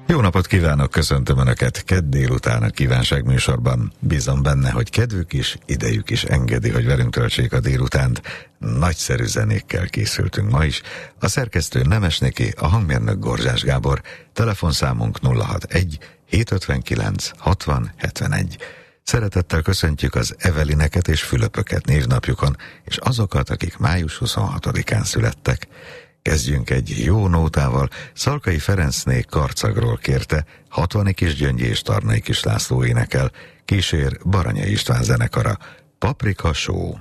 Jó napot kívánok, köszöntöm Önöket kedd délután a Kívánság műsorban. Bízom benne, hogy kedvük is, idejük is engedi, hogy velünk töltsék a délutánt. Nagyszerű zenékkel készültünk ma is. A szerkesztő Nemes Niki, a hangmérnök Gorzsás Gábor, telefonszámunk 061 759 60 71. Szeretettel köszöntjük az Evelineket és Fülöpöket névnapjukon, és azokat, akik május 26-án születtek. Kezdjünk egy jó nótával. Szalkai Ferencné Karcagról kérte, 60 Kis Gyöngyi és Tarnai Kis László énekel, kísér Baranya István zenekara. Paprika só.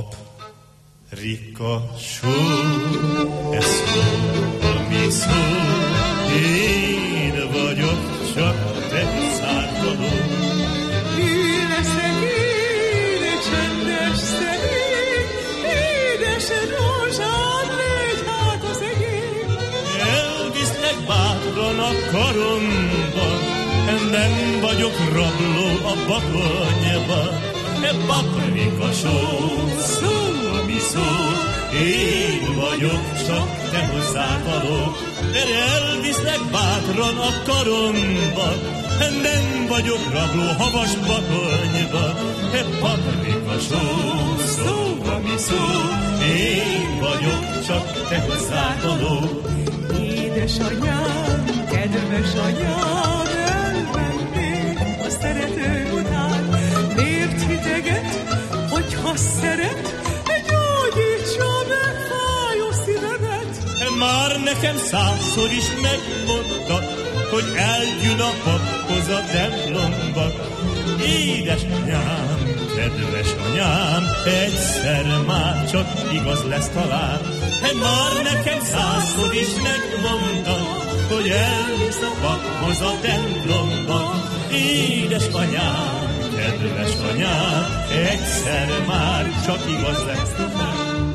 Paprika só, ez szó, ami szó, én vagyok csak te szárkadó. Éles szegény, csendes szegény, édes rózsám, légy hát az egény. Elviszlek bátran a karomba, nem vagyok rabló a bakonyba. Paprika só, szó, ami szó, én vagyok csak te hozzád való. Elviszlek bátran a karomba, nem vagyok rabló havas bakonyba. Paprika só, szó, ami szó, én vagyok csak te hozzád való. Édesanyám, kedves anyám, elmennék a szerető után. Miért hiteget, hogyha szeret, gyógyítsa meg fájó szívemet. Már nekem 100-szor is megmondta, hogy eljön a paphoz a templomba. Édesanyám, kedves anyám, egyszer már csak igaz lesz talán. Már nekem 100-szor is megmondta, hogy elvisz a paphoz a templomba. Édesanyám, kedves anyám, egyszer már csak igaz lesz talán.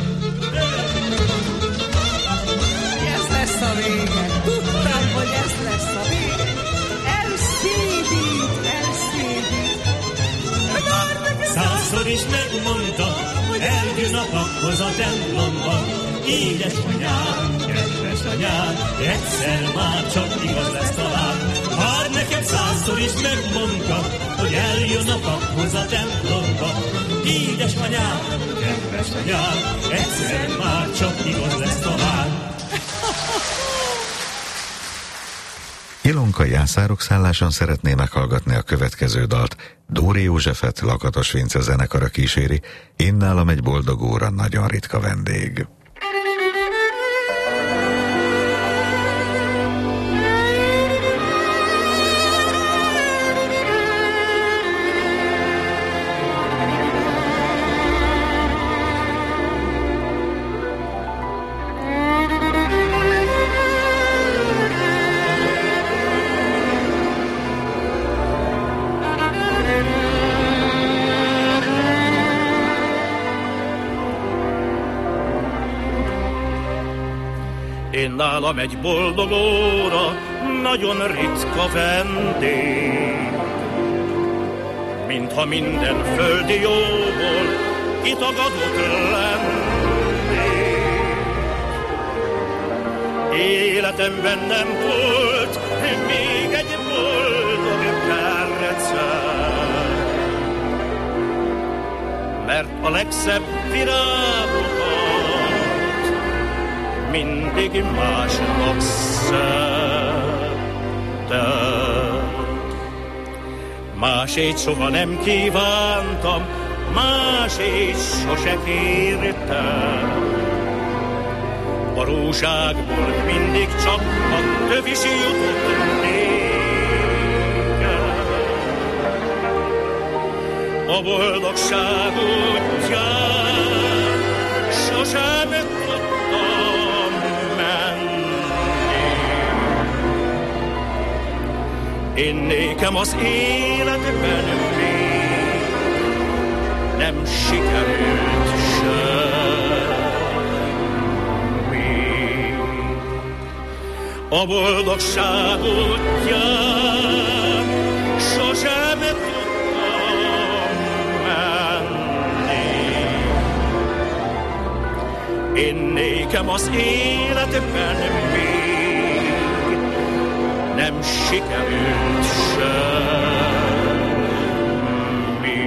Ez lesz a vége, tudtam, hogy ez lesz a vége. Elszédít, elszédít. 100-szor is megmondta, hogy eljön a paphoz a templomba. Édesanyám, kedves anyám, egyszer már csak igaz lesz talán. Már nekem 100-szor is megmondta, hogy eljön a paphoz a templomba. Édesanyám, kedves anyám, egyszer már csak igaz lesz talán. Ilonka Jászárok szálláson szeretné meghallgatni a következő dalt. Dóri Józsefet Lakatos Vince zenekara kíséri, én nálam egy boldog óra nagyon ritka vendég. Nálam egy boldog óra, nagyon ritka vendég. Mintha minden földi jóból kitagadott lennék. Életemben nem volt még egy boldog kárrecel, mert a legszebb virágokat mindig másnak szedtem. Másét soha nem kívántam, másét sose kértem. A rózsákból mindig csak a tövis jutott nékem. A boldogság útján sosem tudtam menni. Én nékem az életben még nem sikerült semmi. A boldogság útján sosem tudtam menni. Én nékem az életben még nem sikerült semmi.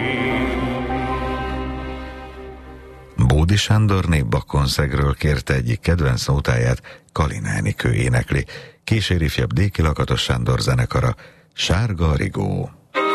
Bódi Sándorné Bakonszegről kérte egyik kedvenc nótáját, Kalina Enikő énekli. Kíséri ifjabb Déki Lakatos Sándor zenekara, Sárga Rigó.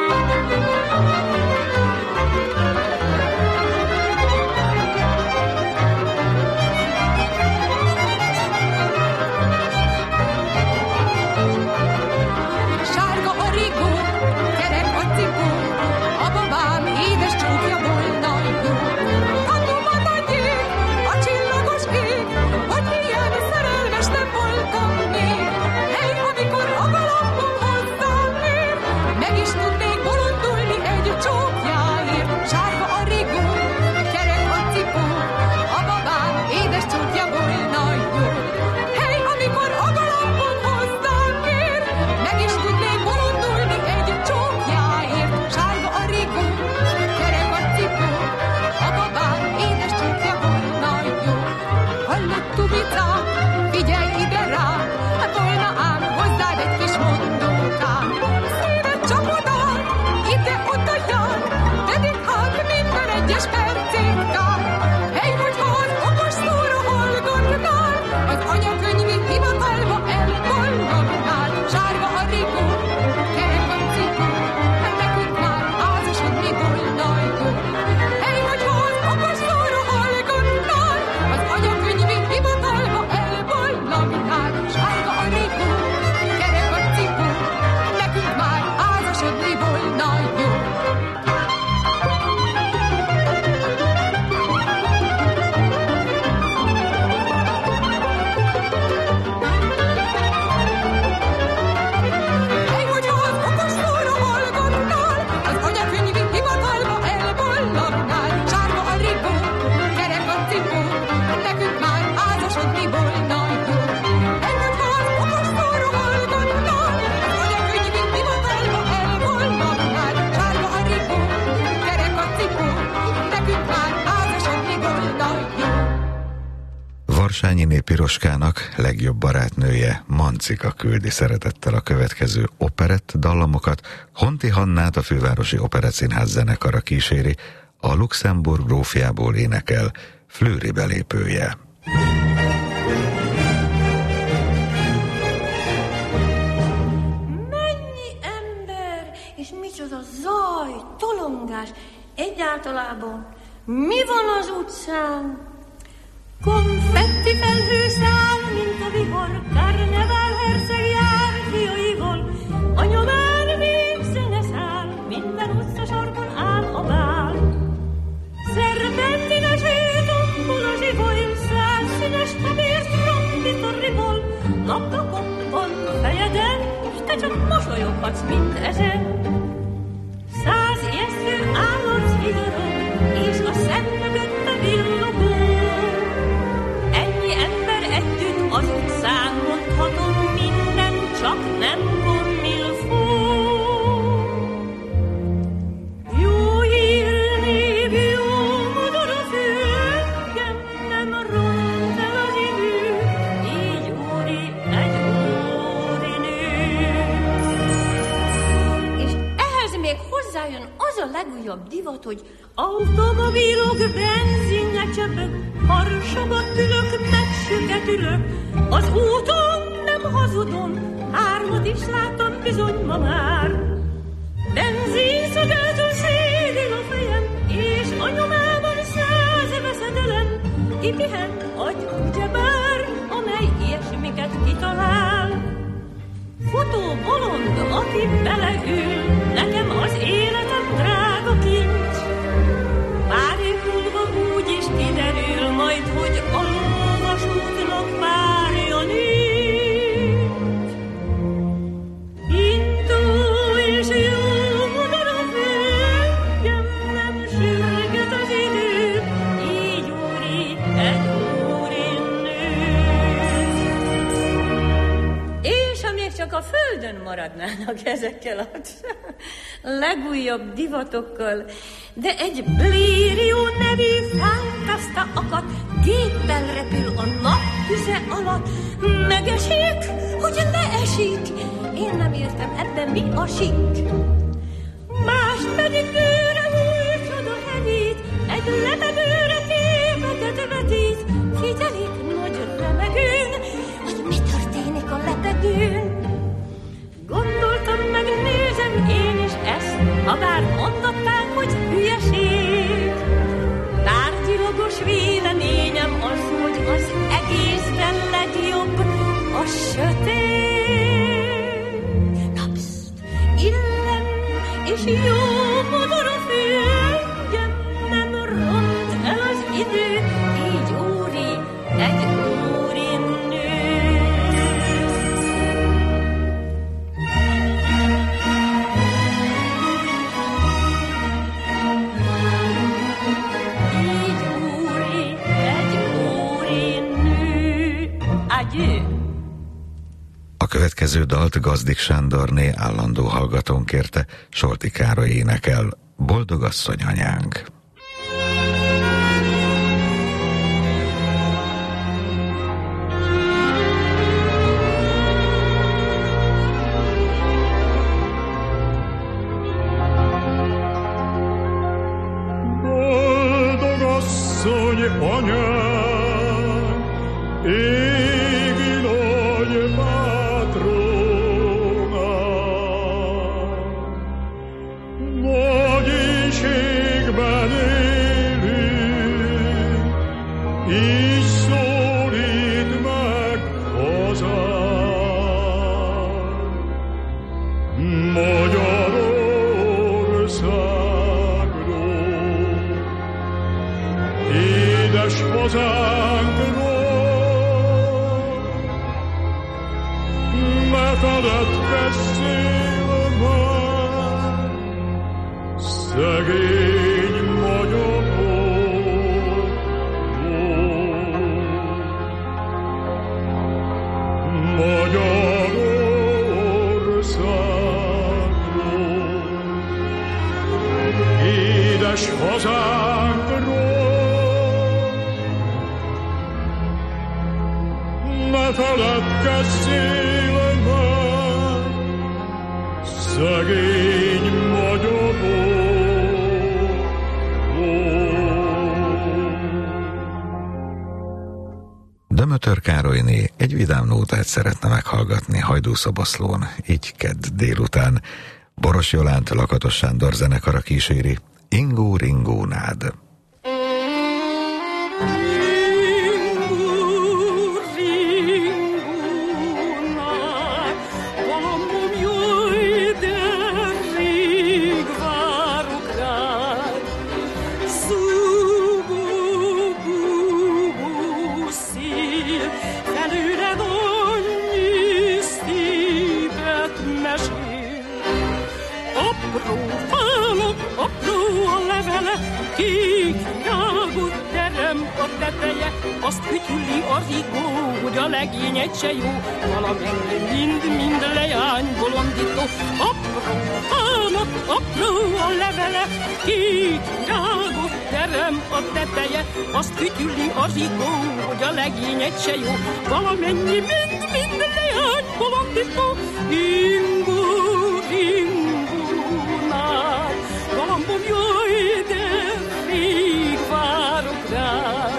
Varsányiné Piroskának legjobb barátnője Mancika küldi szeretettel a következő operett dallamokat. Honti Hannát a Fővárosi Operettszínház zenekara kíséri, a Luxemburg grófjából énekel Flőri belépője. Mennyi ember, és micsoda zaj, tolongás, egyáltalában mi van az utcán? Konfetti felhőszál, mint a vihar, Karnevál herceg jár fiaival, a nyomán végzene száll, minden utca sarkon áll a bál. Szerpentines hőtombol a zsigoly, százszínes papírt trombitorribol, laptokon van fejeden, s te csak mosolyoghatsz, mint ezen. 100 ijesztő állarc vidarog, és a szem mögötte villogó. Az utcán mondhatom minden, csak nem komilfó. Jó hírnév, jó modor a fülkem, nem ront el az idő, így úri egy úri nő. És ehhez még hozzájön az a legújabb divat, hogy automobilok benzinne csöpög, harsogat ülök, megsüket ülök. Az úton nem hazudom, 3 is láttam bizony ma már. Benzinszögeltől szédül a fejem, és a nyomában 100 veszedelem. Ipihen agy ugyebár, amely ilyesmiket kitalál. Futó bolond, aki beleül, nekem az életem drága kincs. Pár év múlva úgy is kiderül majd, hogy a lóvasútnak párja nincs. Intó és jó modor a főgyem, nem sürget az idő, így úri egy úri nő. És ha még csak a földön maradnának ezekkel a legújabb divatokkal, de egy Blérió nevű fantaszta akad, géppel repül a naptüze alatt, megesik, hogy ne esik, én nem értem, ebben mi a sik? Más pedig bőre új csoda hevít, egy lepedőre képeket vetít. Figyelik nagy remegőn, hogy mi történik a lepedőn. Gondoltam, megnézem én is ezt, habár mondották, hogy hülyeség. Tárgyilagos véleményem az, hogy az egészben legjobb a sötét. Napszt, illem, és jó modor a fű, engem nem ront el az idő, így úri, egy úri nő. Így úri, egy úri nő. Adjö. A következő dalt Gazdik Sándorné állandó hallgatón kérte, Solti Károly énekel, Boldog asszony anyánk. Boldog asszony anyánk, égi nagy patronánk, nagy éjségben élünk, így szólít meg hazánk. Magyarországról, édes hazánkról, ne feledkezzél már, szegény magyarokról. Magyarországról, édes hazánkról, ne feledkezzél már, szegény magyarokról. Dömötör Károlyné egy vidám nótát szeretne meghallgatni Hajdúszoboszlón, így kedd délután. Boros Jolánt, Lakatos Sándor zenekara kíséri, Ingó Ringó nád. Azt kütyüli a rigó, hogy a legényed se jó, valamennyi mind leány bolondító. Apró állat, apró a levele, kék rágott terem a teteje. Azt kütyüli a rigó, hogy a legényed se jó, valamennyi mind leány bolondító. Ingó, ringónál, galambom, jöjj, de rég várok rád.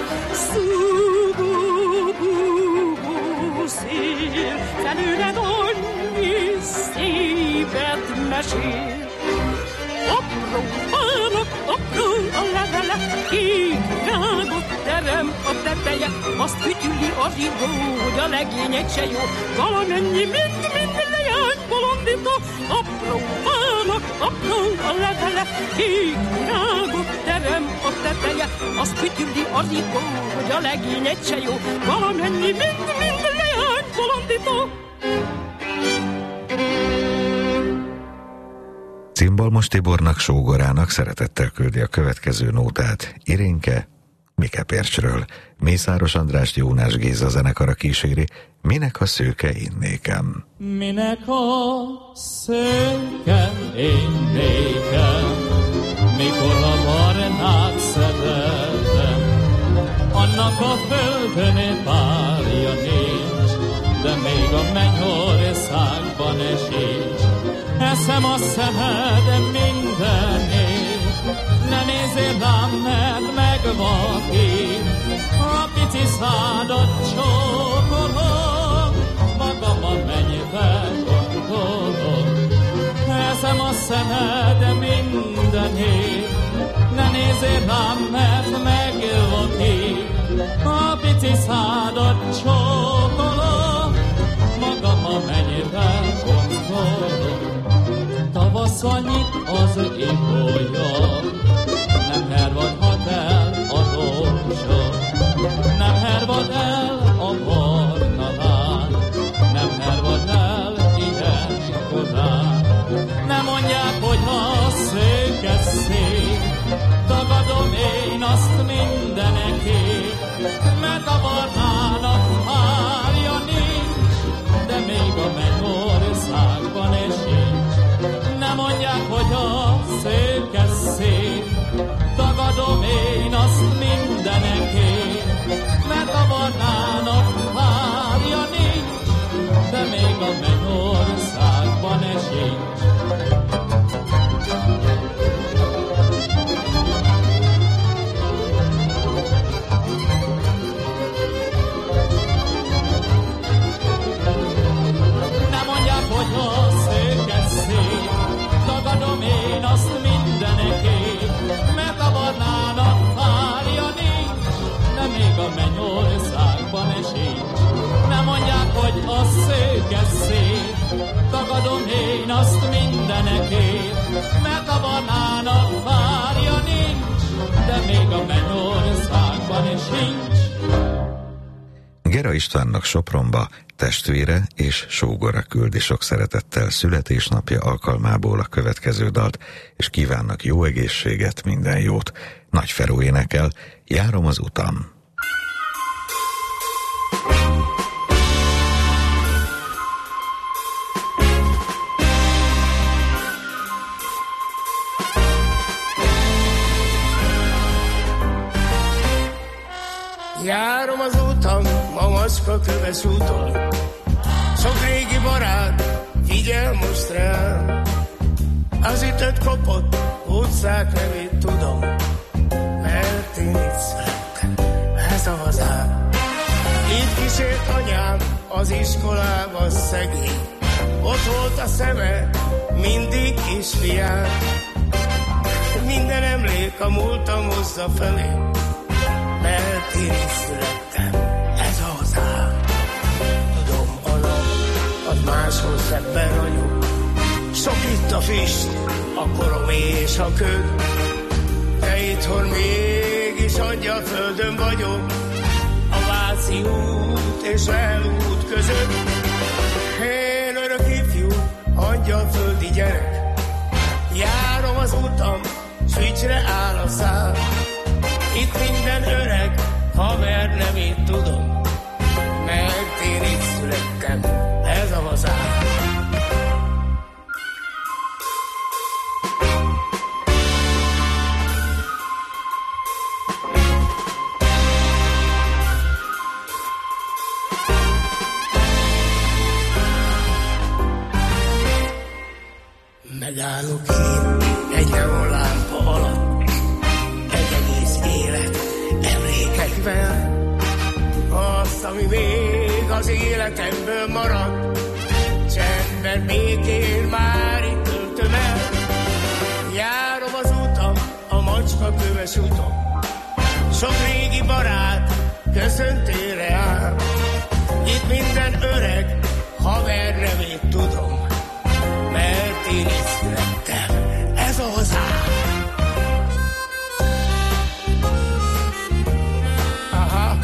Szél, felőled annyi szépet mesél. Apró állat, apró a levele, kék rágott terem a teteje. Azt kütyüli a rigó, hogy a legényed se jó, valamennyi mind leány bolondító. Apró állat, apró a levele, kék rágott terem a teteje. Azt kütyüli a rigó, hogy a legényed se jó, valamennyi mind leány bolondító. Cimbalmos Tibornak, sógorának szeretettel küldi a következő nótát Irénke Mikepércsről. Mészáros Andrást, Jónás Géza zenekara kíséri, Minek a szőke innékem. Minek a szőke innékem, mikor a barnát szeretem, annak a földön párja nincs, de még a mennyországban sincs. Eszem a szemed mindenért, ne nézzél rám, mert megvakít. A pici szádat csókolom, magam a mennybe gondolom. Eszem a szemed mindenért, ne nézzél rám, mert megvakít. A pici szádat csókolom, magam a mennybe gondolom. Tavasszal nyit az ibolya, nem hervadhat el a domsor, nem hervad el a barna láng, nem hervad el ilyen korán. Nem mondják, hogy a szőke szép, tagadom én azt mindenekért, mert a barnának párja nincs, de még a mennyországban sincs. Nem mondják, hogy a szőke szép, tagadom én azt mindenekért, mert a barnának párja nincs, de még a mennyországban sincs. Tagadom én azt mindenekért, mert a barnának párja nincs, de még a mennyországban sincs. Nem mondják, hogy a szőke szép, tagadom én azt mindenekért, mert a barnának párja nincs, de még a mennyországban sincs. Gera Istvánnak Sopronba testvére és sógora küldi sok szeretettel születésnapja alkalmából a következő dalt, és kívánnak jó egészséget, minden jót. Nagy Feró énekel, Járom az utam. Járom az úton, ma macska köves úton, sok régi barát, figyel most rám. Az ütött kopott utcák nevét tudom, mert én itt születtem, ez a hazám. Itt kísért anyám az iskolába szegény, ott volt a szeme mindig kisfiám. Minden emlék a múltam hozza felé, mert én itt születtem, ez a hazám. Tudom, a nap, az máshol szebben ragyog, sok itt a füst, a korom és a köd, de itthon mégis angyal földön vagyok, a Váci út és Elút között. Én örök ifjú, angyal földi gyerek, járom az utam, Sügyre áll a szám. Itt minden öreg haver nevét tudom, mert én itt születtem, ez a hazám. Megállok én egy neonlámpa alatt, egy egész élet emlékekben. Azt, ami még az életemből maradt, csendben békén már itt töltöm el. Járom az utam, a macska köves úton, sok régi barát köszöntére áll. Itt minden öreg haver nevét tudom, mert én itt születtem, ez a hazám. Aha.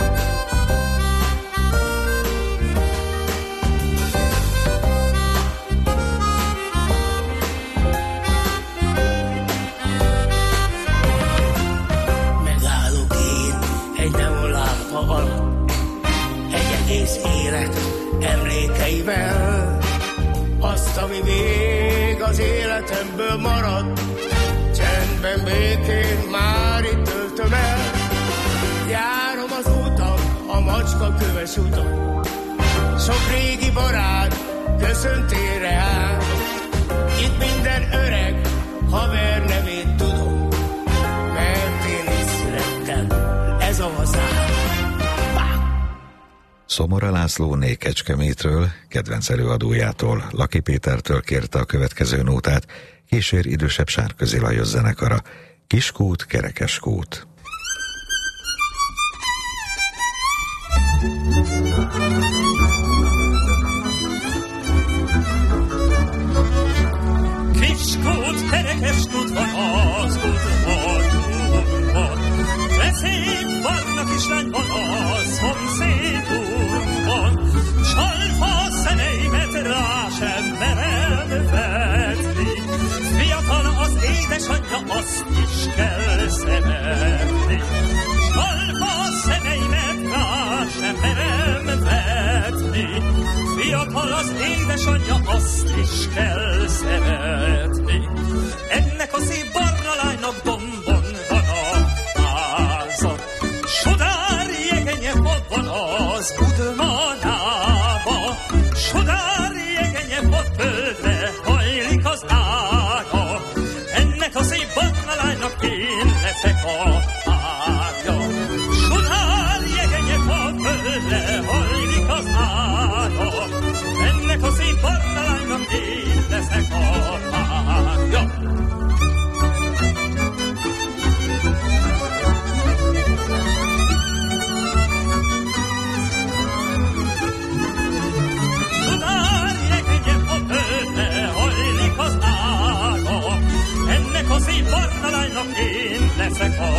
Megállok én egy neonlámpa alatt, egy egész élet emlékeivel. Azt, ami még az életemből maradt, csendben békén már itt töltöm el. Járom az útam, a macska köves úton, sok régi barát köszöntére áll. Itt minden öreg haver nevét tudom, mert én is születtem, ez a hazám. Szomora Lászlóné Kecskemétről, kedvenc előadójától, Laki Pétertől kérte a következő nótát, kísér idősebb Sárközi Lajos zenekara. Kiskút, Kerekeskút. Kiskút, Kerekeskút van az udvarunkban, de szép barna kislány van a szomszédunkban. Csalfa szemeimet rá sem merem vetni, fiatal az édesanyja, azt is kell szeretni. Csalfa szemeimet rá sem merem vetni, fiatal az édesanyja, azt is kell szeretni. Ennek a szép barna lánynak dombon van a háza, sodár jegenye van az udvarába, sodár jegenye földre hajlik az ága. Ennek a szép barna lánynak én leszek a ága, sodár jegenye földre hajlik az ága. Ennek a szép barna lánynak én leszek a ága. Sodár jegenye földre hajlik az ága. Ennek a szép barna lánynak én leszek a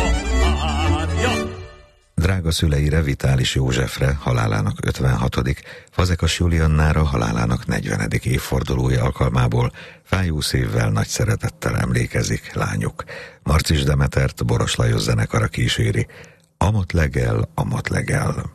ága. Drága szüleire, Vitális Józsefre, halálának 56., Fazekas Juliannára, halálának 40. évfordulója alkalmából fájó szívvel, nagy szeretettel emlékezik lányuk. Marcis Demetert Boros Lajos zenekara kíséri. Amott legel, amott legel.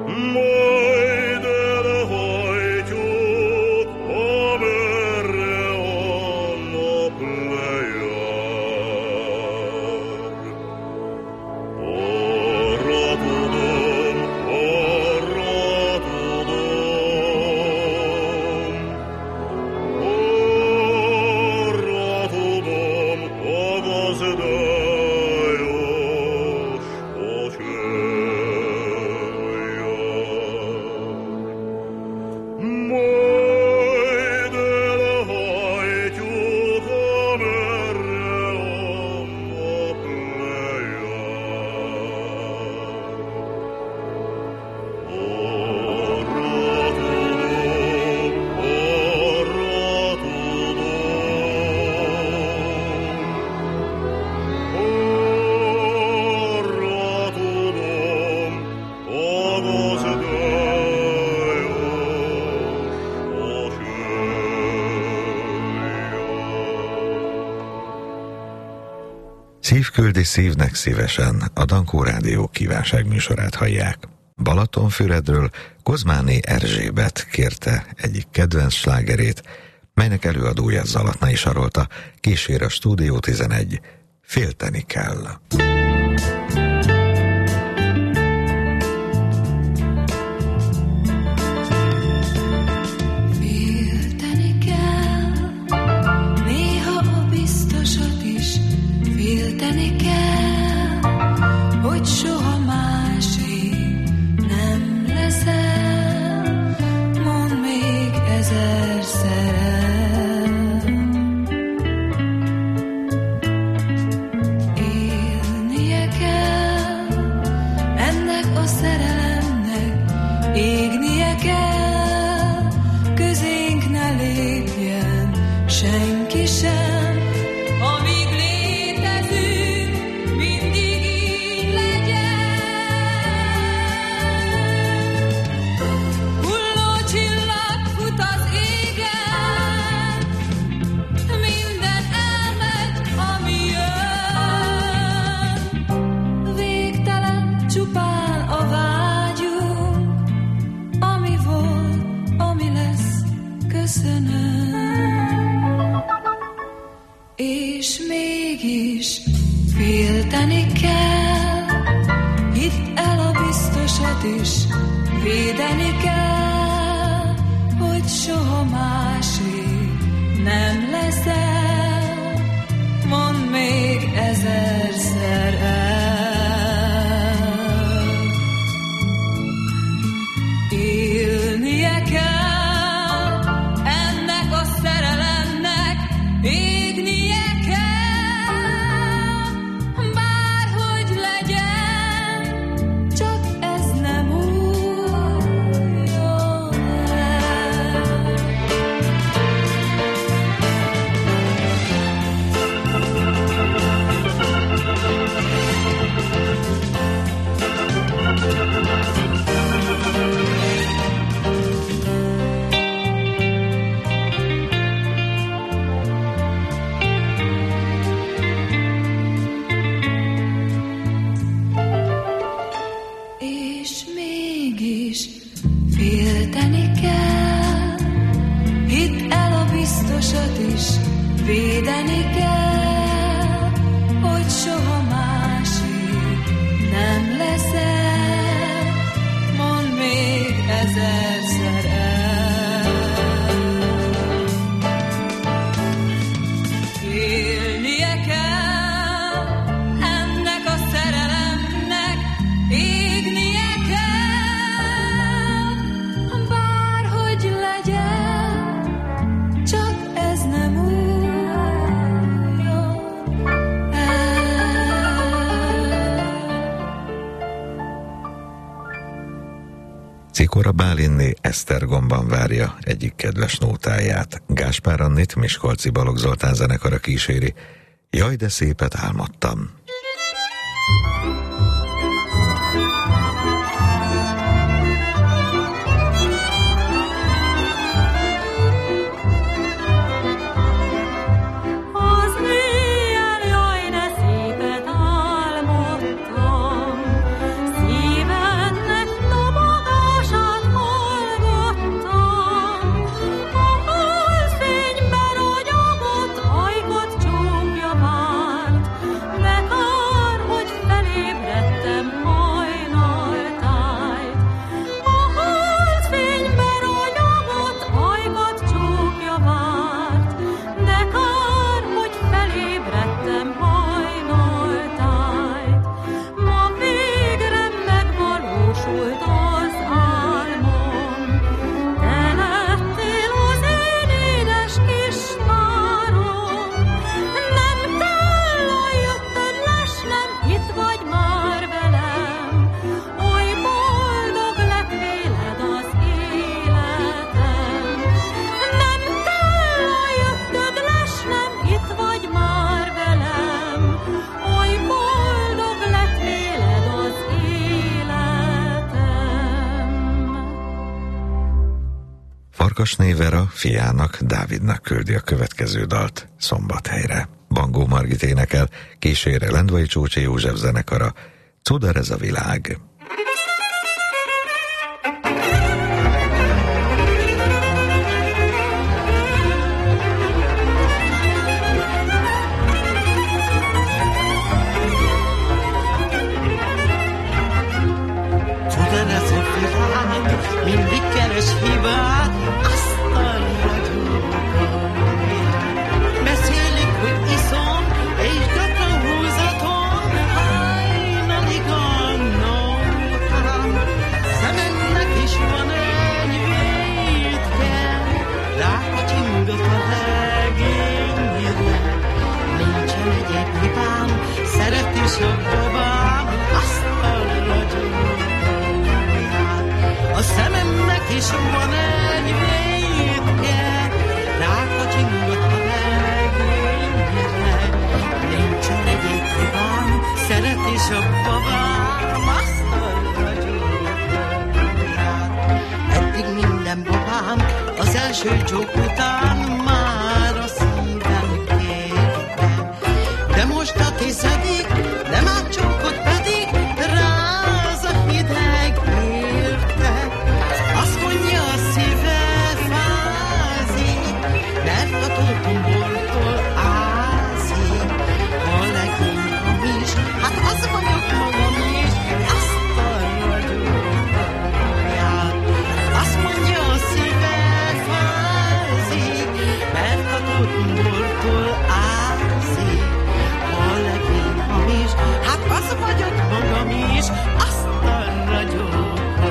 Majd elhajtjuk, amerre Szívküldi szívnek szívesen, a Dankó Rádió kívánságműsorát hallják. Balatonfüredről Kozmáné Erzsébet kérte egyik kedvenc slágerét, melynek előadója Zalatnai Sarolta, kísér a Stúdió 11, Félteni kell. Félteni kell, hogy soha másik nem leszel, mondd még ezerszer el. Élnie kell ennek a szerelemnek, égnie kell, közénk ne lépjen senki sem. És mégis félteni kell, hidd el a biztosat is, védeni kell, hogy soha másik nem leszel, mondd még ezerszer el. Élnie kell ennek a szerelemnek, égnie kell, bárhogy legyen, csak ez nem újjon el. És mégis félteni kell, hidd el a biztosat is, védeni kell, hogy soha másik nem leszel, mondd még ezerszer el. Élnie kell ennek a szerelemnek, égnie kell, bárhogy legyen, csak ez nem újjon el. Cikora Bálinné Esztergomban várja egyik kedves nótáját. Gáspár Annit Miskolci Balogh Zoltán zenekara kíséri. Jaj, de szépet álmodtam. Az éjjel jaj, de szépet álmodtam, szívednek dobogását hallgattam, a holdfényben ragyogott ajkat csókja várt, de kár, hogy felébredtem hajnaltájt. A holdfényben ragyogott ajkat csókja várt, de kár, hogy felébredtem hajnaltájt. Ma végre megvalósult az álmom, te lettél az én édes kis párom. Nem kell a jöttöd lesnem, itt vagy már velem, oly boldog lett véled az életem. Nem kell a jöttöd lesnem, itt vagy már velem, oly boldog lett véled az életem. Farkasné Vera fiának, Dávidnak küldi a következő dalt Szombathelyre. Balogh Angó Margit énekel, kísérre Lendvai Csócsi József zenekara. Cudar ez a világ. Mindig keres hibát, asztalra gyújtani. Beszélik, hogy iszom, és gyakran húzatom, hajnalig annom. Szememnek is van egy vétke, rákacsingat a legényére. Nincsen egyéb hibám, szeret is a babám, asztalra gyújtani. A szememnek is van egy vétke, rákacsingat a legényre. Nincsen egyéb hibám, szeret is a babám, asztalra gyújtani. Eddig minden babám az első csók után már a szívem kérte. De most a tiszedik, nem át csókot pedig ráz a hideg érte. Azt mondja, a szíve fázik, mert a torkombortól ázik. A legény hamis, hát az vagyok magam is, asztalra gyújtani. Azt mondja, a szíve fázik, mert a torkombortól ázik. A legény hamis, hát az vagyok magam is, asztalra gyújtani.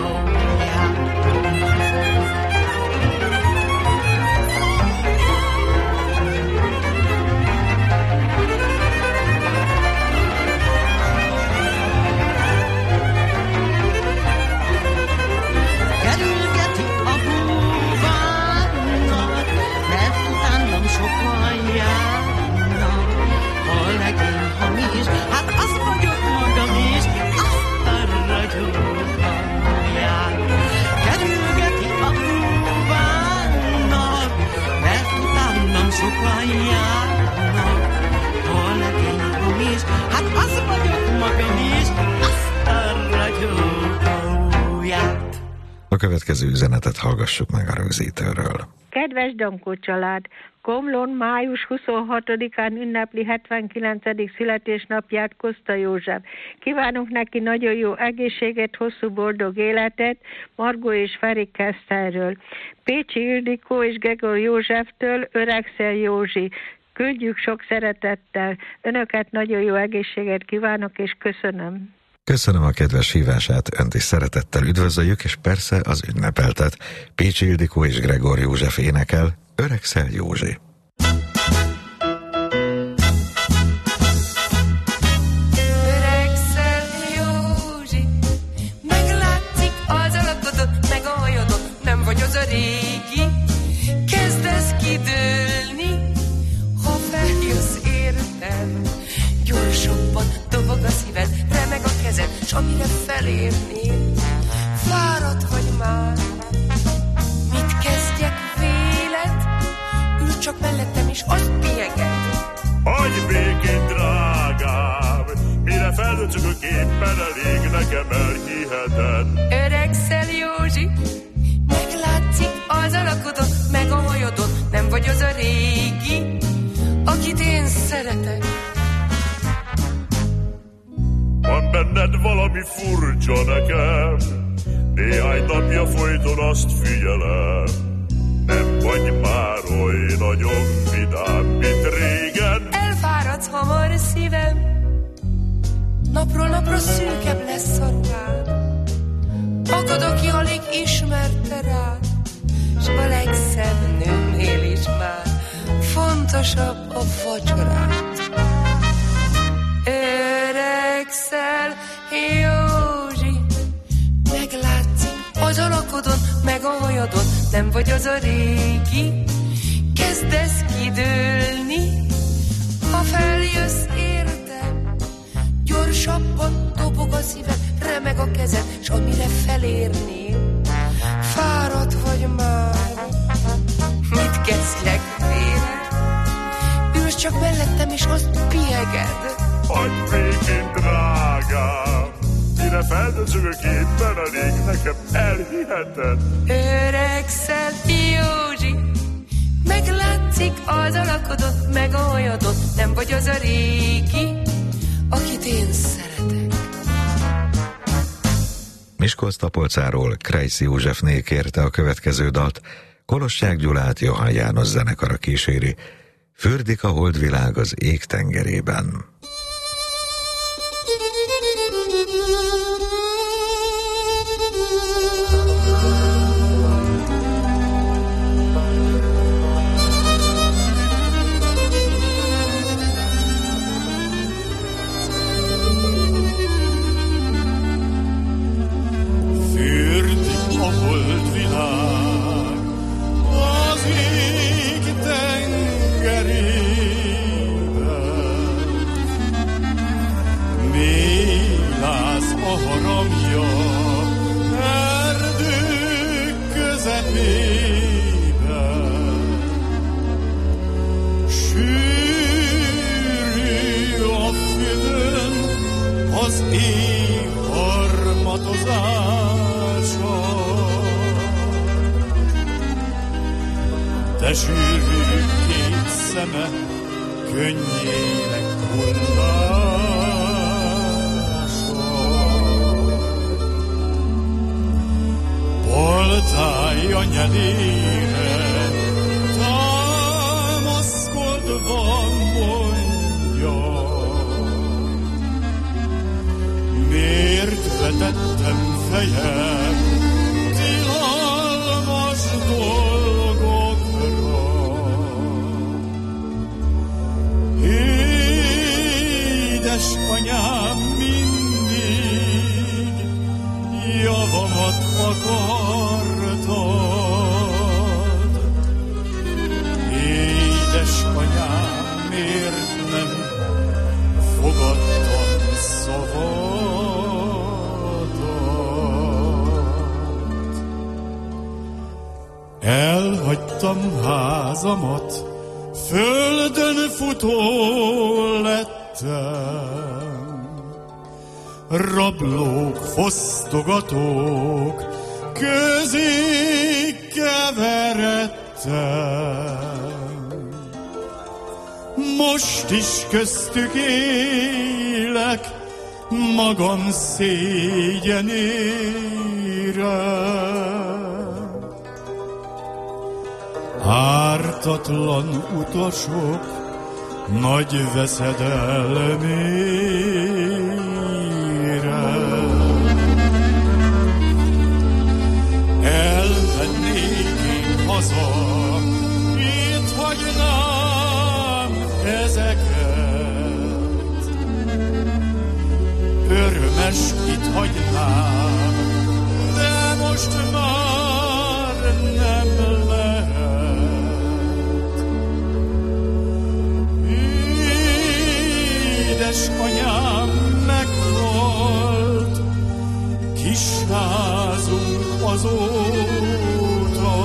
Kerülgeti a búvárnak, mert utánam sokan járnak. A legény hamis, hát az vagyok magam is, asztalra gyújtani. Kerülgeti a búvárnak, mert utánam sokan járnak. A legény hamis, hát az vagyok magam is, asztalra gyújtani. A következő üzenetet hallgassuk meg a rögzítőről. Kedves Dankó család! Komlón május 26-án ünnepli 79. születésnapját Koszta József. Kívánunk neki nagyon jó egészséget, hosszú boldog életet, Margó és Feri Keszterről. Pécsi Ildikó és Gregor Józseftől Öregszel Józsi. Küldjük sok szeretettel. Önöket nagyon jó egészséget kívánok, és köszönöm. Köszönöm a kedves hívását, önt is szeretettel üdvözöljük, és persze az ünnepeltet. Pécsi Ildikó és Gregor József énekel, Öregszel Józsi. Öregszel Józsi, meglátszik az alakodot, meg a hajodot, nem vagy az a régi. Kezdesz kidőlni, ha feljössz értem. Gyorsabban dobog a szíved, remeg a kezed, s amire felérnél, fáradt vagy már. Mit kezdjek véled? Ülj csak mellettem, és azt pieged. Hagyj békén, drágám, mire feldöcögök éppen elég, nekem elhiheted. Öregszel Józsi, meglátszik az alakodon, meg a hajodon, nem vagy az a régi, akit én szeretek. Van benned valami furcsa nekem, néhány napja folyton azt figyelem. Nem vagy már oly nagyon vidám, mint régen. Elfáradsz hamar, szívem, napról napra szűkebb lesz a ruhád. Akad, aki alig ismerte rád, s a legszebb nőnél is már fontosabb a vacsorád. Öregszel Józsi, meglátszik az alakodon, meg a hajadon, nem vagy az a régi. Kezdesz kidőlni, ha feljössz értem. Gyorsabban dobog a szíved, remeg a kezed, s amire felérnél, fáradt vagy már. Mit kezdjek véled? Ülj csak mellettem, és azt neked. Hagyd békén, drágám, mire feldörzsög a gépben, elég nekem elhiheted. Öregszel, Józsi, meglátszik az alakodott, megolyodott, nem vagy az a régi, akit én szeretek. Miskolc-Tapolcáról Krejci Józsefné kérte a következő dalt, Kolosság Gyulát Johann János zenekara kíséri, Fürdik a holdvilág az ég tengerében. De sűrű két szeme könnyének hullása. Baltája nyelére támaszkodva mondja, miért vetettem fejem tilalmas dolgokra. Édesanyám mindig javamat akartad. Édesanyám, miért nem fogadtam szavadat? Elhagytam házamat, földön futó lettem, rablók, fosztogatók közé keveredtem. Most is köztük élek, magam szégyenére. Ártatlan utasok nagy veszedelmére. Elmennék én haza, itt hagynám ezeket. Örömes itt hagynám, de most már nem lehet. Édesanyám meghalt, kisházunk azóta.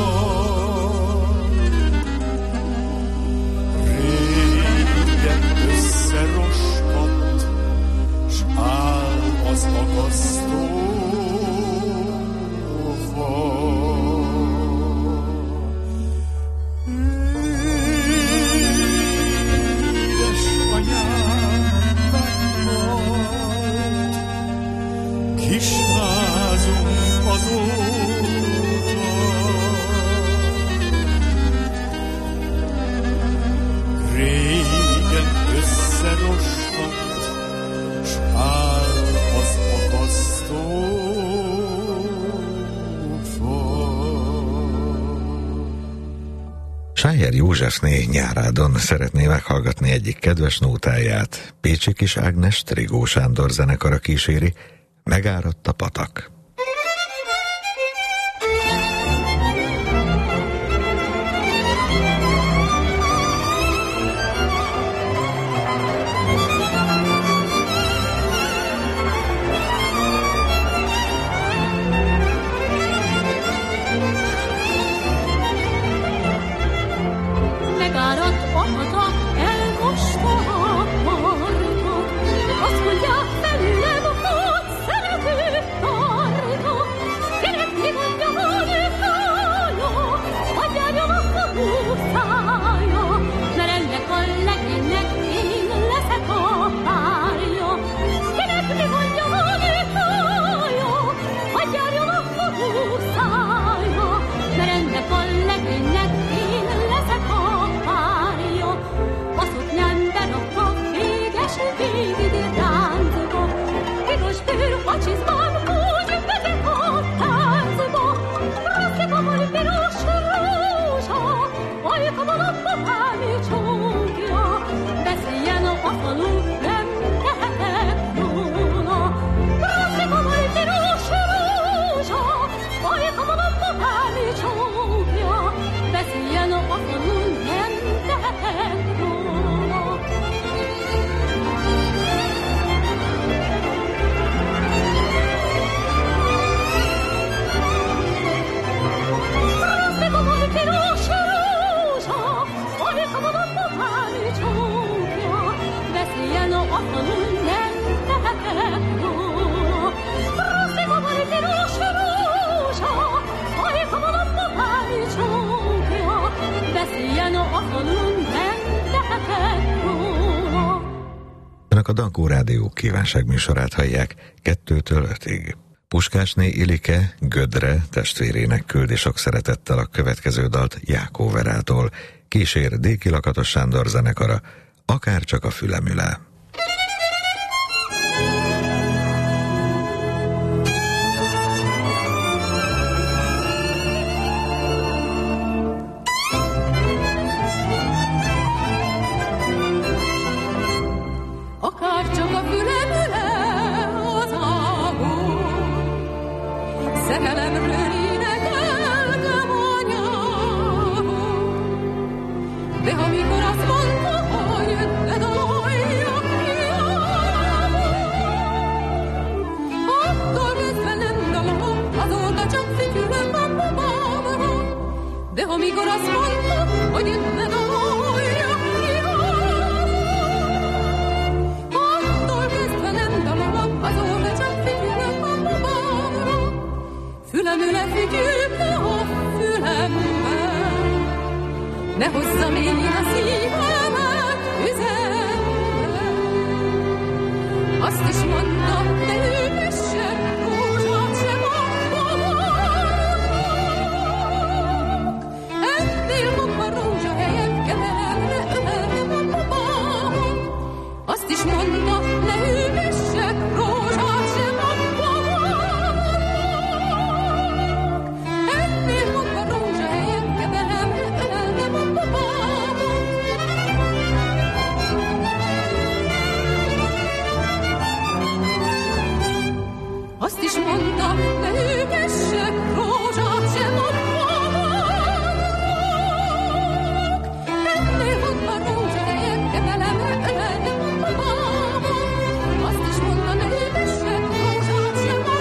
Régen összeroskadt, s áll az akasztófa. Kisházunk azóta. Régen összeroskadt, s áll az akasztófa. Sájer Józsefné nyárádon szeretné meghallgatni egyik kedves nótáját. Pécsi Kis Ágnes Trigó Sándor zenekara kíséri, Megáradt a patak. Megáradt a patak, elmosta a par, Önök a Dankó Rádió kívánságműsorát hallják 2-től 5-ig. Puskásné Ilike Gödre testvérének küldi sok szeretettel a következő dalt Jákó Verától. Kísér Déki Lakatos Sándor zenekara, akár csak a fülemüle. Akár csak a fülemüle az ágó, szerelemről énekeltem anyához. De amikor azt mondta, hogy ne daloljak hiába, attól kezdve nem dalolok, azóta csak figyülök a babámra. De amikor azt mondta, hogy ne daloljak hiába, azóta csak figyelek a babámra. Fülemüle figyelme a fülemben, ne hozzam én a szívemet üzembe. Azt is mondta, ne ülmesse rózsát sem a babámnak. Ennél maga rózsa helyett kevelemre ölelem a babámnak. Azt is mondta, ne ülmesse rózsát sem a babámnak. Ennél maga rózsa helyett kevelemre ölelem a babámnak. Azt is mondta, ne ülmesse rózsát sem a babámnak. Ennél maga rózsa helyett kevelemre ölelem a babámnak. Azt is mondta, ne ülmesse rózsát sem a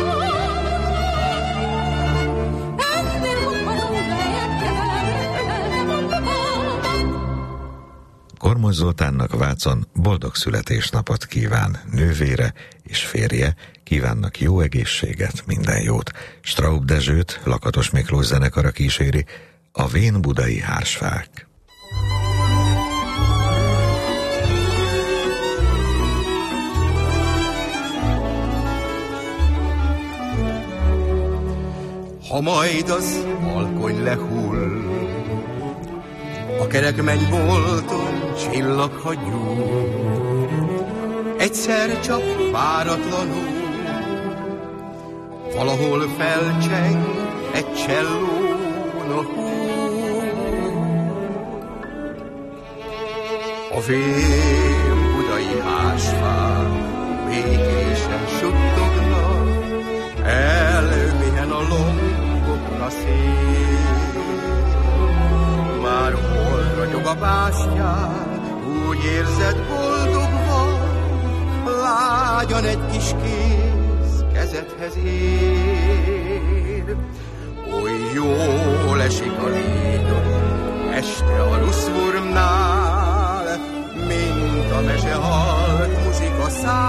babámnak. Ennél maga rózsa helyett kevelemre ölelem a babámnak. Kormos Zoltánnak Vácon boldog születésnapot kíván nővére és férje, kívánnak jó egészséget, minden jót. Straub Dezsőt Lakatos Miklós zenekara kíséri, a vén budai hársfák. Ha majd az alkony lehull, a kerek mennybolton csillaghagy nyúl, egyszer csak váratlanul valahol felcseng egy csellón a húg. A vén budai hársfák békésen suttognak, elpihen a lombokon a szél. Már hol ragyog a bástyán, úgy érzed boldogva, lágyan egy kis kéz kezedhez ér. Oly jól esik a légyon este a ruszvurmnál, mint a mesehalk muzsika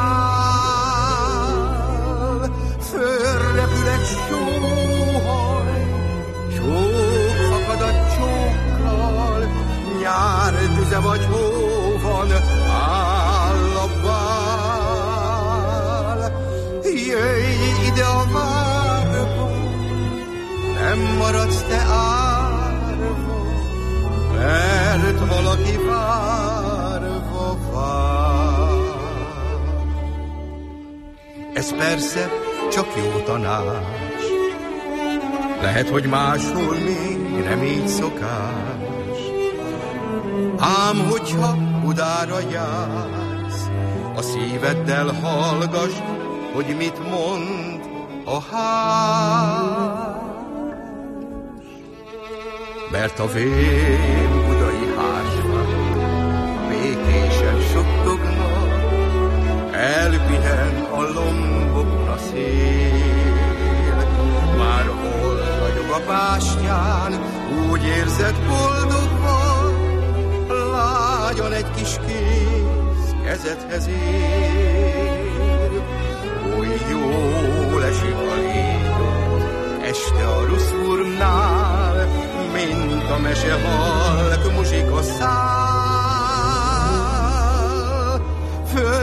szál. Fölrepül egy sóhaj, csók fakad a csókkal, nyár tüze vagy hó van, áll a bál. Jöjj ide a várba, nem maradsz te árva, mert valaki várva vár. Ez persze csak jó tanács, lehet, hogy máshol még nem így szokás. Ám hogyha Budára jársz, a szíveddel hallgass, hogy mit mond a ház. Mert a vén budai hársfák békésen suttognak, elpihen a lombokon a szél. Már hol ragyog a bástyán, úgy érzed boldogva, lágyan egy kis kéz kezedhez ér. Oly jól esik a légyon este a ruszvurmnál, mint a mesehalk muzsika szál. Föl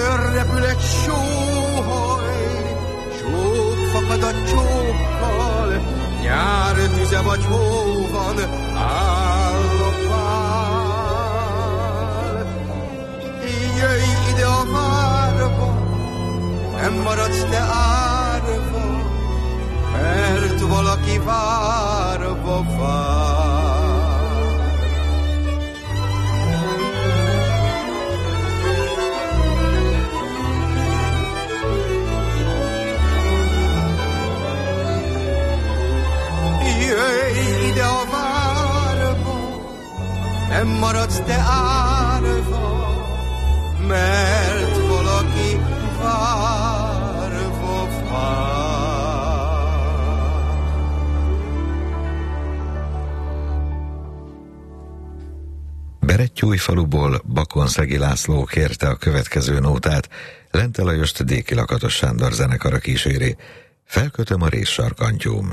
fogad a csókkal, nyár tüze vagy hó van, áll a pál. Jöjj ide a várba, nem maradsz te árva, mert valaki várva vár. Jöjj ide a várba, nem maradsz te árva, mert valaki várva vár. Berettyújfaluból Bakonszegi László kérte a következő nótát, Lente Lajost Déki Lakatos Sándor zenekara kíséri. Felkötöm a réssarkantyúm.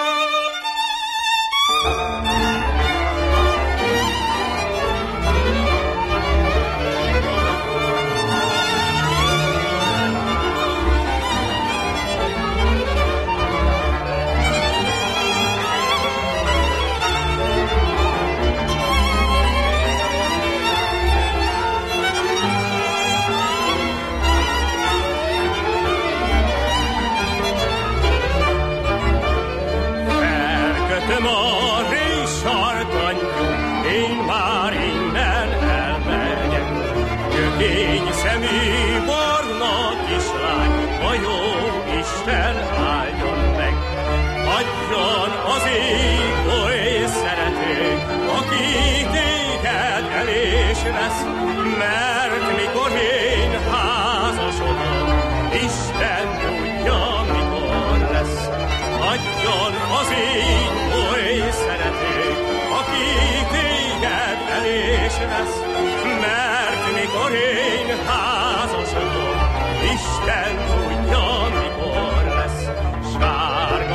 Mert mikor én házasodom, Isten tudja, mikor lesz. Adjon az én oly szerető, aki téged el is vesz. Mert mikor én házasodom, Isten tudja, mikor lesz. Sárga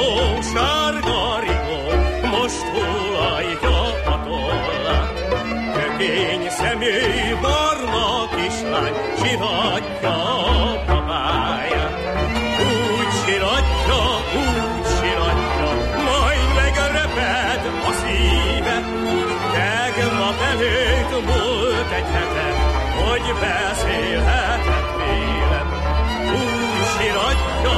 rigó, most hullajtja a tollat. Kökény szemű barna kislány siratja a babáját. Úgy siratja, majd megreped a szíve. Tegnap előtt múlt egy hete, hogy beszélhetett vélem. Úgy siratja,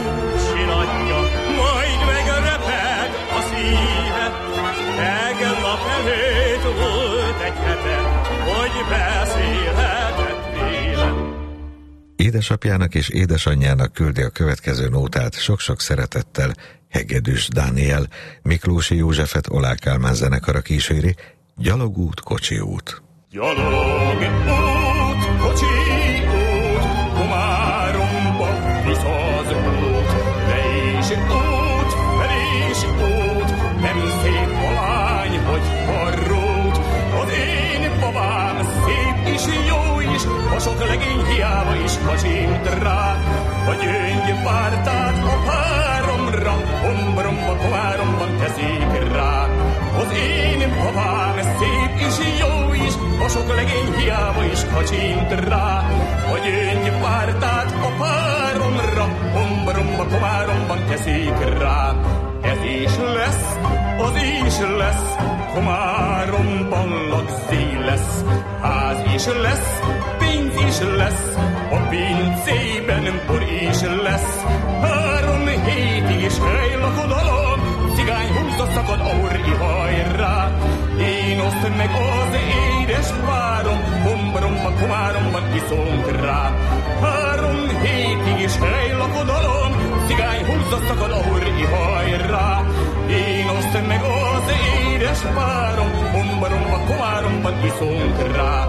majd megreped a szíve. Tegnap előtt volt egy hete, hogy beszélhetett vélem. Édesapjának és édesanyjának küldi a következő nótát sok-sok szeretettel Hegedűs Dániel, Miklósi Józsefet Oláh Kálmán zenekara kíséri. Gyalogút, kocsi út. Gyalogút, kocsi út, Komáromba visz az út. Le is út, fel is út, nem szép a lány, hogy harrót. Az én babám szép is, jó is, a sok legény hiába is kacsint rá. A gyöngypártát a páromra, Ombromba, Komáromban teszik rá. Az én babám szép is, jó is, a sok legény hiába is kacsint rá. A gyöngypártát a páromra, Ombromba, Komáromban teszik rá. Ez is lesz, az is lesz, Komáromban lagzi lesz. Ház is lesz, pénz is lesz, a pincében bor is lesz. 3 hétig is hely lakodalom, cigány húzza szakad aurri hajrá. Én osztom meg az édes párom, Ombromba, Komáromban iszunk rá. 3 hétig is hely lakodalom, cigány húzza szakad aurri hajrá. Én osztom meg az édes párom, Ombromba, Komáromban iszunk rá.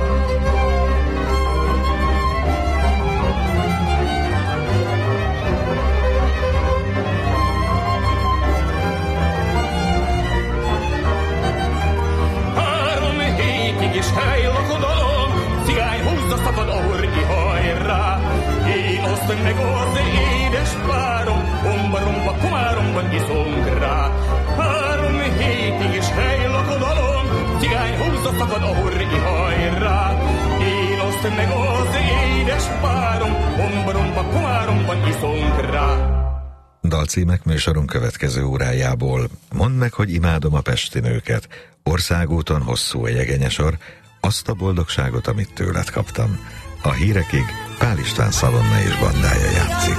És hely lakodalom, cigány húzza szakad aurri hajrá. Én osztom meg az édes párom, Ombromba, Komáromban iszunk rá. 3 hétig is hely lakodalom, cigány húzza szakad aurri hajrá. Én osztom meg az édes párom, Ombromba, Komáromban iszunk rá. Dalcímek műsorunk következő órájából: Mondd meg, hogy imádom a pesti nőket, Országúton hosszú a jegényesor, Azt a boldogságot, amit tőled kaptam. A hírekig Pál István Szalonna és bandája játszik.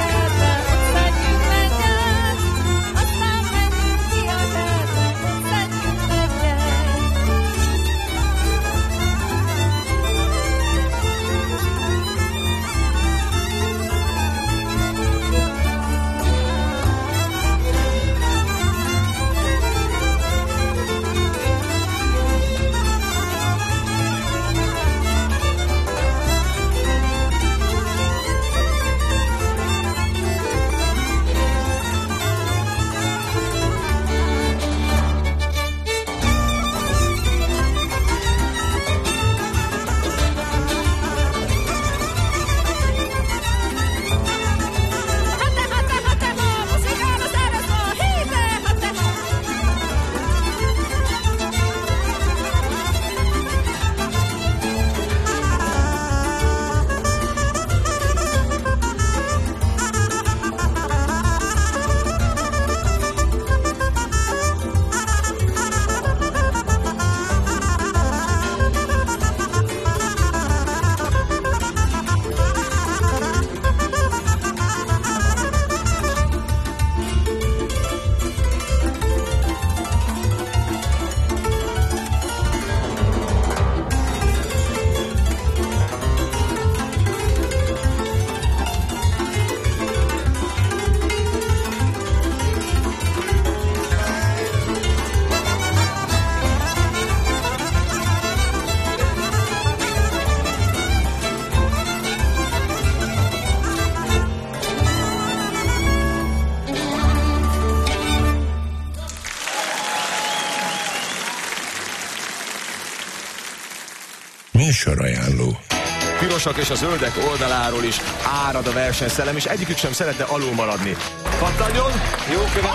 Műsorajánló. Pirosak és a zöldek oldaláról is árad a versenyszellem, és egyikük sem szeretne alul maradni. Pattanjon! Jó követ!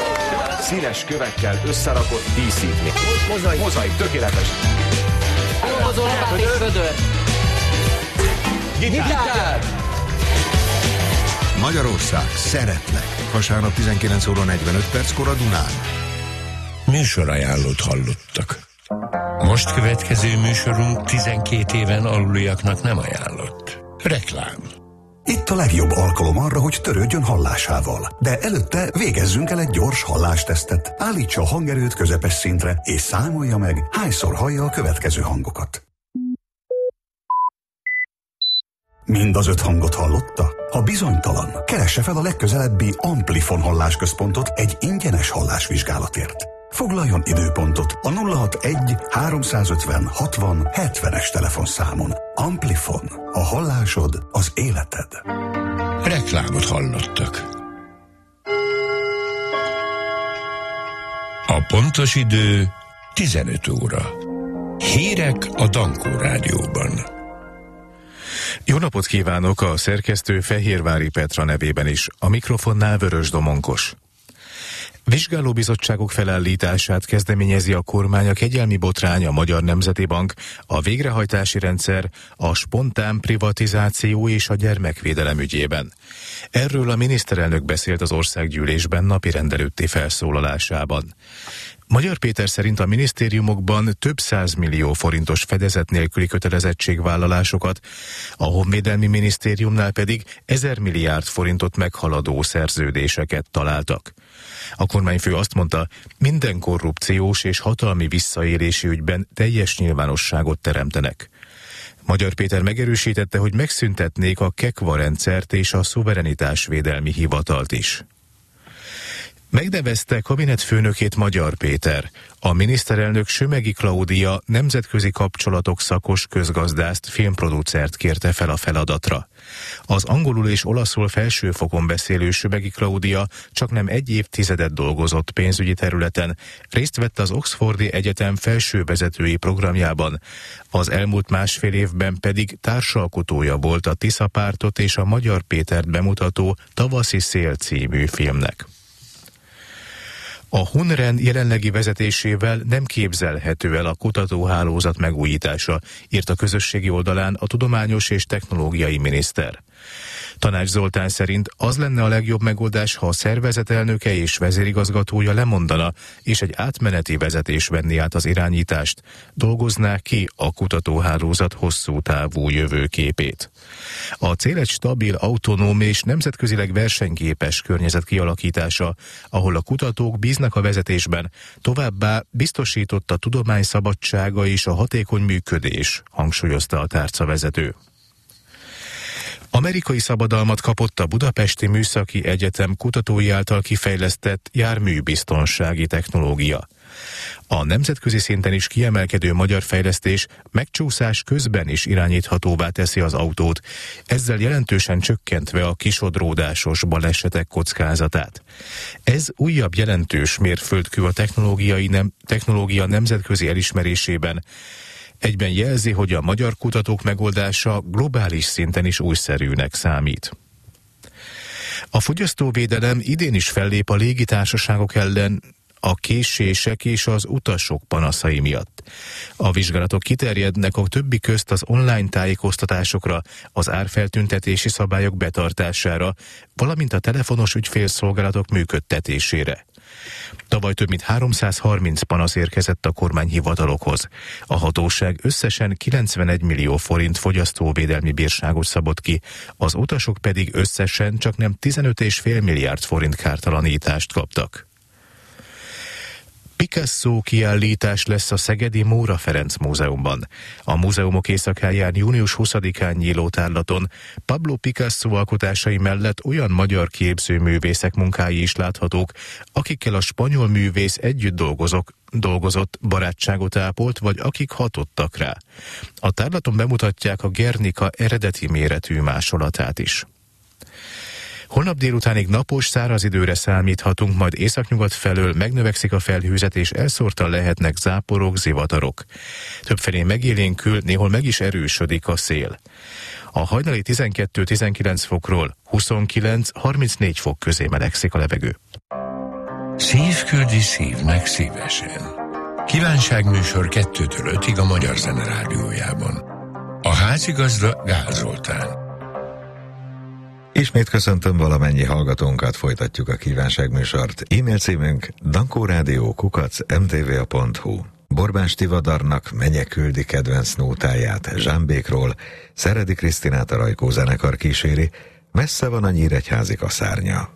Színes kövekkel összerakott díszítmény. Mozaik, tökéletes. Hozó lapát és födör. Gitár! Magyarország, szeretlek. Vasárnap 19 óra 45 perckor a Dunán. Műsorajánlót hallottak. Most következő műsorunk 12 éven aluliaknak nem ajánlott. Reklám. Itt a legjobb alkalom arra, hogy törődjön hallásával. De előtte végezzünk el egy gyors hallástesztet. Állítsa a hangerőt közepes szintre, és számolja meg, hányszor hallja a következő hangokat. Mind az 5 hangot hallotta? Ha bizonytalan, keresse fel a legközelebbi Amplifon hallásközpontot egy ingyenes hallásvizsgálatért. Foglaljon időpontot a 061 350 60 70-es telefonszámon. Amplifon. A hallásod az életed. Reklámot hallottak. A pontos idő 15 óra. Hírek a Dankó Rádióban. Jó napot kívánok, a szerkesztő Fehérvári Petra nevében is. A mikrofonnál Vörös Domonkos. Vizsgálóbizottságok felállítását kezdeményezi a kormány a kegyelmi botrány, a Magyar Nemzeti Bank, a végrehajtási rendszer, a spontán privatizáció és a gyermekvédelem ügyében. Erről a miniszterelnök beszélt az országgyűlésben napirend előtti felszólalásában. Magyar Péter szerint a minisztériumokban több 100 millió forintos fedezet nélküli kötelezettségvállalásokat, a Honvédelmi Minisztériumnál pedig 1000 milliárd forintot meghaladó szerződéseket találtak. A kormányfő azt mondta, minden korrupciós és hatalmi visszaélési ügyben teljes nyilvánosságot teremtenek. Magyar Péter megerősítette, hogy megszüntetnék a KEKVA rendszert és a szuverenitásvédelmi hivatalt is. Megnevezte kabinetfőnökét Magyar Péter. A miniszterelnök Sömegi Klaudia nemzetközi kapcsolatok szakos közgazdászt, filmproducert kérte fel a feladatra. Az angolul és olaszul felsőfokon beszélő Sömegi Klaudia csaknem 1 évtizedet dolgozott pénzügyi területen, részt vett az Oxfordi Egyetem felsővezetői programjában, az elmúlt másfél évben pedig társalkotója volt a Tisza Pártot és a Magyar Pétert bemutató Tavaszi szél című filmnek. A Hunren jelenlegi vezetésével nem képzelhető el a kutatóhálózat megújítása, írt a közösségi oldalán a tudományos és technológiai miniszter. Tanács Zoltán szerint az lenne a legjobb megoldás, ha a szervezet elnöke és vezérigazgatója lemondana, és egy átmeneti vezetés venni át az irányítást, dolgozná ki a kutatóhálózat hosszú távú jövőképét. A cél egy stabil, autonóm és nemzetközileg versenyképes környezet kialakítása, ahol a kutatók bíznak a vezetésben, továbbá biztosított a tudomány szabadsága és a hatékony működés, hangsúlyozta a tárcavezető. Amerikai szabadalmat kapott a Budapesti Műszaki Egyetem kutatói által kifejlesztett járműbiztonsági technológia. A nemzetközi szinten is kiemelkedő magyar fejlesztés megcsúszás közben is irányíthatóvá teszi az autót, ezzel jelentősen csökkentve a kisodródásos balesetek kockázatát. Ez újabb jelentős mérföldkő a technológia nemzetközi elismerésében. Egyben jelzi, hogy a magyar kutatók megoldása globális szinten is újszerűnek számít. A fogyasztóvédelem idén is fellép a légitársaságok ellen a késések és az utasok panaszai miatt. A vizsgálatok kiterjednek a többi közt az online tájékoztatásokra, az árfeltüntetési szabályok betartására, valamint a telefonos ügyfélszolgálatok működtetésére. Tavaly több mint 330 panasz érkezett a kormányhivatalokhoz. A hatóság összesen 91 millió forint fogyasztóvédelmi bírságot szabott ki, az utasok pedig összesen csaknem 15,5 milliárd forint kártalanítást kaptak. Picasso kiállítás lesz a szegedi Móra Ferenc Múzeumban. A múzeumok éjszakáján június 20-án nyíló tárlaton Pablo Picasso alkotásai mellett olyan magyar képzőművészek munkái is láthatók, akikkel a spanyol művész együtt dolgozott, barátságot ápolt, vagy akik hatottak rá. A tárlaton bemutatják a Guernica eredeti méretű másolatát is. Holnap délutánig napos, száraz időre számíthatunk, majd északnyugat felől megnövekszik a felhőzet, és elszórtan lehetnek záporok, zivatarok. Többfelé megélénkül, néhol meg is erősödik a szél. A hajnali 12-19 fokról 29-34 fok közé melegszik a levegő. Szívküldi szívnek szívesen. Kívánságműsor 2-től 5-ig a Magyar Zene Rádiójában. A házigazda Gál Zoltán. Ismét köszöntöm valamennyi hallgatónkat, folytatjuk a kívánságműsort. E-mail címünk dankórádió@mtva.hu. Borbás Tivadarnak Menye küldi kedvenc nótáját Zsámbékról, Szeredi Krisztinát a Rajkó zenekar kíséri, Messze van a nyíregyházi kaszárnya.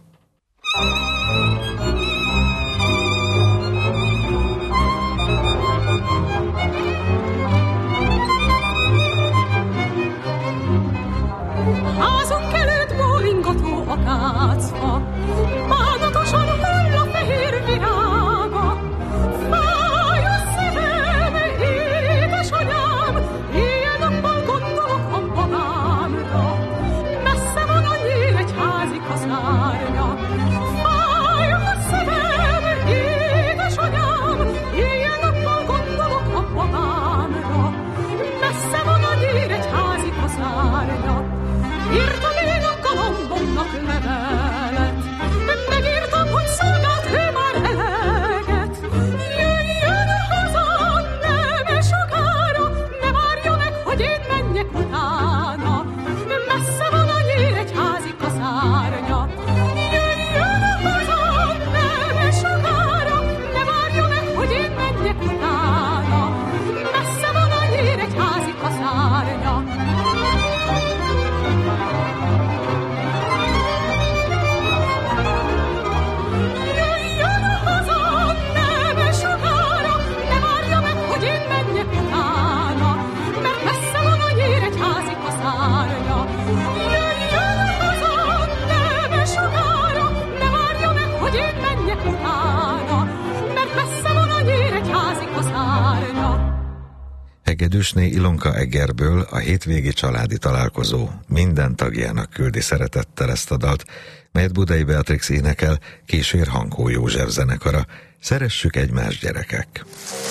Házunk előtt boringató akácfa, bánatosan hull a fehér virága. Fáj a szívem, édesanyám, éjjel-nappal gondolok a magámra. Messze van a nyíregyházi kaszárnya. Fáj a szívem, édesanyám, éjjel-nappal gondolok a magámra. Messze van a nyíregyházi kaszárnya. Írtam én a galambomnak levelet, megírtam, hogy szolgált ő már eleget. Jöjjön haza, nem sokára, ne várja meg, hogy én menjek utána. Messze van a nyíregyházi kaszárnya. Jöjjön haza, nem sokára, ne várja meg, hogy én menjek utána. Messze van a nyíregyházi kaszárnya. Hegedűsné Ilonka Egerből a hétvégi családi találkozó minden tagjának küldi szeretettel ezt a dalt, melyet Budai Beatrix énekel, kísér Hankó József zenekara. Szeressük egymást, gyerekek!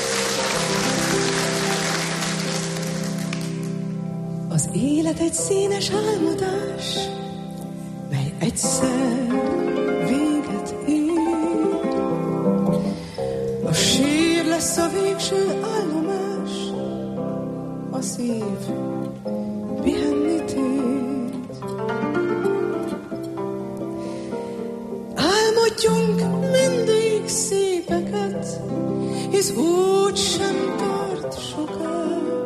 Az élet egy színes álmodás, mely egyszer véget ér. A sír lesz a végső állomás, a szív pihenni tér. Adjunk mindig szépeket, hisz úgysem tart soká.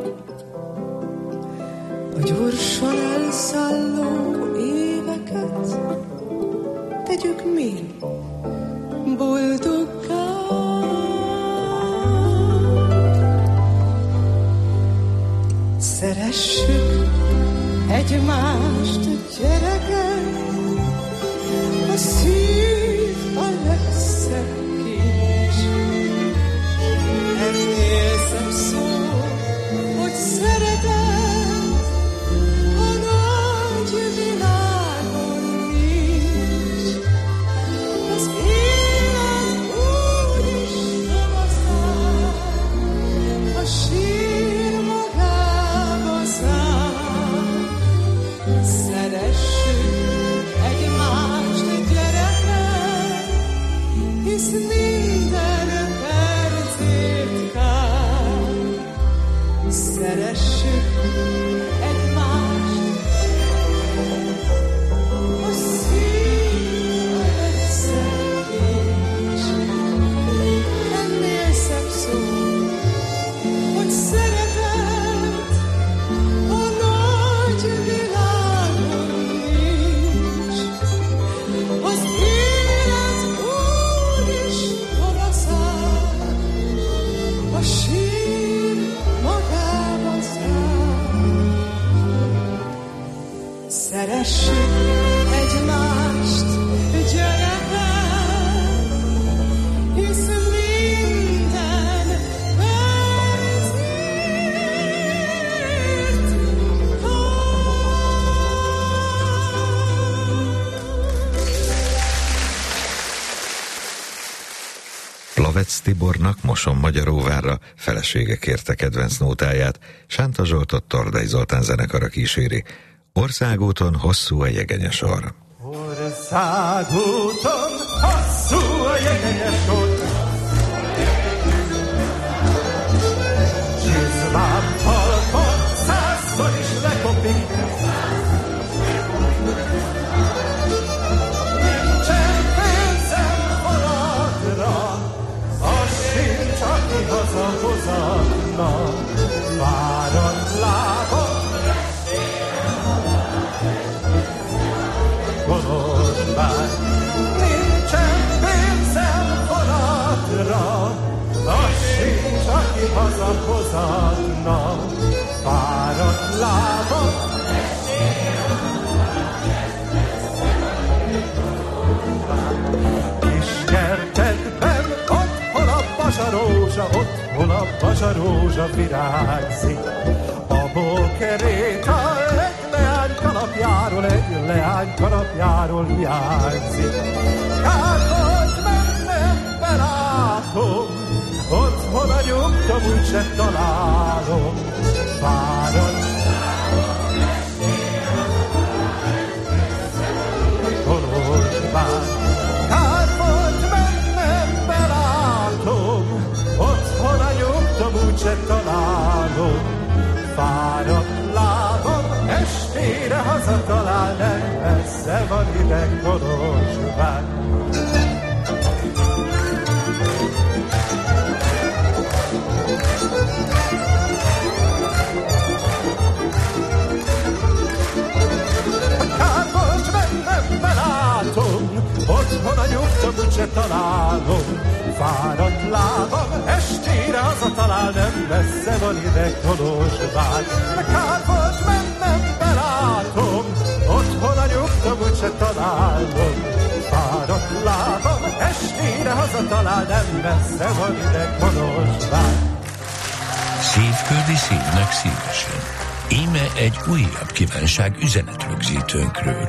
A gyorsan elszálló éveket tegyük mi boldoggá. Szeressük egymást, gyerekek, a szív a legszebb kincs. Ennél szebb szó, hogy szeretet, a nagy világon nincs. Az élet úgy is ravaszál, a sír magába száll. Szeressük egymást, gyerekek, hisz minden percét kár. Szeressük egymást, a szív a legszebb kincs. Ennél szebb szó, hogy szeretet, a nagy világon nincs. Az élet úgy is ravaszál, a sír magába száll. Szeressük egymást, gyerekek, hisz minden percért Plavec Tibornak Moson-Magyaróvárra felesége kérte kedvenc nótáját, Sánta Zsoltot Tordai Zoltán zenekara kíséri. Országúton hosszú a jegenyes sor. Országúton hosszú a jegenyes sor, csizmám halkon 100-szor is lekopik. Nincsen pénzem haladra, az sincs, aki hazahozatna. Fáradt lábam Kolozsvár, nincsen pénzem vonatra, az sincs, aki hazahozatna. Fáradt lábam kis kertekben, otthon a bazsarózsa, otthon a bazsarózsa virágzik. A bókeréta egy leány kalapjáról hiányzik. Kár volt mennem, belátom, otthon a nyugtom úgyse találom. Fáradt Kolozsvár, kár volt mennem, belátom, otthon a nyugtom úgyse találom. Fáradt lábam, estére hazatalál, nem messze van ide Kolozsvár. Kár volt mennem, belátom, otthon a nyugtom úgyse találom. Fáradt lábam, estére hazatalál, nem messze van ide Kolozsvár. Kár volt mennem, belátom, otthon a nyugtom úgyse találom. Fáradt lábam, estére hazatalál, nem messze van ide Kolozsvár. Szívföldi szívnek szívesen. Íme egy újabb kívánság üzenetrögzítőnkről.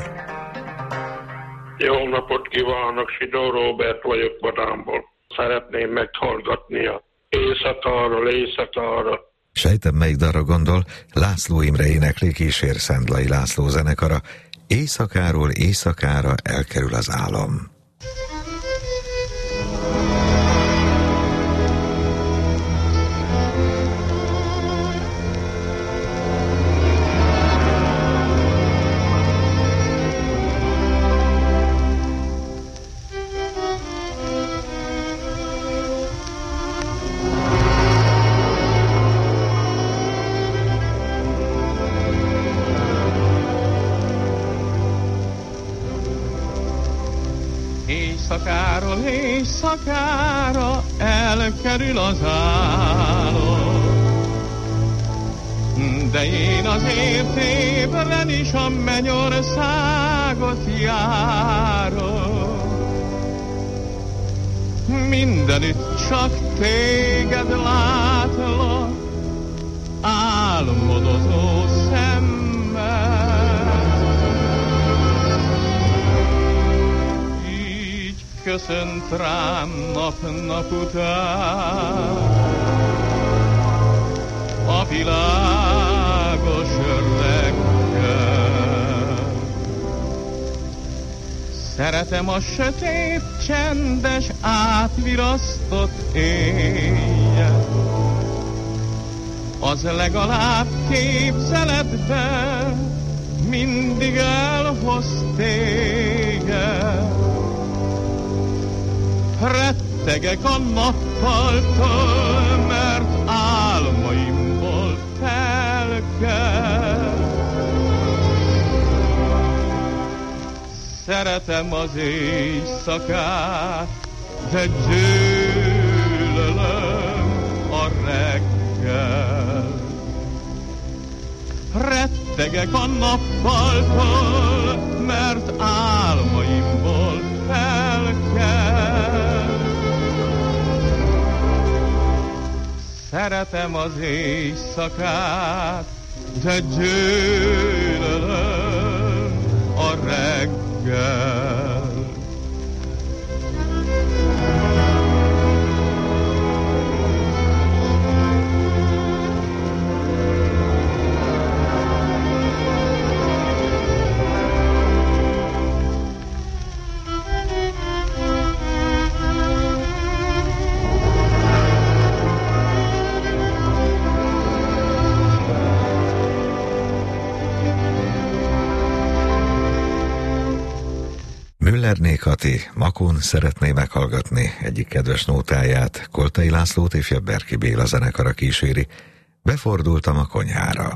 Jó napot kívánok, Sidó Róbert vagyok Badámból. Szeretném meghallgatni a Éjszakára. Sejtem, melyik dalra gondol, László Imre énekli, kísér Szendlai László zenekara. Éjszakáról éjszakára elkerül az álom. Éjszakáról éjszakára elkerül az álom, de én azért ébren is a mennyországot járok. Mindenütt csak téged látlak, álmodozó szemmel. Így köszönt rám nap után a világos reggel. Szeretem a sötét, csendes, átvirasztott éjjel. Az legalább képzeletben mindig elhoz téged. Rettegek a nappaltól, mert álmaimból felkel. Szeretem az éjszakát, de gyűlölöm a reggel. Rettegek a nappaltól, mert álmaimból felkel. Szeretem az éjszakát, de gyűlölöm a reggel. Müllerné Kati Makón szeretné meghallgatni egyik kedves nótáját, Koltai Lászlót ifjabb Berki Béla zenekara kíséri. Befordultam a konyhára.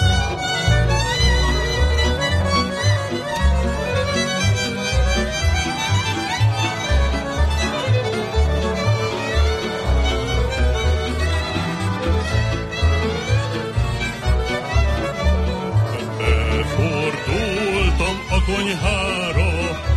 Befordultam a konyhára,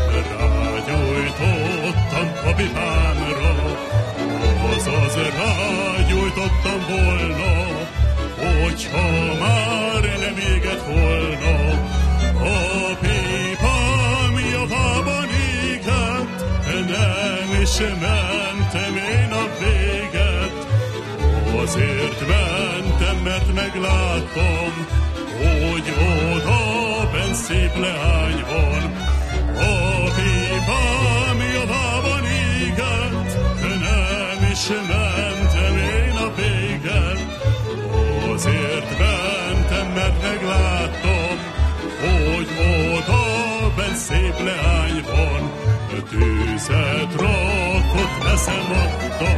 rágyújtottam a pipámra, azaz rágyújtottam volna, hogyha már nem égett volna. A pipám javában égett, nem is mentem én a véget. Azért mentem, mert megláttam, hogy oda benn szép leány van. A pipám javában égett, nem is mentem én a véget. Azért mentem, mert megláttam, hogy oda benn szép leány van. Tűzet rakott, veszem adta,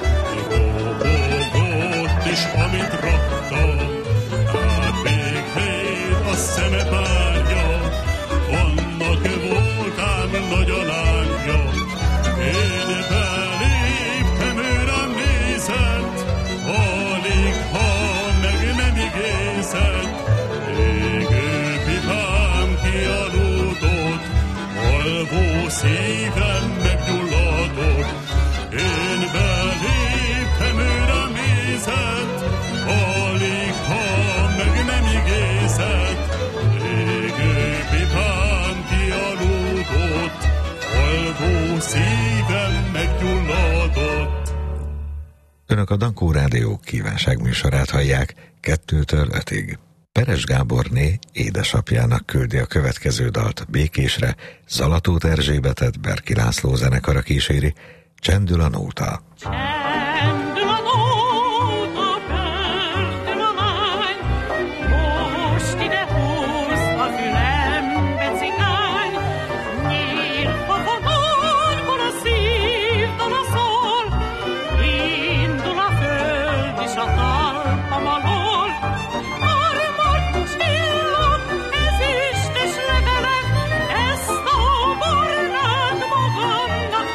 robogott is, amit raktam. Hát még hét a szeme párja, annak voltám nagy a lángja. Én beléptem, ő rám nézett, alig ha meg nem igézett. Égő pipám kialudott, alvó szívem meggyulladott. Én beléptem, ő rám nézett, alig ha meg nem igézett. Égő pipám kialudott, alvó szívem meggyulladott. Önök a Dankó Rádió kívánságműsorát hallják 2-től 5-ig. Peres Gáborné édesapjának küldi a következő dalt Békésre, Zalatóth Erzsébetet Berki László zenekara kíséri, Csendül a nóta. Csendül a nóta, pörgül a lány, most ide húz a fülembe cigány. Nyírva vonalból a szívdala szól, indul a föld és a talpam alól. Harmad csillag, ezüstös levelek, ezt a barnát magamnak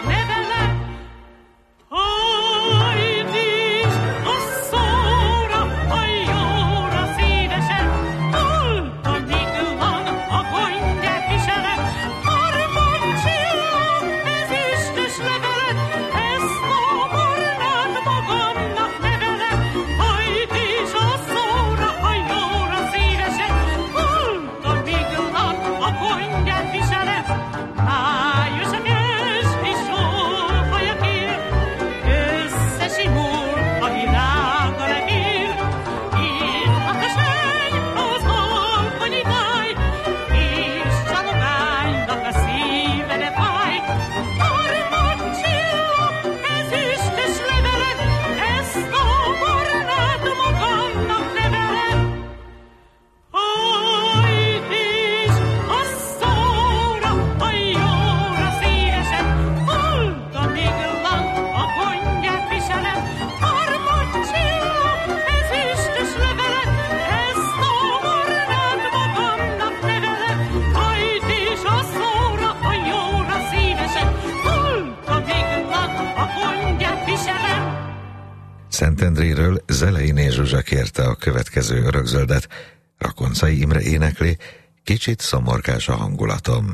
Szentendréről Zeleiné Zsuzsa kérte a következő örökzöldet, Rakoncai Imre énekli, Kicsit szomorkás a hangulatom.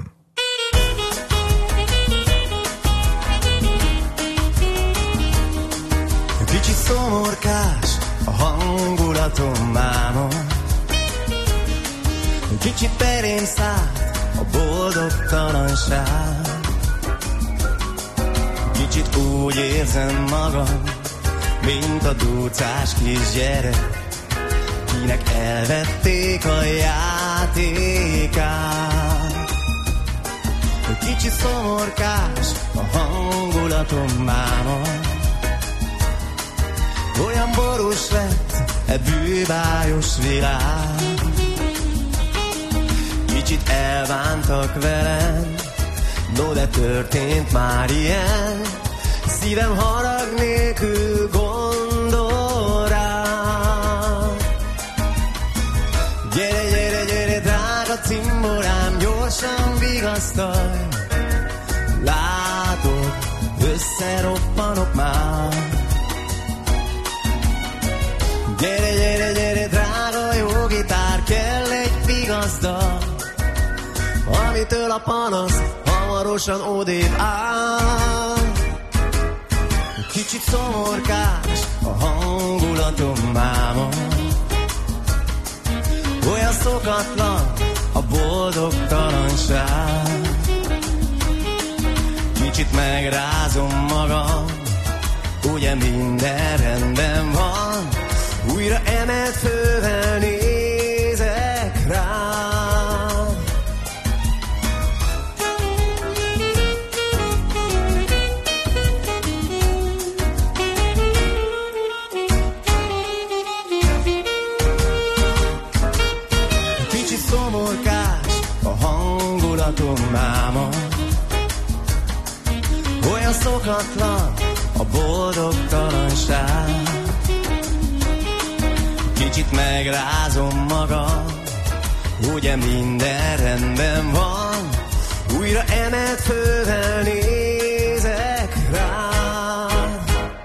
Kicsit szomorkás a hangulatom mámon, kicsit terén szállt a boldogtalanság. Kicsit úgy érzem magam, mint a ducás kisgyerek, kinek elvették a játékát. Kicsit szomorkás a hangulatom mámon, olyan borús lett e bűbájos világ. Kicsit elbántak velem, no de történt már ilyen, szívem harag nélkül gondol rám. Gyere, gyere, gyere, drága cimborám, gyorsan vigasztalj, látod, összeroppanok már. Gyere, gyere, gyere, drága jó gitár, kell egy vigasztal, amitől a panasz hamarosan odébb áll. Kicsit szomorkás a hangulatom máma, olyan szokatlan a boldogtalanság. Kicsit megrázom magam, ugye minden rendben van, újra emelt fővel nézek rám. Kicsit szomorkás a hangulatom máma, olyan szokatlan a boldogtalanság. Kicsit megrázom magam, ugye minden rendben van, újra emelt fővel nézek rám.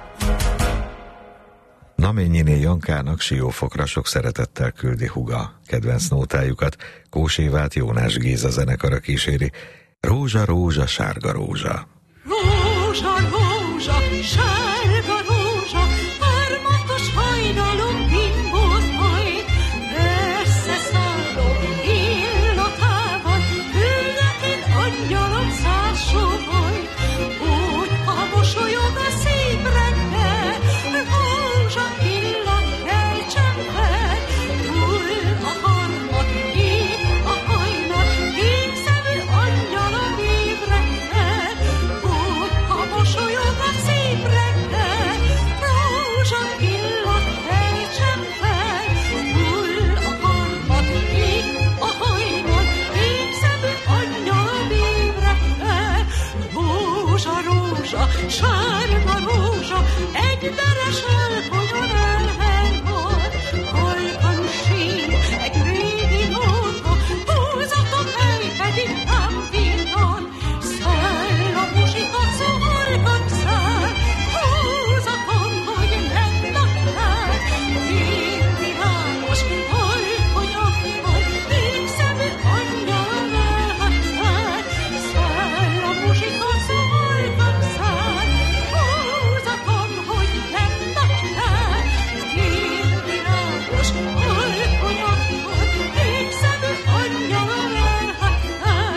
Namennyiné Jankának Siófokra sok szeretettel küldi húga. Kedvenc nótájukat Kós Évát Jónás Géza zenekara kíséri. Rózsa, rózsa, sárga rózsa. Rózsa, rózsa, sárga rózsa, ármatos hajnalom bimbót hajt, messze szálló illatában, küldök én angyalom szársóhajt, úgy a mosolyog a szép reggel, rózsa illat keltsen fel, hull a harmat, ég a hajnal, kékszemű angyalom ébredt el, úgy a mosolyog a szép reggel, rózsa illat keltsen fel, hull a harmat, ég a hajnal, kékszemű angyalom ébredt el. Rózsa, rózsa, sárga rózsa, egy deres alkonyon elhelyvol, halkan sír egy régi nóta, húzatok hely pedig nem villan, száll a muzsika szorgat száll, húzatom, hogy nem naplál, végvilágos, halkonyabbal, végszemű angyal elhatál, száll a muzsika szorgat száll, húzatom, hogy nem naplál, végvilágos, halkonyabbal, végszemű angyal elhatál.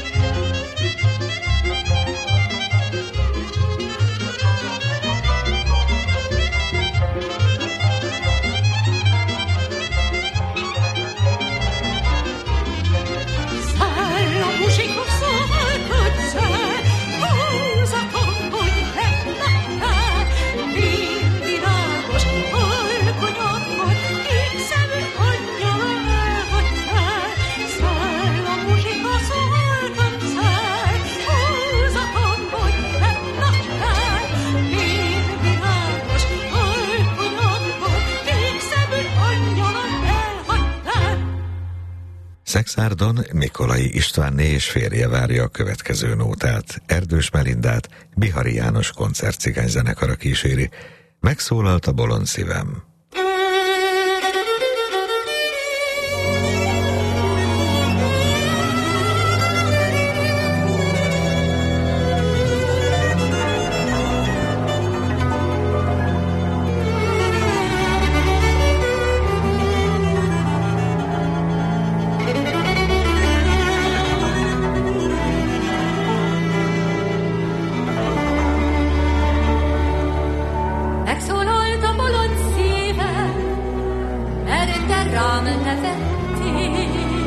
Száll a muzsika szorgat száll, húzatom, hogy nem naplál, végvilágos, halkonyabbal, kékszemű angyal elhatál. Száll a muzsika szorgat száll, húzatom, hogy nem naplál, végvilágos, halkonyabbal, kékszemű angyal elhatál. Szexárdon Mikolai Istvánné és férje várja a következő nótát. Erdős Melindát Bihari János koncertcigányzenekara kíséri. Megszólalt a bolond szívem. Megszólalt a bolond szívem, mert te rám nevettél.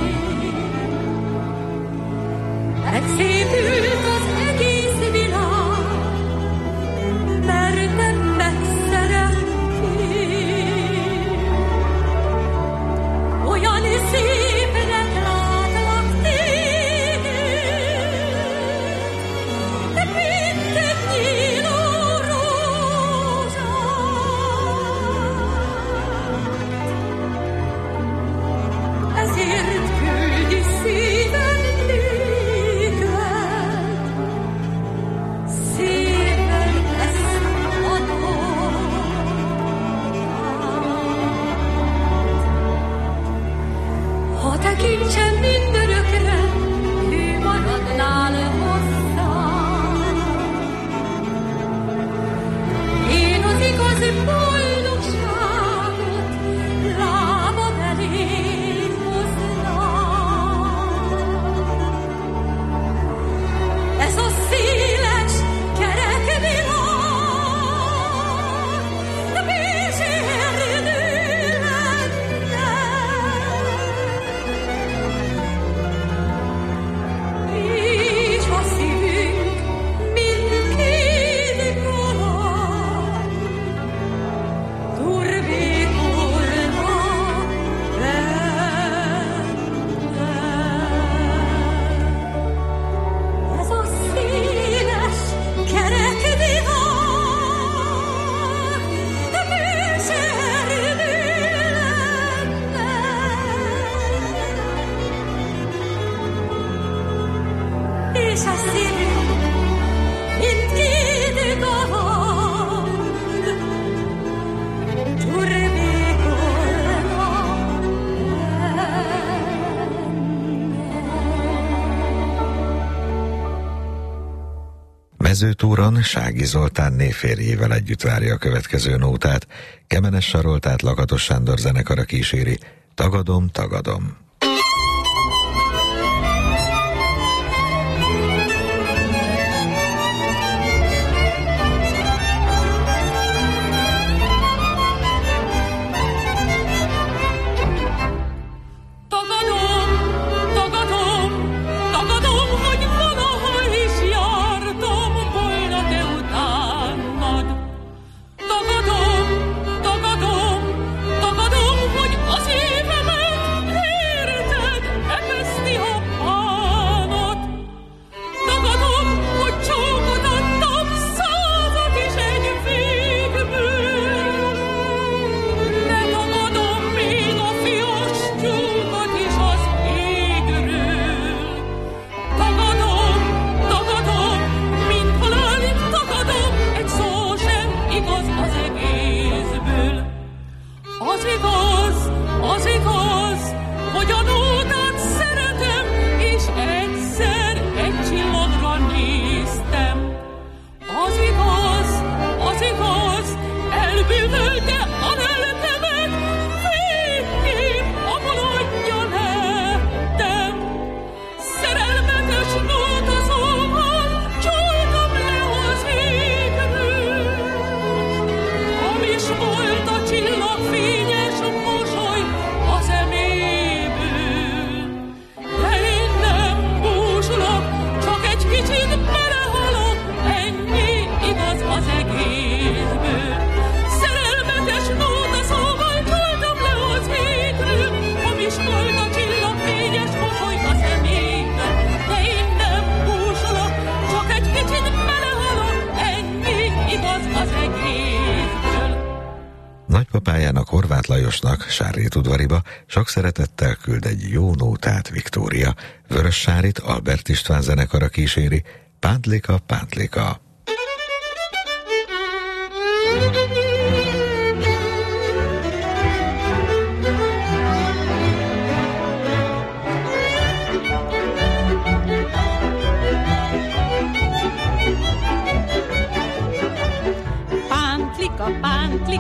Megszépült az egész világ, mert nem megszerettél. Olyan szépnek látlak téged, de mint egy nyíló ezért küldi szívem néked, szépen ezt adom. Ha tekintsem mindörökre, ő maradnál hozzám. Én az igazi boldogságot lábad elé hoznám. Ez a széles, kerek világ békerdő lenne. Így a szívünk mindkét kaland turbékolna benne. Ez a széles, kerek világ békerdő lenne. És a szívünk mindkét kaland turbékolna Mezőtúron Sági Zoltánné férjével együtt várja a következő nótát. Kemenes Saroltát Lakatos Sándor zenekara kíséri. Tagadom, tagadom. Tagadom, tagadom, tagadom, hogy valaha is jártam volna te utánad. Tagadom, tagadom, tagadom, hogy az évemet érted, epeszti a bánat. Tagadom, hogy csókot adtam 100 is egy végből. De tagadom még a fias tyúkot is az égről. Tagadom, tagadom, mint halálig tagadom, egy szó sem igaz az egészből. Az igaz, hogy a nótát szeretem, és egyszer egy csillagra néztem. Az igaz, elbűvölte a lelkemet, végképp a bolondja lettem. Szerelmetes nótaszóval csoltam le az égből. Hamis volt a csillagfényes mosoly a szeméből. De én nem búsulok, csak egy kicsit belehalok, ennyi igaz az egészből. Szerelmetes nótaszóval csoltam le az égből. Hamis volt a csillagfényes mosoly a szeméből. De én nem búsulok, csak egy kicsit belehalok, ennyi igaz az egészből. Nagypapájának, Horváth Lajosnak, Sárrétudvariba sok szeretettel küld egy jó nótát Viktória. Vörös Sárit Albert István zenekara kíséri. Pántlika, pántlika.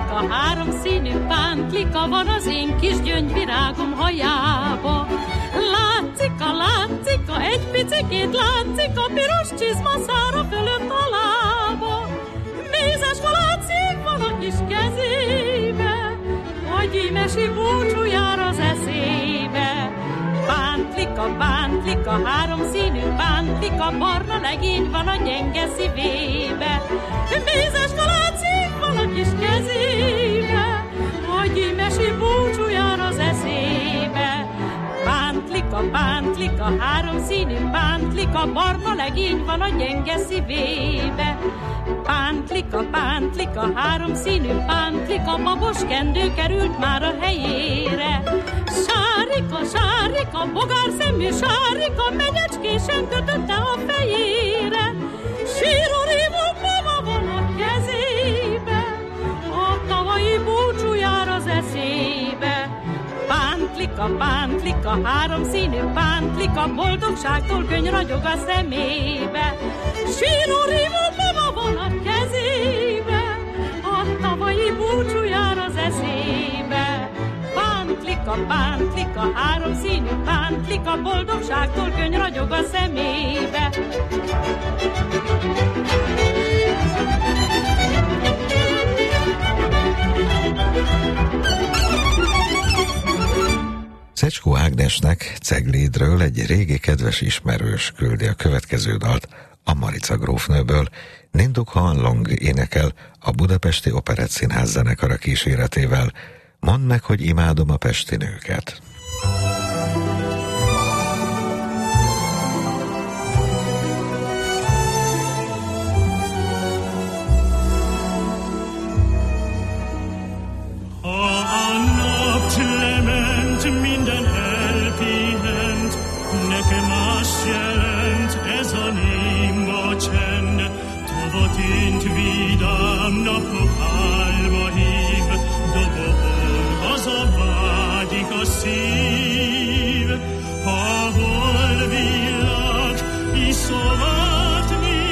Pántlika, háromszínű pántlika van az én kis gyöngyvirágom hajába. Látszika, egy picikét látszik a piros csizma szára fölött a lába. Mézes látszik van a kis kezébe, a gyímesi búcsú jár az eszébe. Pántlika, háromszínű pántlika, barna legény van a gyenge szívébe. Mézes látszik van a kis kezébe, a gyímesi búcsú jár az eszébe. Pántlika, háromszínű pántlika, barna legény van a gyenge szívébe. Pántlika, háromszínű pántlika, babos kendő került már a helyére. Sárika, bogár szemű sárika, megyecskésen kötötte a fejére. Síró-rívó baba van a kezébe, a tavalyi búcsú jár az eszébe. Pántlika, háromszínű pántlika, boldogságtól könny ragyog a szemébe. Síró-rívó baba van a kezébe, a tavalyi búcsú jár az eszébe. Pántlika, háromszínű pántlika, boldogságtól könny ragyog a szemébe. Szecskó Ágnesnek Ceglédről egy régi kedves ismerős küldi a következő dalt a Marica grófnőből. Ninduk Hanlong énekel a Budapesti Operett Színház zenekara kíséretével. Mondd meg, hogy imádom a pesti nőket. Minden elpihent, nekem azt jelent ez a néma csend. Tovotint vidám napok álma hív, dobogol hazavágyik a szív. Ahol villag, iszovat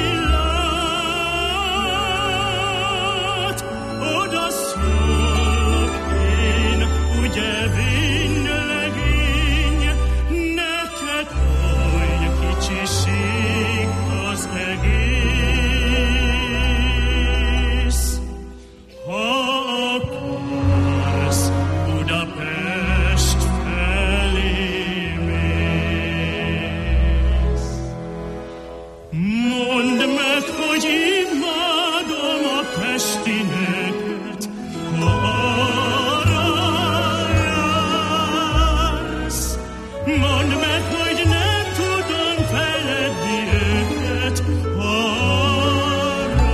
villat, oda szólok én, ugye az egész. Ha akarsz, Budapest felé mész. Mondd meg, hogy imádom a pesti nőket, ha arra jársz. Mondd meg, hogy nem tudom feledni őket, ha arra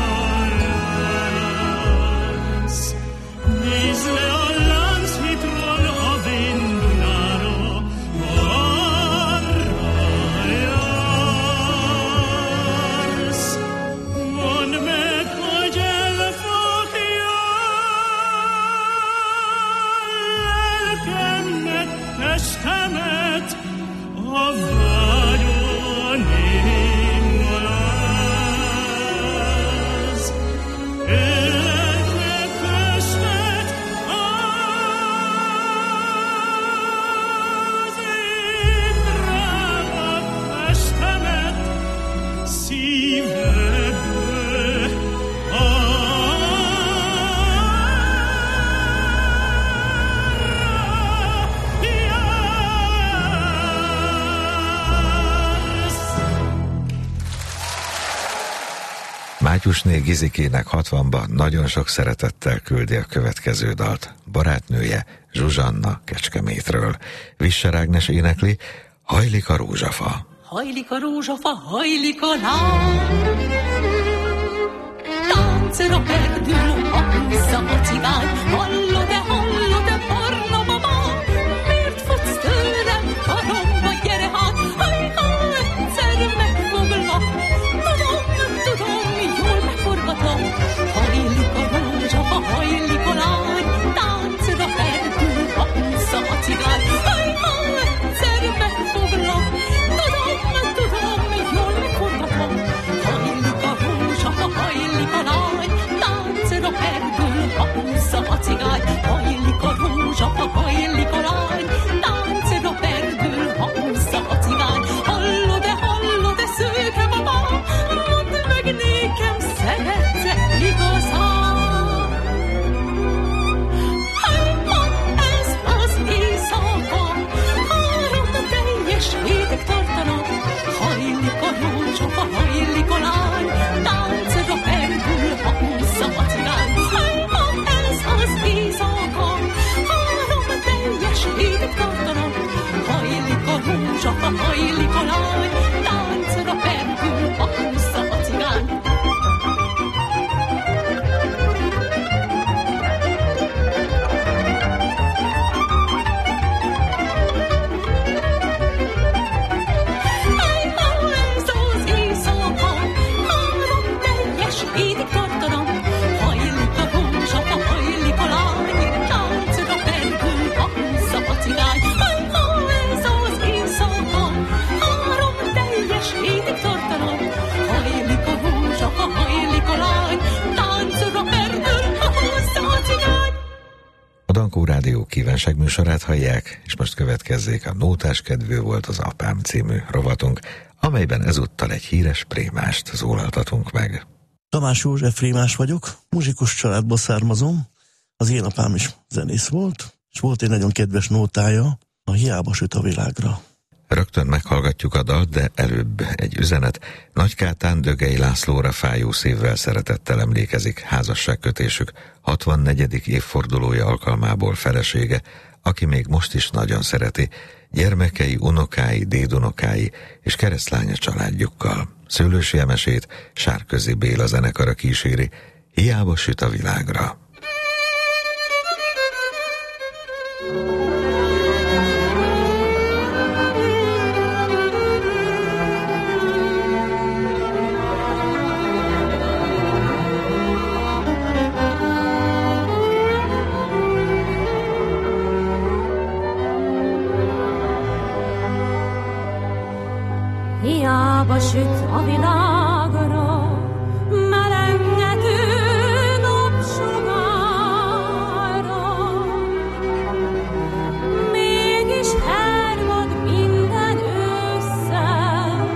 jársz. Nézd le a Lánchídról a Vén-Dunára, ha arra jársz. Mondd meg, hogy elfogja lelkemet, testemet, a vágyon ingaláz. Élek meg köztet az én drága testemet, szívedből Mátyusné Gizikének 60-ban nagyon sok szeretettel küldi a következő dalt. Barátnője Zsuzsanna Kecskemétről. Visser Ágnes énekli, hajlik a rózsafa. Hajlik a rózsafa, hajlik a láng. Táncra perdül, a húzza a cigány. Hallod-e, barna babám? Miért futsz tőlem, karomba, gyere hát. Hajha, egyszer megfoglak. Tudom, jól megforgatlak. Hajlik a rózsafa, hajlik a lány. Táncra perdül, a húzza a cigány. Hajha, egyszer megfoglak. Tudom, jól megforgatlak. Hajlik a rózsafa, hajlik a lány. Táncra perdül, a húzza rózsa, ha hajlik a lány, táncra perdül, ha húzza a cigány. Ha ez az éjszaka, 3 teljes hétig tartanak, hajlik a rózsa, ha hajlik a lány, táncra perdül, ha húzza a cigány. Dankó Rádió kívánságműsorát hallják, és most következzék a Nótás kedvő volt az apám című rovatunk, amelyben ezúttal egy híres prémást szólaltatunk meg. Tamás József prémás vagyok, muzsikus családból származom, az én apám is zenész volt, és volt egy nagyon kedves nótája, a Hiába süt a világra. Rögtön meghallgatjuk a dalt, de előbb egy üzenet. Nagykátán Dögei Lászlóra fájó szívvel szeretettel emlékezik házasságkötésük 64. évfordulója alkalmából felesége, aki még most is nagyon szereti, gyermekei, unokái, dédunokái és keresztlánya családjukkal. Szőlősi Emesét Sárközi Béla zenekara kíséri, Hiába süt a világra. Hiába süt a világra, melengető napsugára, mégis hervad minden ősszel,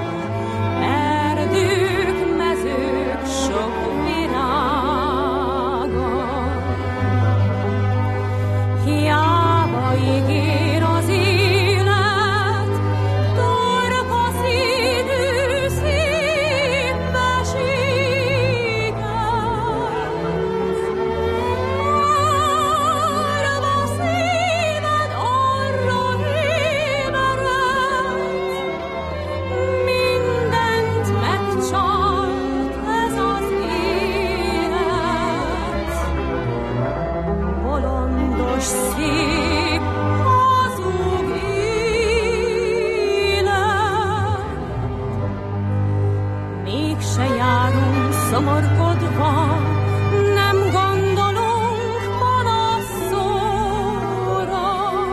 erdők, mezők, sok virága. Hiába ígér az élet, torka színű szépmeséget. Árva szíved arra ébredt, mindent megcsalt ez az élet. Bolondos szép hazug élet, mégse járunk szomorkodva, nem gondolunk panaszóra,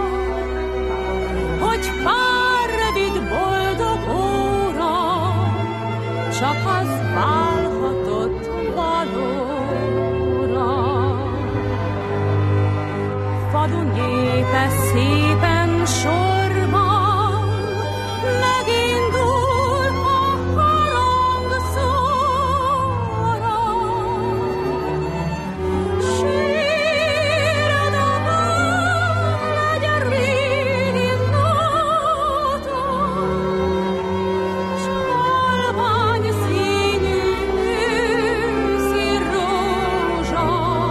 hogy pár rövid boldog óra csak az válhatott valóra. Falu népe szépen sorban megindul a harangszóra. Síradóban legyen régi nóta, s halvány színű őszi rózsa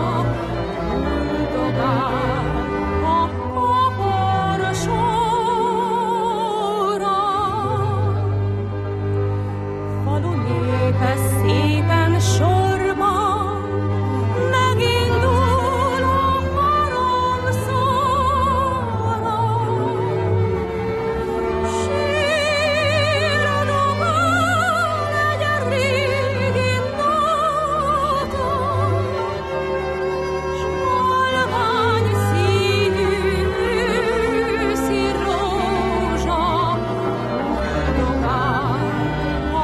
muldogál a kaporsóra. Falu népe szépen sorban megindul a harangszóra. Síradóban legyen régi nóta, s halvány színű őszi rózsa muldogál a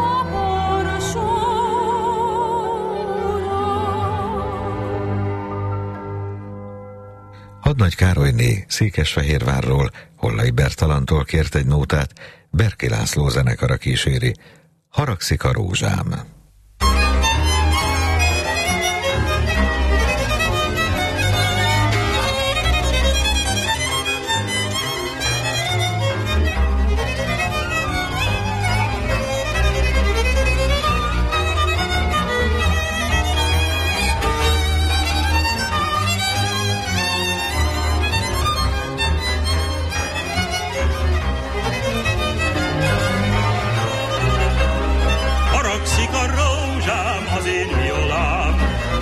kaporsóra. Hadnagy Károlyné Székesfehérvárról, Hollai Bertalantól kért egy nótát, Berki László zenekara kíséri, Haragszik a rózsám.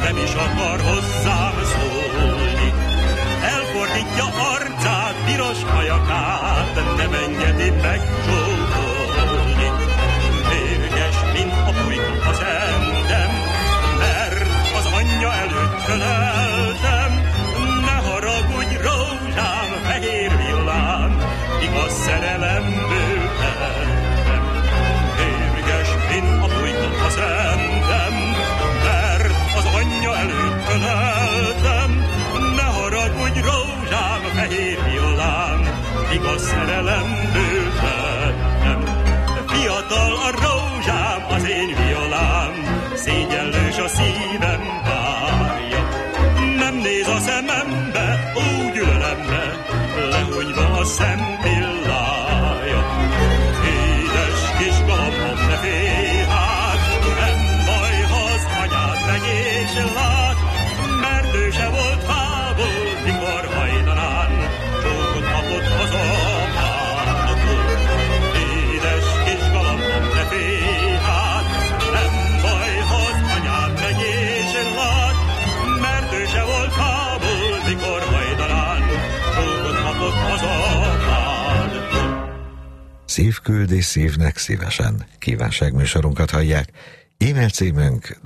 nem is akar hozzám szólni. Elfordítja arcát, piros hajakát, nem engedi megcsókolni. Mérges, mint a pulyka a szendem, mert az anyja előtt öleltem. Ne haragudj, rózsám, fehér villám, igaz szerelemből tettem. Mérges, mint a pulyka a szendem, mert az anyja előtt öleltem. Ne haragudj, rózsám, fehér villám, igaz szerelemből tettem. Fiatal a rózsám, az én violám, szégyenlős a szívem várja. Nem néz a szemembe, úgy ülelembe, lehunyva a szempillája. Édes kis galambom, ne félj hát, nem baj, ha az anyád meg és lát, mert ő se volt hából, mikor hajdanán csókot kapott az apádból. Édes kis galambom, ne félj hát, nem baj, ha az anyád meg és lát, mert ő se volt hából, mikor hajdanán csókot kapott az apádból. Szívküldi szívnek szívesen. Kívánságműsorunkat hallják. E-mail címünk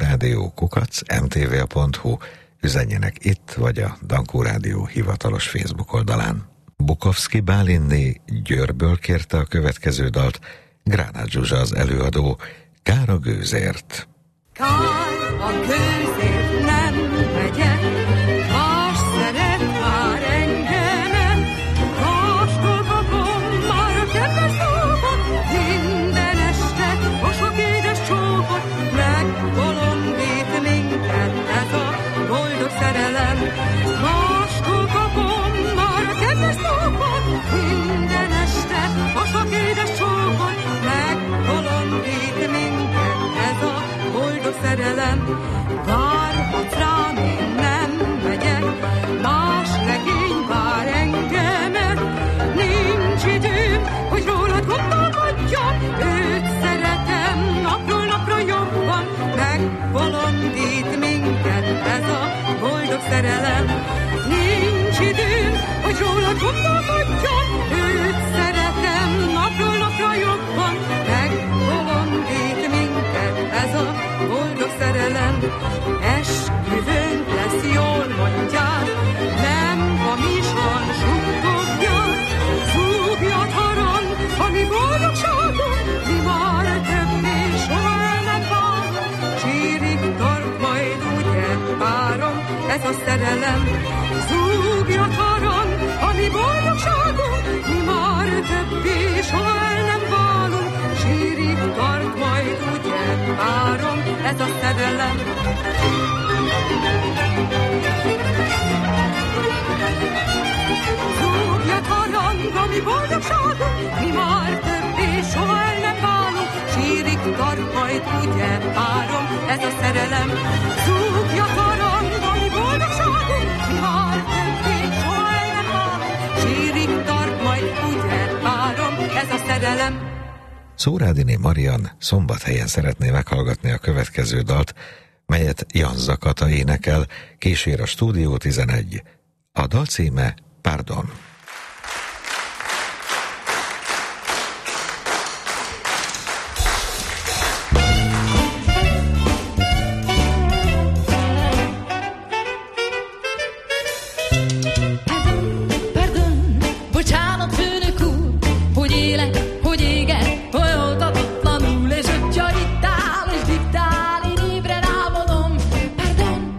dankórádió@mtva.hu. Üzenjenek itt vagy a Dankó Rádió hivatalos Facebook oldalán. Bukowski Bálindi Győrből kérte a következő dalt. Gránát Zsuzsa az előadó. Kár a gőzért. Kár a gőzért nem megyek, más szeret már engemet, mástól kapom már a kedves dolgot, minden este a sok édes csókot, megbolondít minket ez a boldog szerelem. Mástól kapom már a kedves dolgot, minden este a sok édes csókot, megbolondít minket ez a boldog szerelem. Várhatsz rám, én nem megyek, más legény vár engemet. Nincs időm, hogy rólad gondolkodjam, őt szeretem napról napra jobban, megbolondít minket ez a boldog szerelem. Nincs időm, hogy rólad gondolkodjam, őt szeretem napról napra jobban, megbolondít minket ez a boldog szerelem. Esküvőnk lesz, jól mondják, nem hamisan suttogják. Zúgjad haran, a mi boldogságunk, mi már többé soha el nem vár. Sírig tart majd ugye párom, ez a szerelem. Zúgjad haran, a mi boldogságunk, mi már többé soha el nem válunk. Sírig tart majd ugye párom, ez a szerelem. Zúgjad harang, a mi boldogságunk, mi már többé soha el nem válunk. Sírig tart majd ugye párom, ez a szerelem. Zúgjad harang, a mi boldogságunk, mi már többé soha el nem válunk. Sírig tart majd ugye párom, ez a szerelem. Szórádiné Marian Szombathelyen szeretné meghallgatni a következő dalt, melyet Jan Zakata énekel, kísér a Stúdió 11. A dal címe Pardon. Pardon, bocsánat, főnök úr, hogy élek, hogy égek, olyan oltatatlanul, és hogyha itt áll, és diktál, én ébren álmodom. Pardon.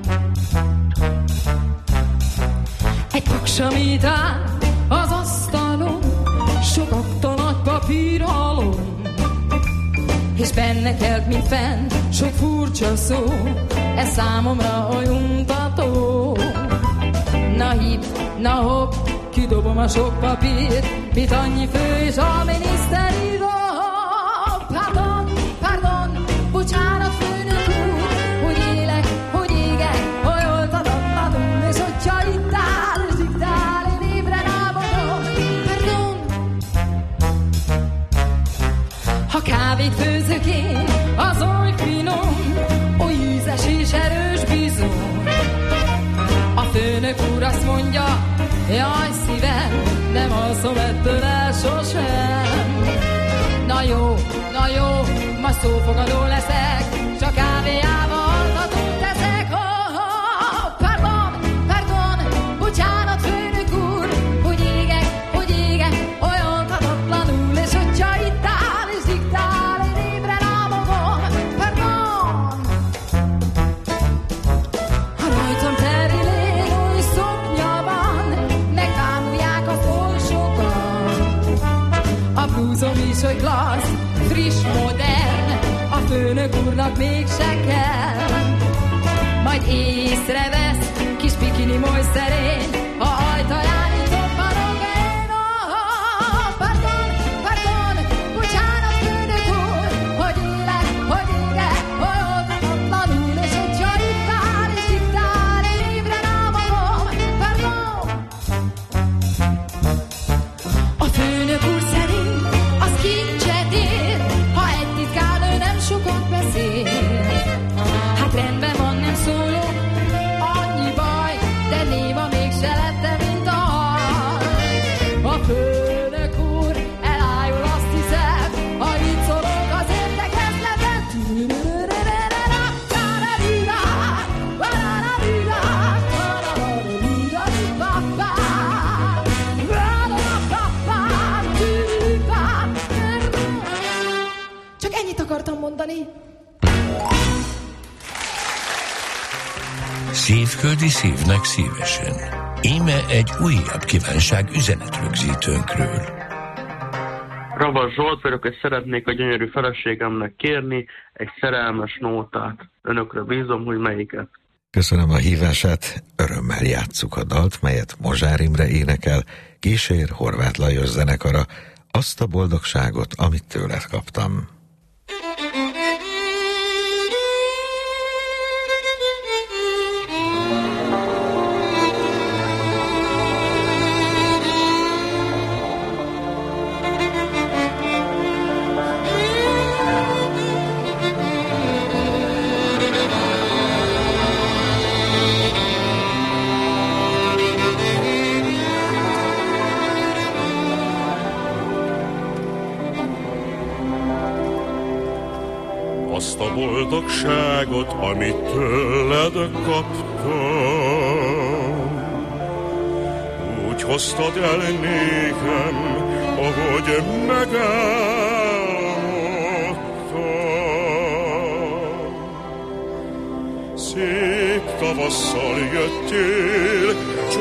Egy paks, amit áll az asztalon, sok akta, nagy papírhalom, és benne kelt, mint fenn, sok furcsa szó, ez számomra ajuntató. Na hip, na hopp, kidobom a sok papírt, mit annyi fő és a miniszteri dob. Pardon, pardon, bocsánat, főnök úr, hogy élek, hogy égek, hogy oltatatlanul, és hogyha itt áll, és diktál, én ébren álmodom. Pardon. Ha kávét főzök én, az oly finom, oly ízes és erős bizony, szófogadó leszek, csak kávéjával altatót teszek. Pardon, bocsánat, főnök úr, hogy égek, olyan tadatlanul, és hogyha itt áll és diktál, én ébren álmodom. Pardon, ha rajtam terülén új szoknya van, megtámulják a folsokat. A blúzom is, hogy klassz, friss, modern, a főnök úrnak mégse kell. Majd észrevesz, kis bikini moly szerény, a ajtaján itt toppanom én. Pardon, bocsánat, főnök úr, hogy égek, olyan tadatlanul, és hogyha itt áll és diktál, én ébren álmodom. Pardon. A főnök úr szerint az kincset ér, ha egy titkárnő nem sokat beszél. Hát rendben van, nem szólok, annyi baj, de néma mégse lettem, mint a hal. A főnök úr elájul, azt hiszem, ha így szólok az értekezleten. Csak ennyit akartam mondani. Szívföldi szívnek szívesen. Íme egy újabb kívánság üzenetrögzítőnkről. Ravas Zsolt vagyok, és szeretnék a gyönyörű feleségemnek kérni egy szerelmes nótát. Önökre bízom, hogy melyiket. Köszönöm a hívását, örömmel játsszuk a dalt, melyet Mozsár Imre énekel, kísér Horváth Lajos zenekara, azt a boldogságot, amit tőled kaptam. Azt a boldogságot, amit tőled kaptam, úgy hoztad el nékem, ahogy megálmodtam. Szép tavasszal jöttél,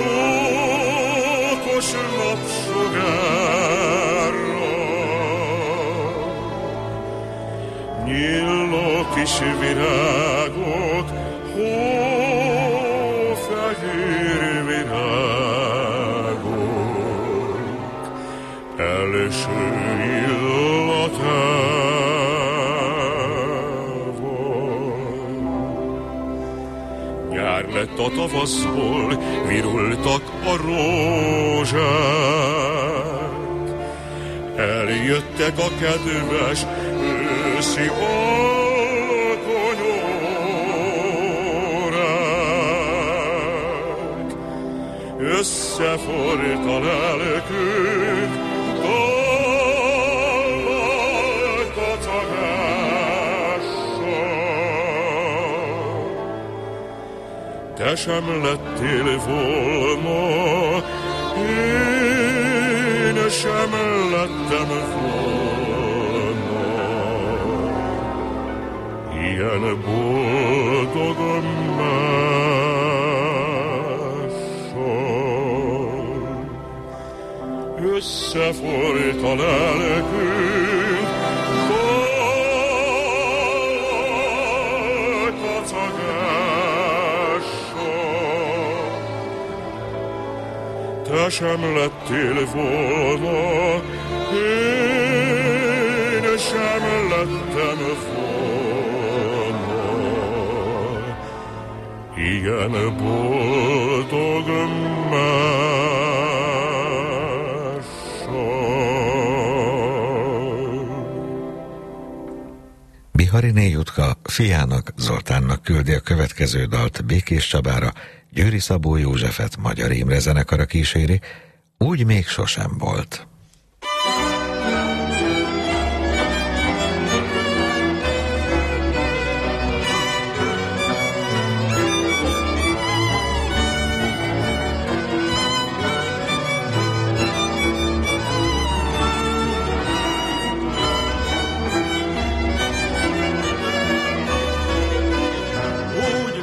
csókos napsugárra, nyíló kis virágok, hófehér virágok, első illatával. Nyár lett a tavaszból, virultak a rózsák, eljöttek a kedves őszi alkonyórák, összeforrt a lelkünk, dallal kacagással. Te sem lettél volna, én sem lettem volna ilyen boldog mással. Összeforrt a lelkünk, dallal kacagással. Te sem lettél volna, én sem lettem volna ilyen boldog mással. Bihariné Jutka fiának, Zoltánnak küldi a következő dalt Békés Csabára, Győri Szabó Józsefet Magyar Imre zenekara kíséri, úgy még sosem volt.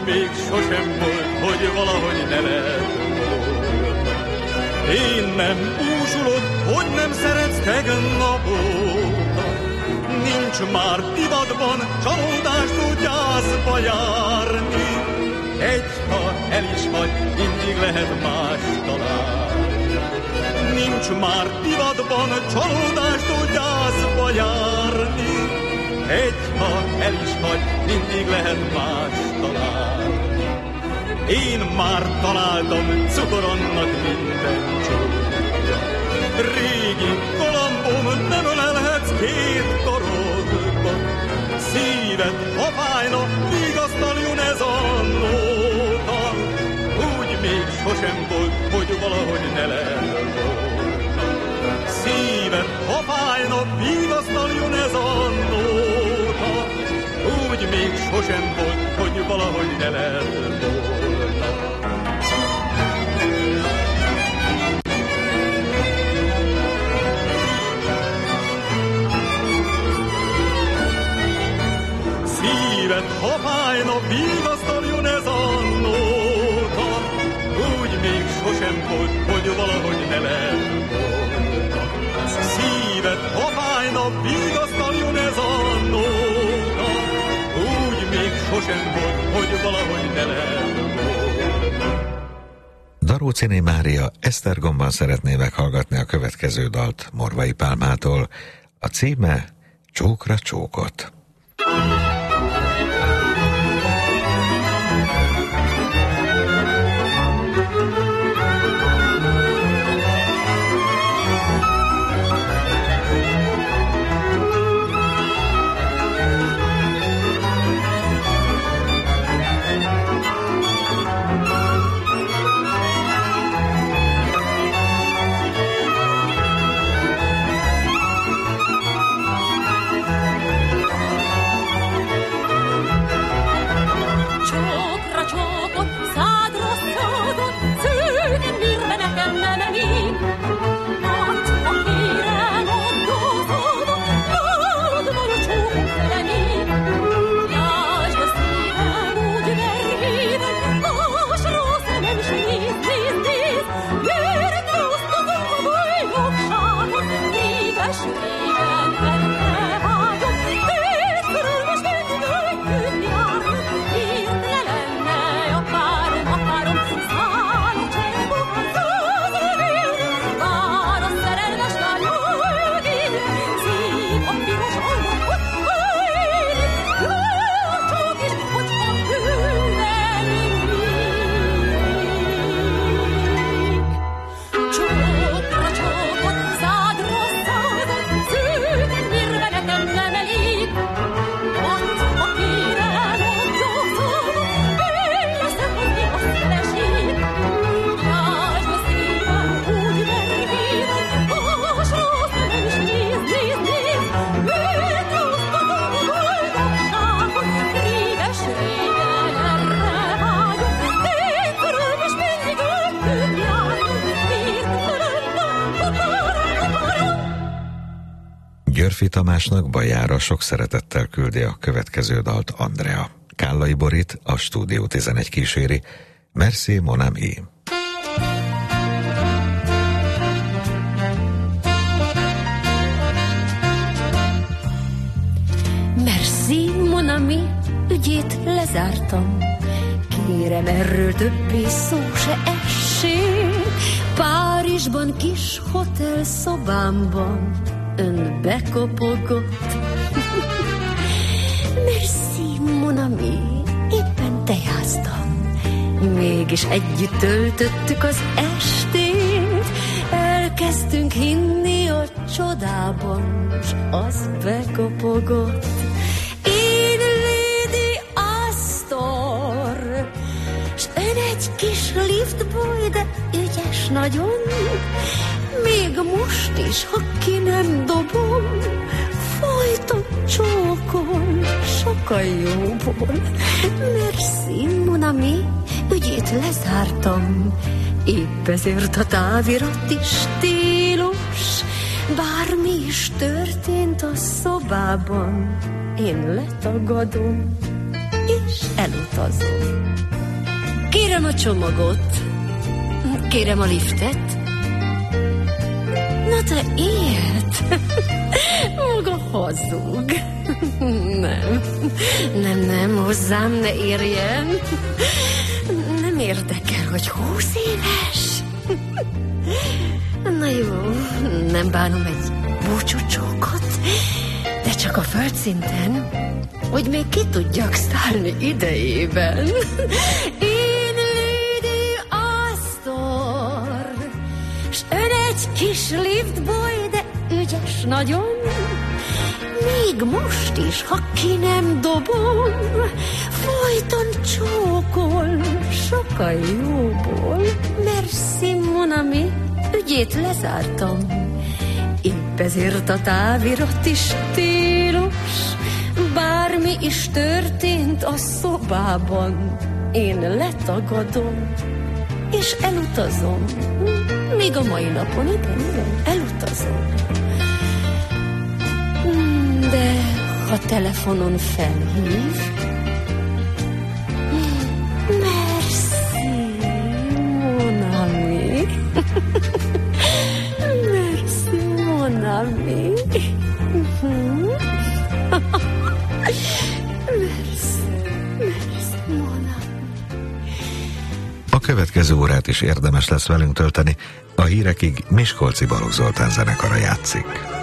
még sosem volt, hogy valahogy ne lehet volna. Én nem búsulok, hogy nem szeretsz tegnap óta. Nincs már divatban csalódástó gyászba járni. Ha el is vagy, mindig lehet más találni. Nincs már divatban csalódástó gyászba járni. Ha el is vagy, mindig lehet más találni. Én már találtam cukor annak minden csókja. Régi galambom, nem ölelhetsz két karodba. Szíved, ha fájna, vigasztaljon ez a nóta. Úgy még sosem volt, hogy valahogy ne lehet volna. Szíved, ha fájna, vigasztaljon ez a nóta. Úgy még sosem volt, hogy valahogy ne lehet volna. Szíved, ha fájna, vigasztaljon ez a nóta. Úgy még sosem volt, hogy valahogy ne lehet volna. Szíved, ha fájna, vigasztaljon ez a nóta. Úgy még sosem volt, hogy valahogy ne lehet volna. Darócini Mária Esztergomban szeretné meghallgatni a következő dalt Morvai Pálmától. A címe Csókra csókot. Györfi Tamásnak Bajára sok szeretettel küldi a következő dalt Andrea. Kállai Borit a Stúdió 11 kíséri. Merci mon ami. Merci mon ami, ügyét lezártam. Kérem, erről többé szó se essék. Párizsban kis hotel szobámban ön bekopogott. Merci, mon ami, éppen tejáztam. Mégis együtt töltöttük az estét. Elkezdtünk hinni a csodában, s az bekopogott. Én Lady Astor, s ön egy kis liftboy, de ügyes nagyon. Még most is, ha ki nem dobom, folyton csókol, sokkal jóból. Merci, mon ami, ügyét lezártam. Épp ezért a távirati stílus. Bármi is történt a szobában, én letagadom. és elutazom. Kérem a csomagot, kérem a liftet. Na te ilyet? Maga hazug. Nem, hozzám ne érjen. Nem érdekel, hogy 20 éves. Na jó, nem bánom egy búcsúcsókot, de csak a földszinten, hogy még ki tudjak szállni idejében. Én Lady Astor, s ön egy kis liftboy, de ügyes nagyon. Még most is, ha ki nem dobom, folyton csókol, sokkal jóból. Merci, mon ami, ügyét lezártam. Épp ezért a távirati stílus, bármi is történt a szobában, én letagadom, és elutazom. Még a mai napon, igen, elutazom. De ha telefonon felhív, merci, mon ami. Merci, mon ami. A következő órát is érdemes lesz velünk tölteni. A hírekig Miskolci Balogh Zoltán zenekara játszik.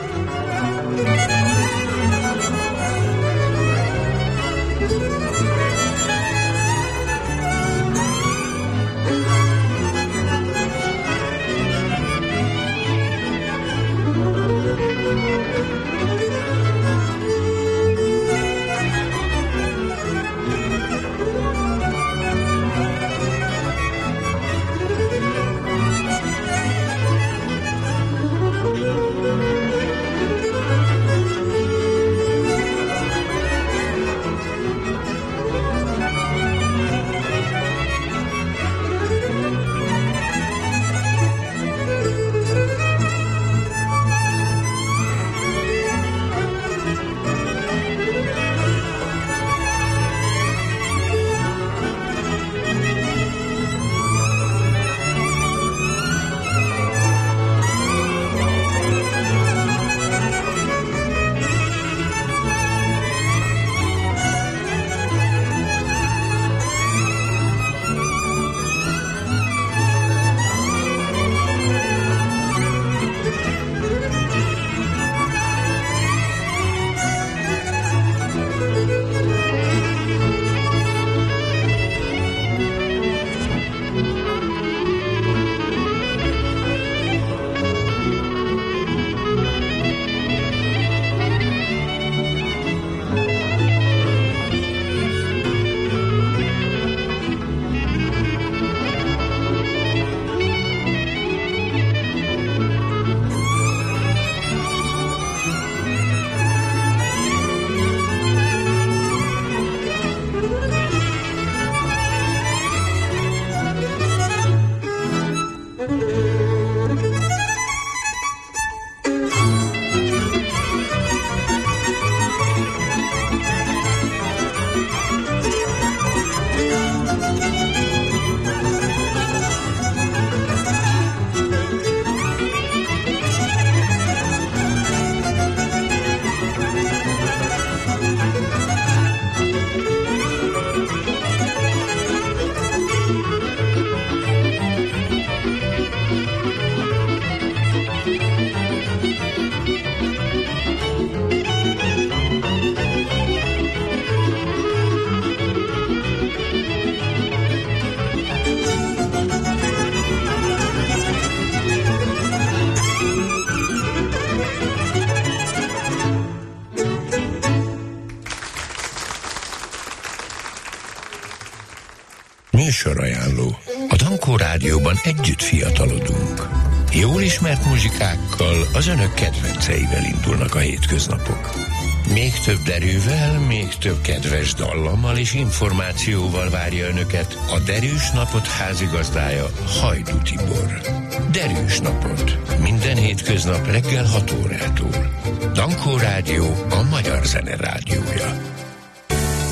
Műsorajánló. A Dankó Rádióban együtt fiatalodunk. Jól ismert muzsikákkal, az önök kedvenceivel indulnak a hétköznapok. Még több derűvel, még több kedves dallammal és információval várja önöket a Derűs Napot házigazdája, Hajdú Tibor. Derűs Napot. Minden hétköznap reggel 6 órától. Dankó Rádió, a magyar zene rádiója.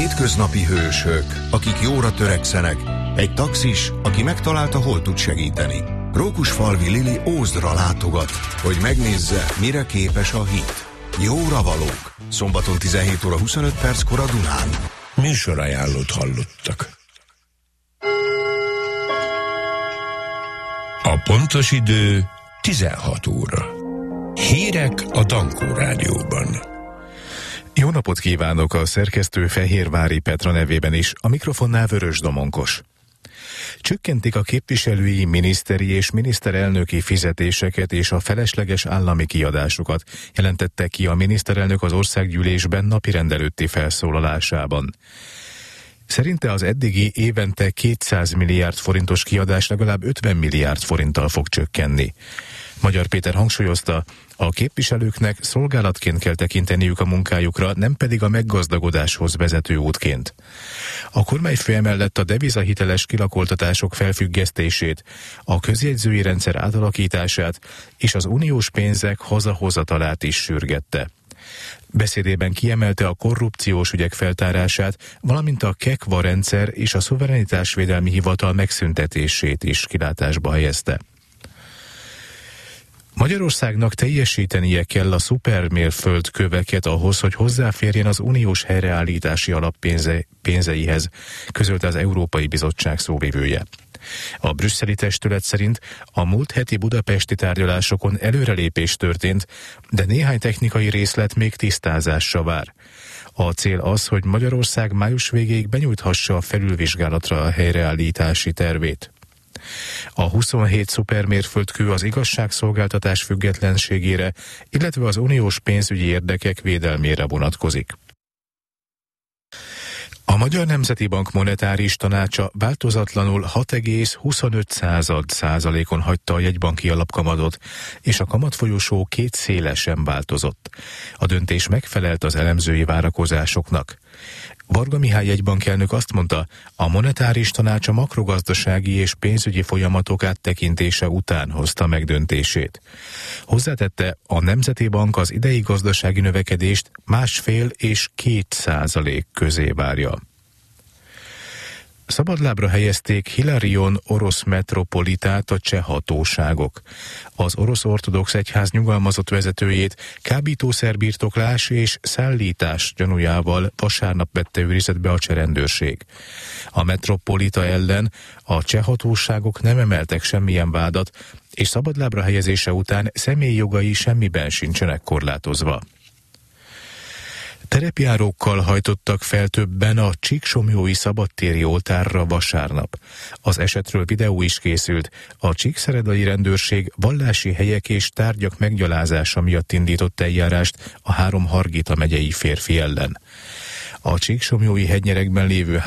Hétköznapi hősök, akik jóra törekszenek, egy taxis, aki megtalálta, hol tud segíteni. Rókusfalvi Lili Ózdra látogat, hogy megnézze, mire képes a hit. Jóra valók. Szombaton 17 óra 25 perckor a Dunán. Műsorajánlót hallottak. A pontos idő 16 óra. Hírek a Dankó Rádióban. Jó napot kívánok, a szerkesztő Fehérvári Petra nevében is, a mikrofonnál Vörös Domonkos. Csökkentik a képviselői, miniszteri és miniszterelnöki fizetéseket és a felesleges állami kiadásokat, jelentette ki a miniszterelnök az országgyűlésben napirend előtti felszólalásában. Szerinte az eddigi évente 200 milliárd forintos kiadás legalább 50 milliárd forinttal fog csökkenni. Magyar Péter hangsúlyozta, a képviselőknek szolgálatként kell tekinteniük a munkájukra, nem pedig a meggazdagodáshoz vezető útként. A kormányfő emellett a devizahiteles kilakoltatások felfüggesztését, a közjegyzői rendszer átalakítását és az uniós pénzek hazahozatalát is sürgette. Beszédében kiemelte a korrupciós ügyek feltárását, valamint a KEKVA rendszer és a szuverenitásvédelmi hivatal megszüntetését is kilátásba helyezte. Magyarországnak teljesítenie kell a szupermérföldköveket ahhoz, hogy hozzáférjen az uniós helyreállítási alap pénzeihez, közölte az Európai Bizottság szóvivője. A brüsszeli testület szerint a múlt heti budapesti tárgyalásokon előrelépés történt, de néhány technikai részlet még tisztázásra vár. A cél az, hogy Magyarország május végéig benyújthassa a felülvizsgálatra a helyreállítási tervét. A 27 szupermérföldkő az igazságszolgáltatás függetlenségére, illetve az uniós pénzügyi érdekek védelmére vonatkozik. A Magyar Nemzeti Bank monetáris tanácsa változatlanul 6,25%-on hagyta a jegybanki alapkamatot, és a kamatfolyosó két széle sem változott. A döntés megfelelt az elemzői várakozásoknak. Varga Mihály jegybankelnök azt mondta, a monetáris tanács a makrogazdasági és pénzügyi folyamatok áttekintése után hozta meg döntését. Hozzátette, a Nemzeti Bank az idei gazdasági növekedést 1,5 és 2% közé várja. Szabadlábra helyezték Hilarion orosz metropolitát a cseh hatóságok. Az orosz ortodox egyház nyugalmazott vezetőjét kábítószerbirtoklás és szállítás gyanújával vasárnap vette őrizetbe a cseh rendőrség. A metropolita ellen a cseh hatóságok nem emeltek semmilyen vádat, és szabadlábra helyezése után személyi jogai semmiben sincsenek korlátozva. Terepjárókkal hajtottak fel többen a Csíksomlyói szabadtéri oltárra vasárnap. Az esetről videó is készült. A csíkszeredai rendőrség vallási helyek és tárgyak meggyalázása miatt indított eljárást a 3 Hargita megyei férfi ellen. A Csíksomlyói hegynyerekben lévő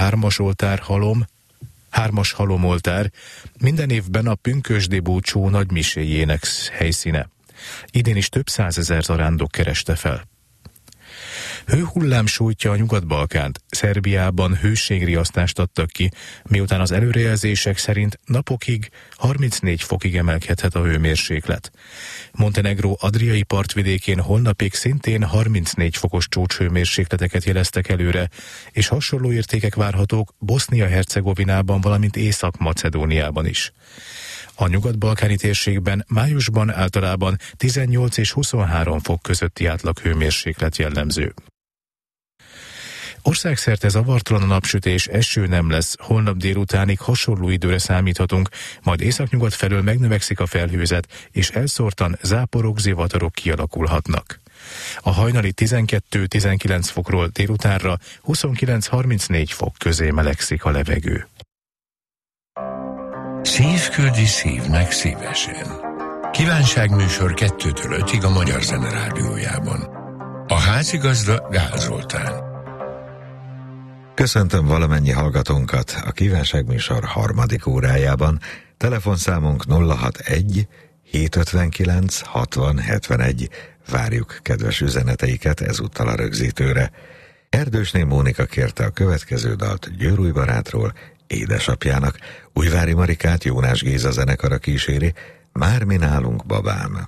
3-as halomoltár minden évben a pünkösdi búcsú nagymiséjének helyszíne. Idén is több százezer zarándok kereste fel. Hőhullám sújtja a Nyugat-Balkánt. Szerbiában hőségriasztást adtak ki, miután az előrejelzések szerint napokig 34 fokig emelkedhet a hőmérséklet. Montenegró adriai partvidékén holnapig szintén 34 fokos csúcshőmérsékleteket jeleztek előre, és hasonló értékek várhatók Bosznia-Hercegovinában, valamint Észak-Macedóniában is. A nyugat-balkáni térségben májusban általában 18 és 23 fok közötti átlag hőmérséklet jellemző. Országszerte zavartalan a napsütés, eső nem lesz, holnap délutánig hasonló időre számíthatunk, majd északnyugat felől megnövekszik a felhőzet, és elszórtan záporok, zivatarok kialakulhatnak. A hajnali 12-19 fokról délutánra 29-34 fok közé melegszik a levegő. Szívküldi szívnek szívesen. Kívánságműsor 2-től 5-ig a Magyar Zene Rádiójában. A házigazda Gál Zoltán. Köszöntöm valamennyi hallgatónkat a kívánságműsor 3. órájában. Telefonszámunk 061 759 60 71. Várjuk kedves üzeneteiket ezúttal a rögzítőre. Erdősné Mónika kérte a következő dalt Győrúj barátról, édesapjának. Újvári Marikát Jónás Géza zenekara kíséri, Már mi nálunk babám.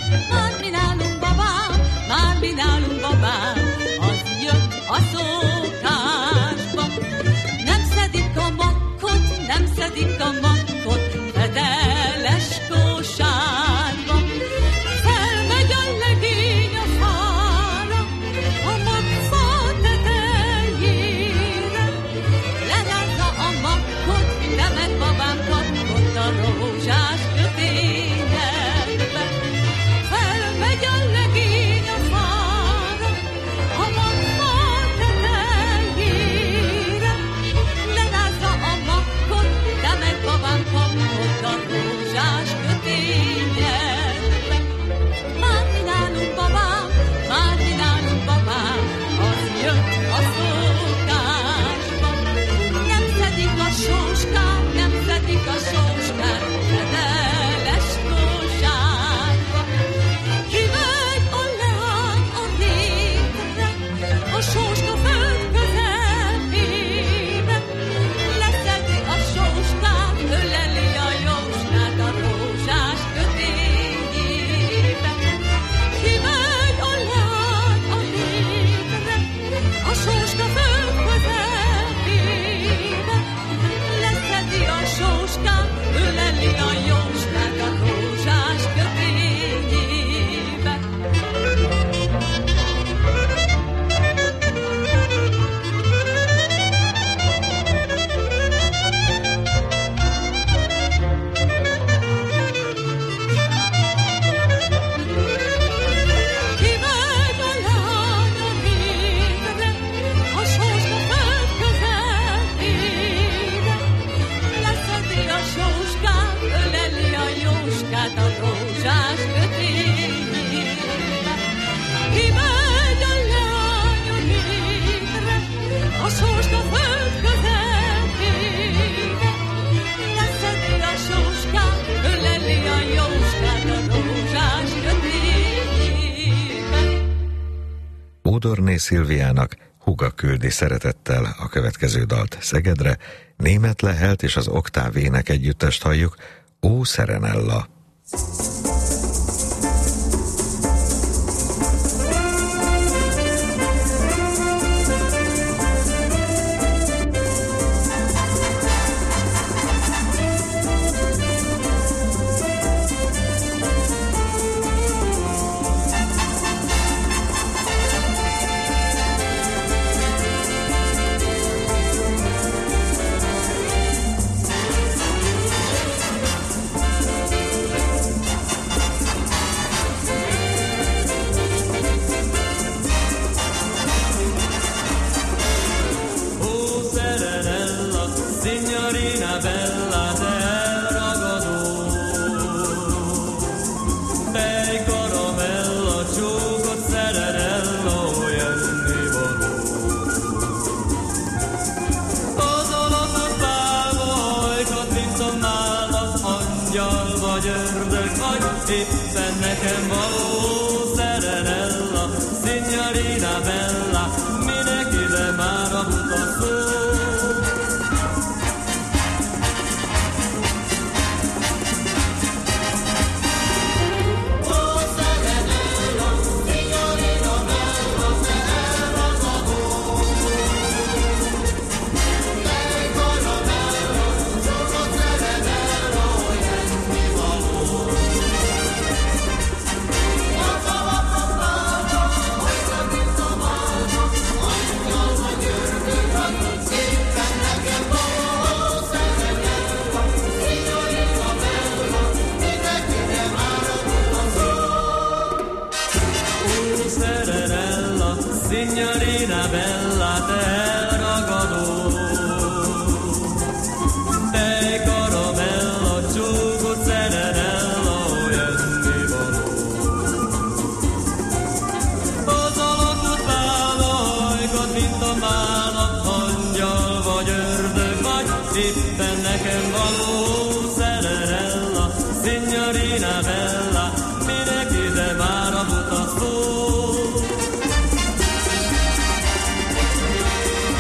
Már mi nálunk babám, már mi nálunk babám, az jött a szokásba. Nem szedik a makkot, nem szedik a makkot, fedeles kosárba. Felmegy a legény a fára, a magfa tetejére. Lerázza a makkot, temet babám kapott a rózsás kötényekbe. Felmegy a legény a fára, a magfa tetejére. Lerázza a makkot, temet babám kapott a rózsás kötényekbe. Már mi nálunk babám, már mi nálunk babám, az jött a szokásba. Nem szedik a sóskát, nem szedik a sóskát, fedeles kosárba. Kimegy a leány a rétre, a sóska föld közepébe. Leszedi a sóskát, öleli a jóskát a rózsás kötényébe. Kimegy a leány a rétre, a sóska föld közepébe. Leszedi a sóskát, öleli a jóskát a rózsás kötényébe. Kimegy a lány a rétre, a sóska föld közepére. Leszedi a sóskát, öleli a jóskát a rózsás kötényébe. Kimegy a lány a rétre, a sóska föld közepére. Leszedi a sóskát, öleli a jóskát a rózsás kötényébe. Ódorné Szilviának húga küldi szeretettel a következő dalt Szegedre, Németh Lehelt és az Oktáv Ének együttest halljuk, Ó Szerenella. Signorina bella, te elragadó. Te caramella, csúkot szerelella, jönnivaló. Az alakot bálna, hajkat, mint a mála, angyal vagy ördög vagy, éppen nekem való. Szerelella, signorina bella, minek ide már a buta szó.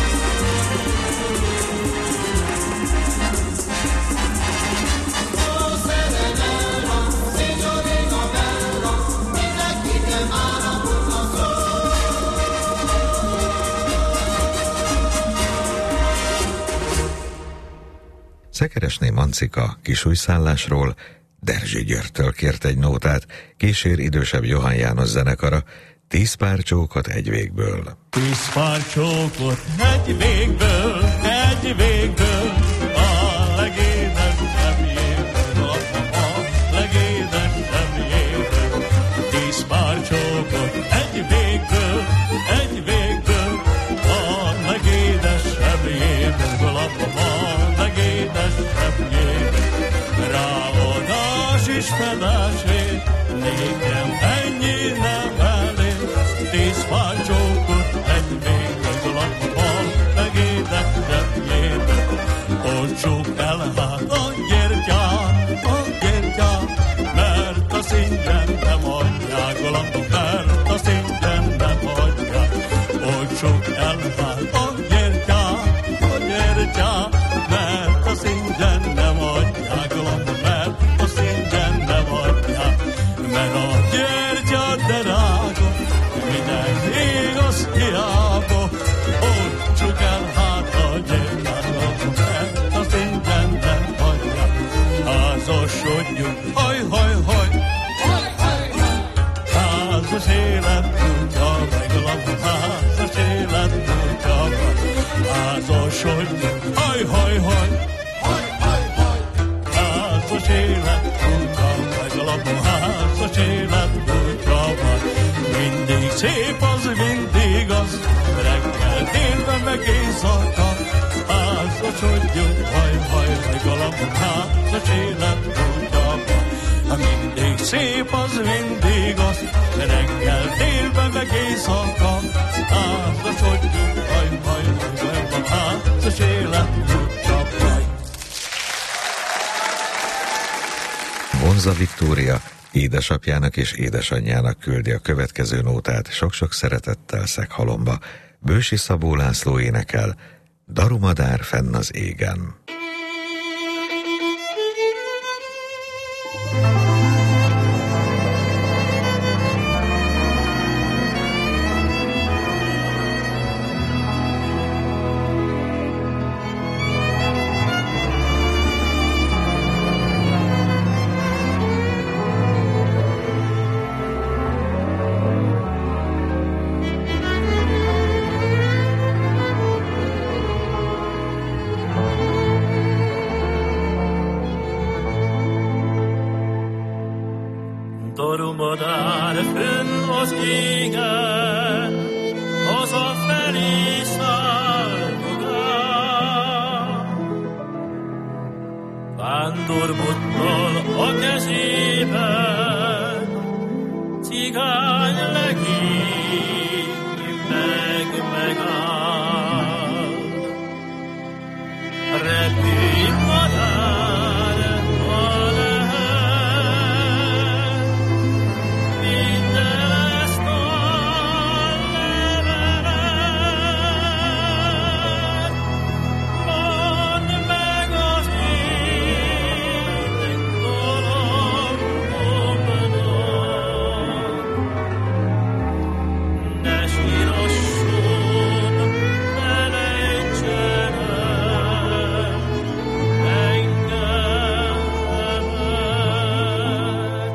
Szekeresné Mancika Kisújszállásról, Derzsi Györgytől kért egy nótát, kísér idősebb Johann János zenekara, 10 pár csókot egy végből. 10 pár csókot egy végből, egy végből, a legédesebb jéből, a legédesebb jéből. 10 pár csókot egy végből, egy végből, a legédesebb jéből, a legédesebb jéből. Ráadás is fedásé, nékem ennyi nem elég. 10 pár csókot egy végből, a legédesebb jéből. Olcsuk el hát a gyertyát, mert a szingyen nem adják, mert a szingyen nem adják. Olcsuk el hát a gyertyát, mert a szingyen nem adják, mert a szingyen nem adják. Mert a gyertya drága, minden igaz hiába. Olcsuk el hát a gyertyát, mert a szingyen nem adják. Házasodjunk, haj, haj, haj, házas élet tudja meg, házas élet tudja meg. Házasodjunk, haj, haj, haj, házas élet tudja meg, házas élet tudja meg. Mindig szép az, mindig az, reggel, délben meg éjszaka. Házasodjunk, haj, haj, házas élet tudja meg. Mindig szép az, mindig az, reggel, délben meg éjszaka. Házasodjunk, haj, haj, házas élet tudja meg. Bonza Viktória édesapjának és édesanyjának küldi a következő nótát sok-sok szeretettel Szeghalomba. Bősi Szabó László énekel, Darumadár fenn az égen. Darumadár fönn az égen, hazafelé szállodál. Vándorbotttal a kezében, cigány legény megáll. Repülj madár, ha lehet, vidd el ezt a levelet. Mondd meg az én dalomnak, ne sírasson, felejtsen el engemet.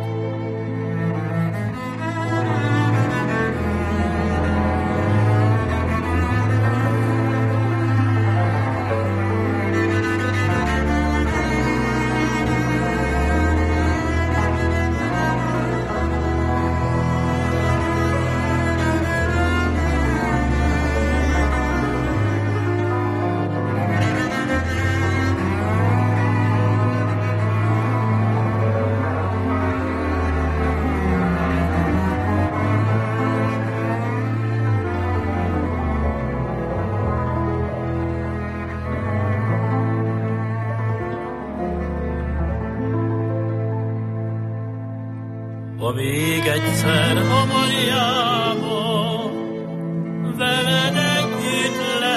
Ha még egyszer a Mariába veled együtt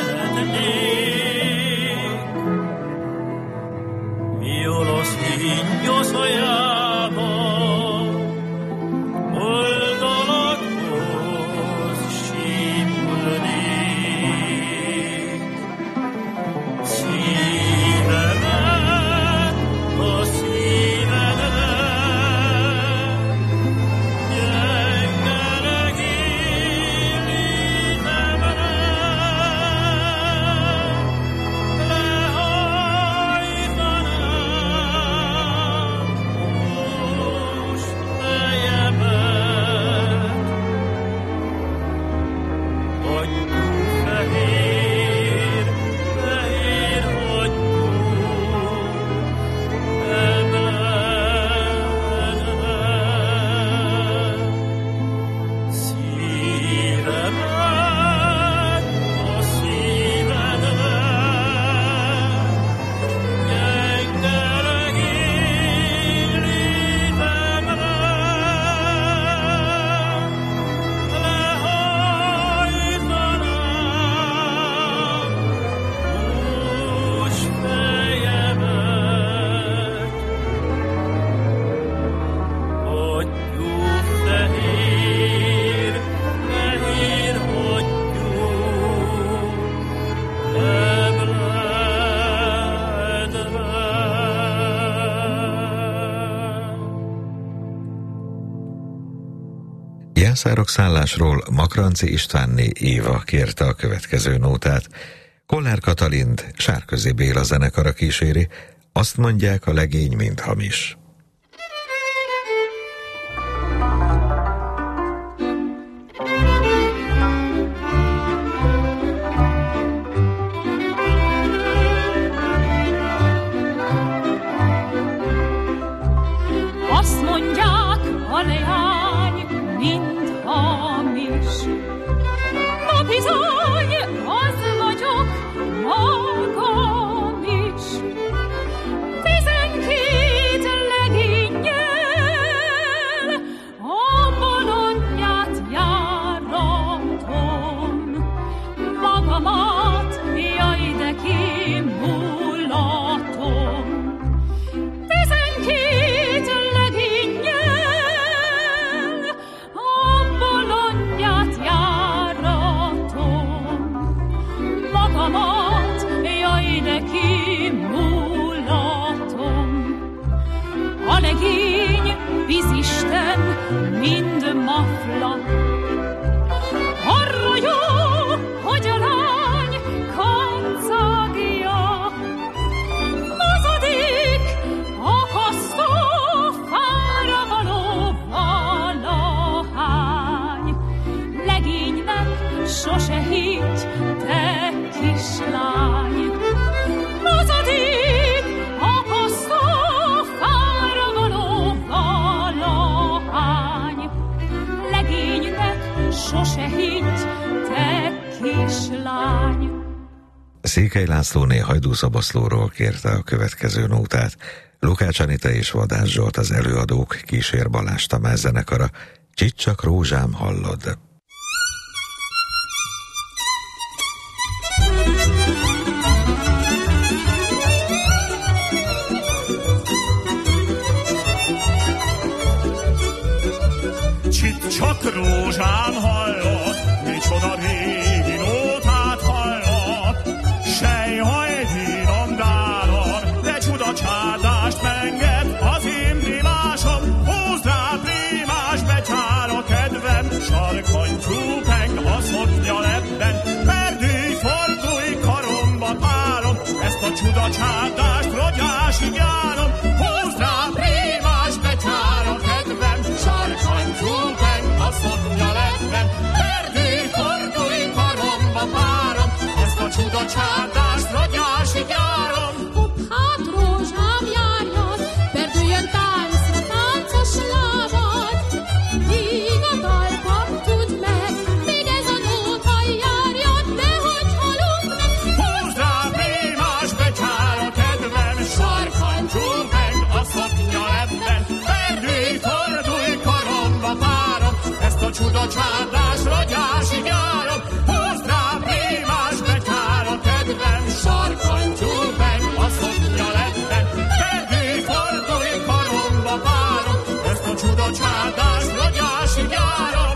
lehetnék, mi olasz híny nyoszajában oldalakhoz sípulnék. Szívemet Császárok szállásról Makranci Istvánné Éva kérte a következő nótát. Kollár Katalint Sárközi Béla zenekara kíséri, azt mondják, a legény mind hamis. Azt mondják, a leány mind hamis. Na bizony, az vagyok magam is. 12 legénnyel a bolondját járatom. Magamat, jaj de kimulatom. 12 legénnyel a bolondját járatom. Magamat, jaj de kimulatom. A legény vízisten mind mafla. Arra jó, hogy a lány kancagja. Mozodik akasztó fára való valahány. Legénynek sose higgy, te kislány. Mozodik akasztó fára való valahány. Legénynek sose higgy, te kislány. Székely Lászlóné Hajdúszoboszlóról kérte a következő nótát. Lukács Anita és Vadász Zsolt az előadók, kísér Balázs Tamás zenekara. Csicsak rózsám, hallod? Csak rózsám hallott, micsoda régi nótát hallott. Sejhajdinom dálon, de csuda csádást menget az én primásom. Húzd rá primás, betyár a kedvem, sarkantyú peng a szoknya lebben. Perdülj, fordulj, karomba párom, ezt a csuda csádást rogyásig járom. Húzd rá primás, betyár a kedvem, sarkantyú peng a szoknya lebben. Perdülj, fordulj, karomba párom, ezt a csuda csádást rogyásig járom. Hát rózsám járjon, perdüljön táncra táncos lábad. Míg a dalpap tud meg, még ez a nóta járjon, de hogy halunk meg. Húzd rá primás, betyár a kedvem, sarkantyú meg a szoknya lebben. Perdülj, fordulj, karomba párom, ezt a csuda csádás rogyásig járom. Húzd rá primás, betyár a kedvem, sarkantyú meg a szoknya lebben. Perdülj, fordulj, karomba párom, ezt a csuda csádás rogyásig járom.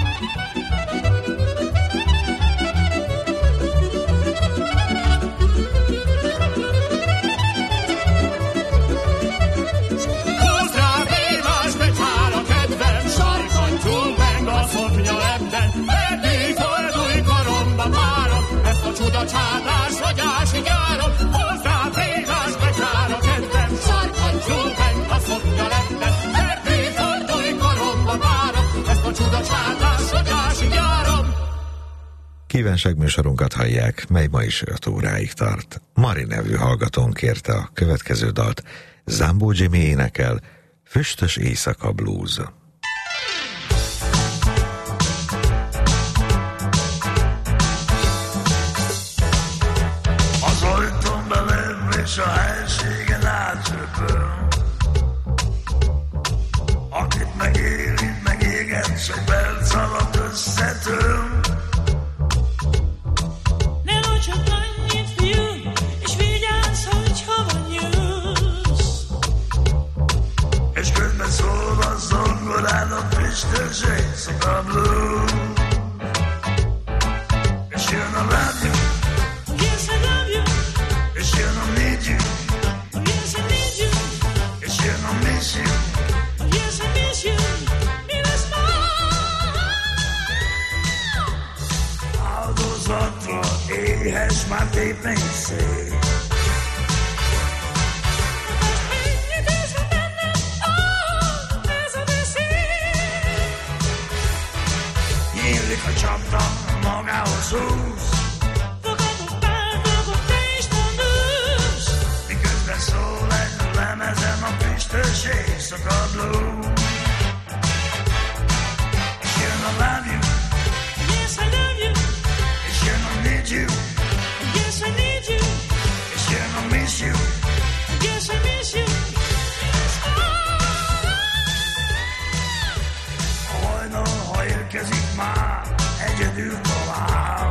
Húzd rá primás, betyár a kedvem, sarkantyú meg a szoknya lebben. Perdülj, fordulj, karomba párom, ezt a csuda csádás rogyásig járom. Húzd rá primás, betyár a kedvem, sarkantyú meg a szoknya lebben. Perdülj, fordulj, karomba párom, ezt a csuda csádás rogyásig járom. Kívánságműsorunkat hallják, mely ma is 5 óráig tart. Mari nevű hallgatón kérte a következő dalt. Zambó Jimmy énekel, Füstös éjszaka blues. Az ajtón belém és a helységen átröpöl. Akit megérint, megéget, sok perc alatt összetől. Ne adj csak annyit, fiú, és vigyázz, hogy hova nyúlsz. És közben szól a zongorán a füstös éjszaka blues. És jön a love you. Yes, I love you. És jön a need you. Yes, I need you. éhes már tépni szél. Nyílik a csapda, magához húz, miközben szól egy lemezen a füstös éjszaka blues. És jön a love you, yes I love you, és jön a need you, yes I need you, és jön a miss you, yes I miss you. A hajnal, ha érkezik már, egyedül talál.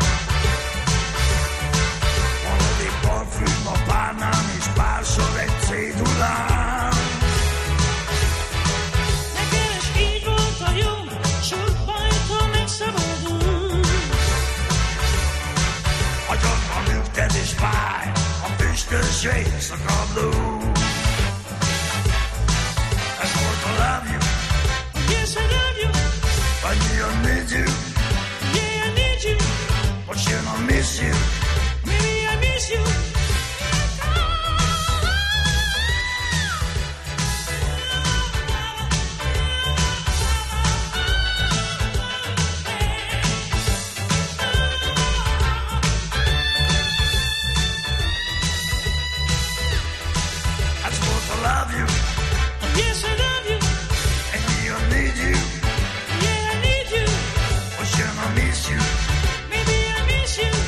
Valami parfüm a párnán, és pár sor egy cédulán. Nekem is így volt a jó, sok bajtól megszabadul. Agyamban lükted és fáj, a füstös éjszaka blues. Ez volt a love you, yes I love you, annyi a need you, yeah I need you, most jön a miss you, maybe I miss you. that's what I love you, Yes I love you, and I need you, yeah I need you, most jön a miss you. maybe I miss you.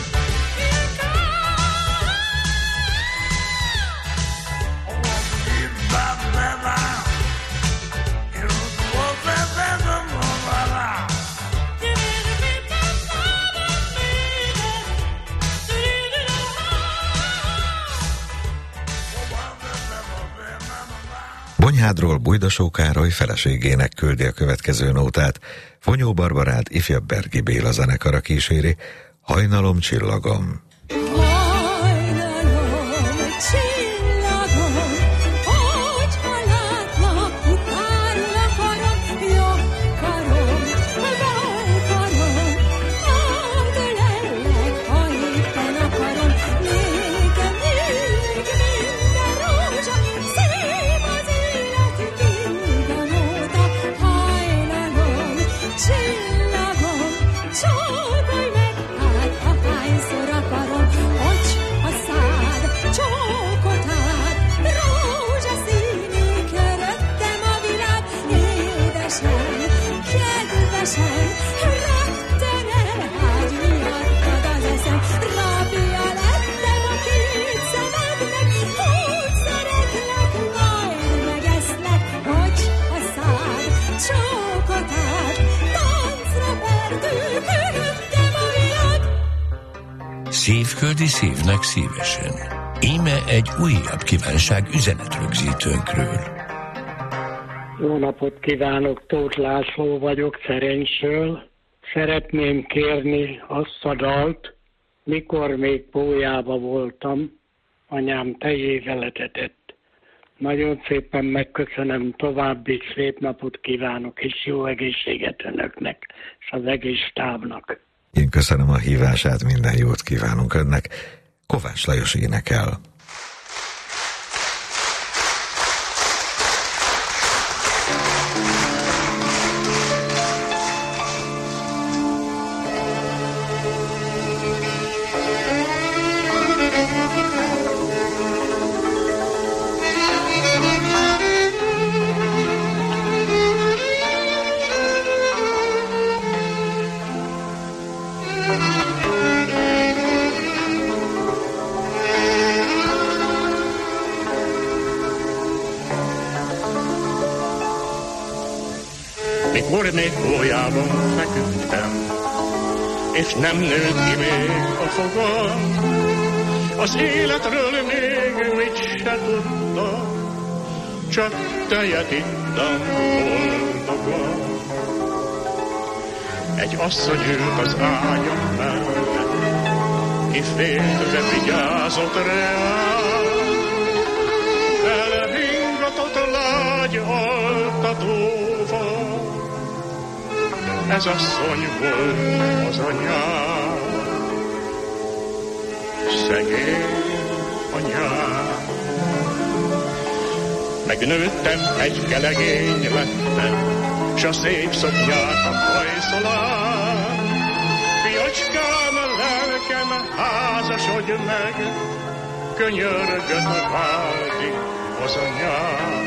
Bonyhádról Bújdosó Károly feleségének küldi a következő nótát. Fonyó Barbarát ifjabb Bergi Béla zenekara kíséri. Hajnalom, csillagom. Szívköldi szívnek szívesen. Íme egy újabb kívánság üzenetrögzítőnkről. Jó napot kívánok, Tóth László vagyok, Szerencsről. Szeretném kérni azt a dalt, mikor még pólyába voltam, anyám tejével etetett. Nagyon szépen megköszönöm, további szép napot kívánok, és jó egészséget önöknek, és az egész stábnak. Én köszönöm a hívását, minden jót kívánunk önnek. Kovács Lajos énekel. Mikor még pólyában feküdtem, és nem nőtt ki még a fogam, az életről még mit se tudtam, csak tejet ittam boldogan. Egy asszony ült az ágyam mellett, ki félre vigyázott reál, belevingatott lágy altatóval. Ez asszony volt az anyám. szegény anyám. Megnőttem, egy kelegény lettem, s a szép szoknyát a hajszolám. Fiacskám, lelkem, házasodj meg, könyörgöd vágyik az anyám.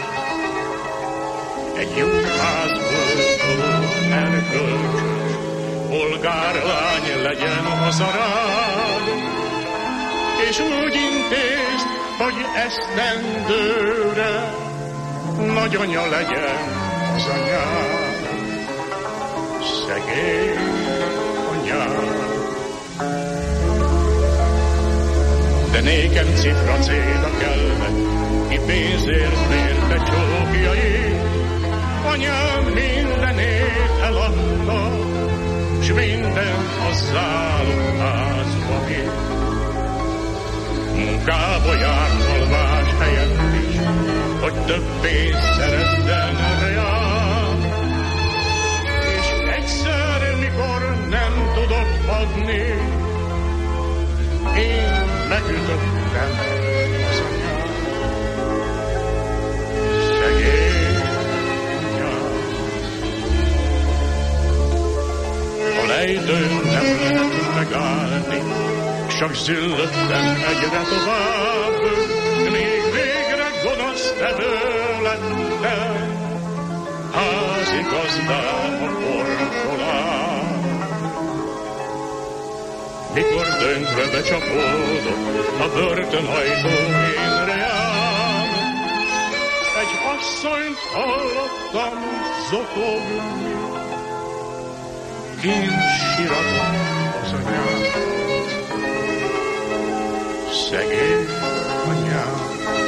Egy jó házból erkölcsös polgárlány legyen az a rád, és úgy intézd, hogy esztendőre nagyanya legyen az anyám. Szegény anyám. De nékem cifra céda kellett, ki pénzért mérte csókjait. Anyám mindenét eladta, s mindent a zálogházba vitt. Munkába járt alvás helyett is, hogy több pénzt szerezzen reál. És egyszer, mikor nem tudott adni, én megütöttem az anyám. Szegény anyám. A lejtőn nem lehet megállni, csak züllöttem egyre tovább, még végre gonosztevő lettem, házigazdám a portolán. Mikor döntve becsapódott a börtönajtó én reám, egy asszonyt hallottam zokogni, kint siratott az anyám. Szegény anyám.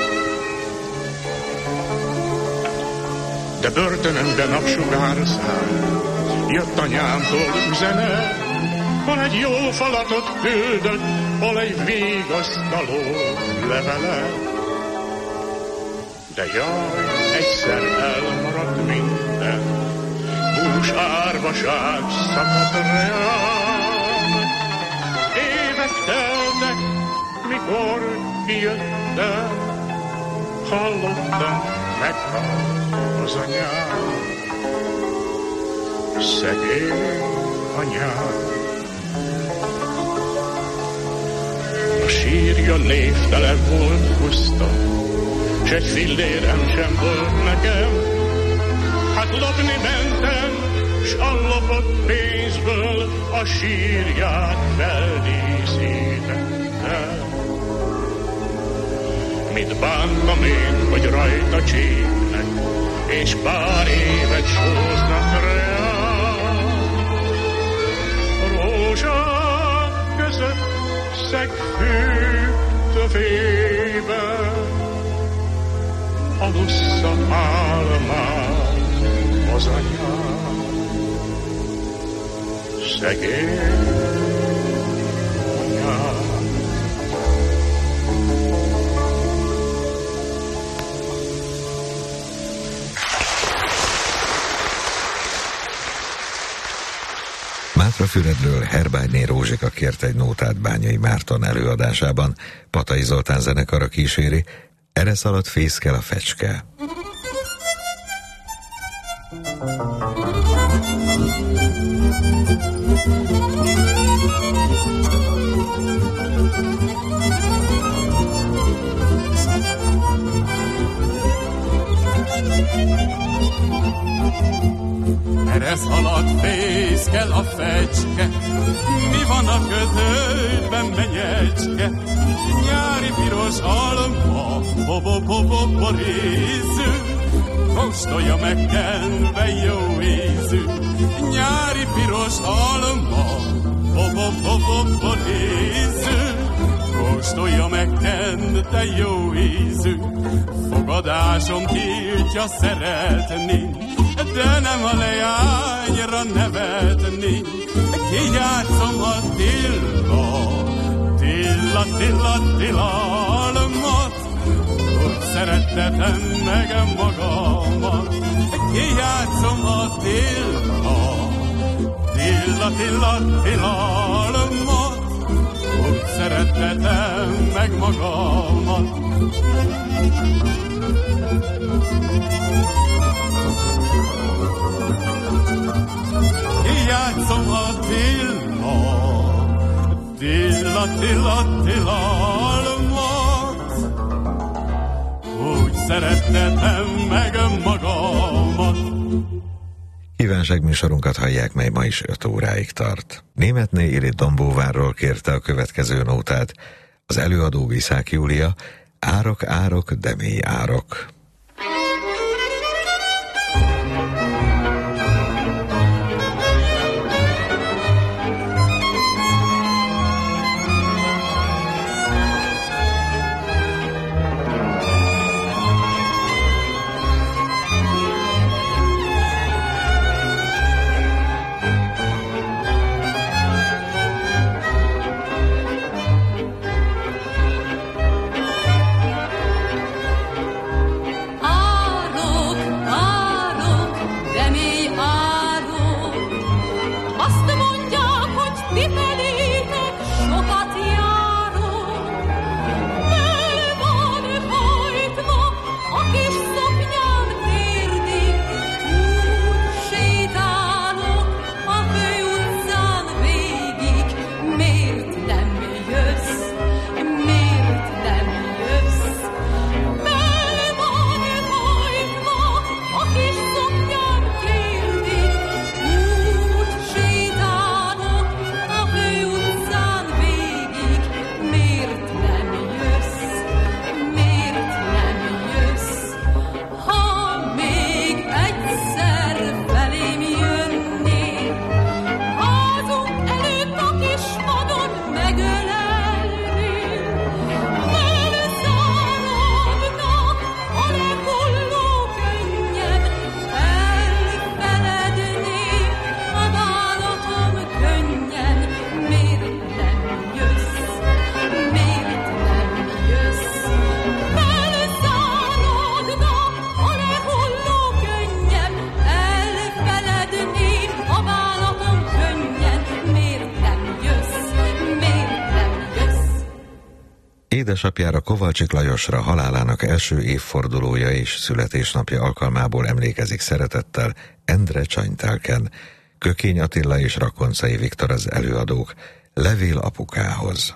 De börtönömbe napsugár száll, jött anyámtól üzenet, hol egy jó falatot küldött, hol egy vigasztaló levelet. De jaj, egyszer elmaradt minden, bús árvaság szakadt reám. Évek teltek, mikor kijöttem, hallottam, meghalt az anyám. Szegény anyám. A sírja névtelen volt puszta, s egy fillérem sem volt nekem. Hát lopni mentem, s a lopott pénzből a sírját feldíszítettem. Mit bántam én, hogy rajta csípnek, és pár évet sóznak reám. Rózsák között szegfű tövében alussza álmát az anyám. Szegény anyám. Mátrafüredről Herbágyné Rózsika kért egy nótát Bányai Márton előadásában, Patai Zoltán zenekara kíséri, Eresz alatt fészkel a fecske. Eresz alatt fészkel a fecske, mi van a kötőben, menyecske? Nyári piros alma, borízű, kóstolja meg kenve jó ízű. Nyári piros alma, borízű, kóstolja meg kenve jó ízű. Fogadásom tiltja szeretni, de nem a leányra nevetni. Kijátszom a tilalmat, úgy szerettetem meg magamat. Kijátszom a tilalmat, úgy szerettetem meg magamat. Kijátszom a Tillalmat, úgy szerettetem meg magamat. Kívánság műsorunkat hallják, mely ma is 5 óráig tart. Németné Irit Dombóvárról kérte a következő nótát az előadó Viszák Júlia, Árok, árok, de mély árok. Édesapjára, Kovalcsik Lajosra halálának első évfordulója és születésnapja alkalmából emlékezik szeretettel Endre Csanytelken. Kökény Attila és Rakoncai Viktor az előadók. Levél apukához.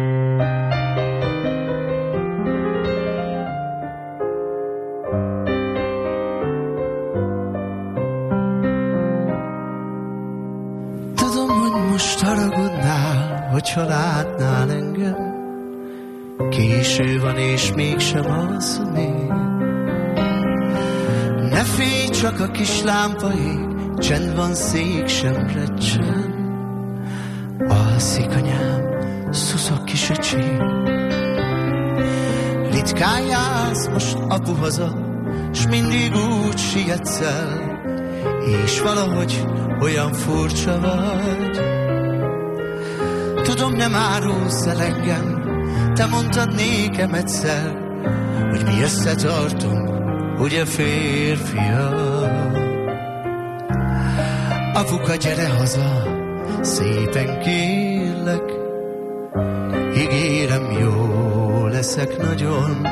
Tudom, hogy most haragudnál, hogyha látnál engem. Késő van és mégsem alszom én. Ne félj, csak a kis lámpa ég, csend van, szék sem recsen. Alszik anyám, szuszok kis öcsém. Ritkán jársz most apu haza, s mindig úgy sietsz el, és valahogy olyan furcsa vagy. Tudom, nem árulsz el engem, te mondtad nékem egyszer, hogy mi összetartunk, ugye férfiak. Apuka, gyere haza, szépen kérlek, ígérem, jó leszek nagyon.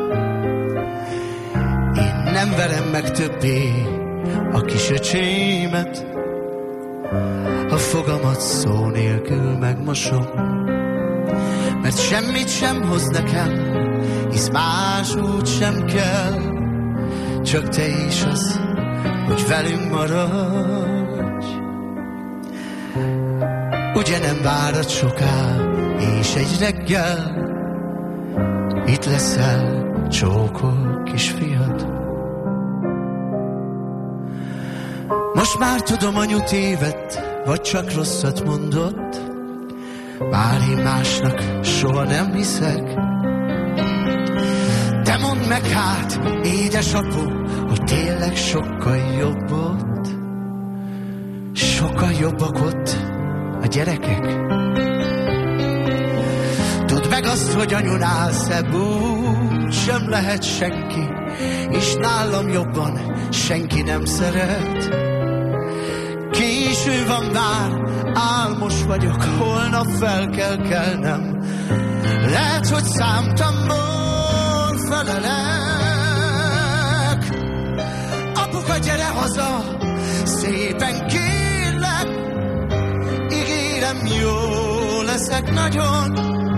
Én nem verem meg többé a kis öcsémet, a fogamat szó nélkül megmosom. Mert semmit sem hoz nekem, hisz más úgy sem kell, csak te is az, hogy velünk maradj. Ugye nem várad soká, és egy reggel itt leszel, csókol kisfiad. Most már tudom, anyu tévedt, vagy csak rosszat mondott, bár én másnak soha nem hiszek. De mondd meg hát, édesapu, hogy tényleg sokkal jobb ott, sokkal jobbak ott a gyerekek. Tudd meg azt, hogy anyunál szebb úgy sem lehet senki, és nálam jobban senki nem szeret. Késő van már, álmos vagyok, holnap fel kell kelnem. Lehet, hogy számtamból felelek. Apuka, gyere haza, szépen kérlek. Ígérem, jó leszek nagyon.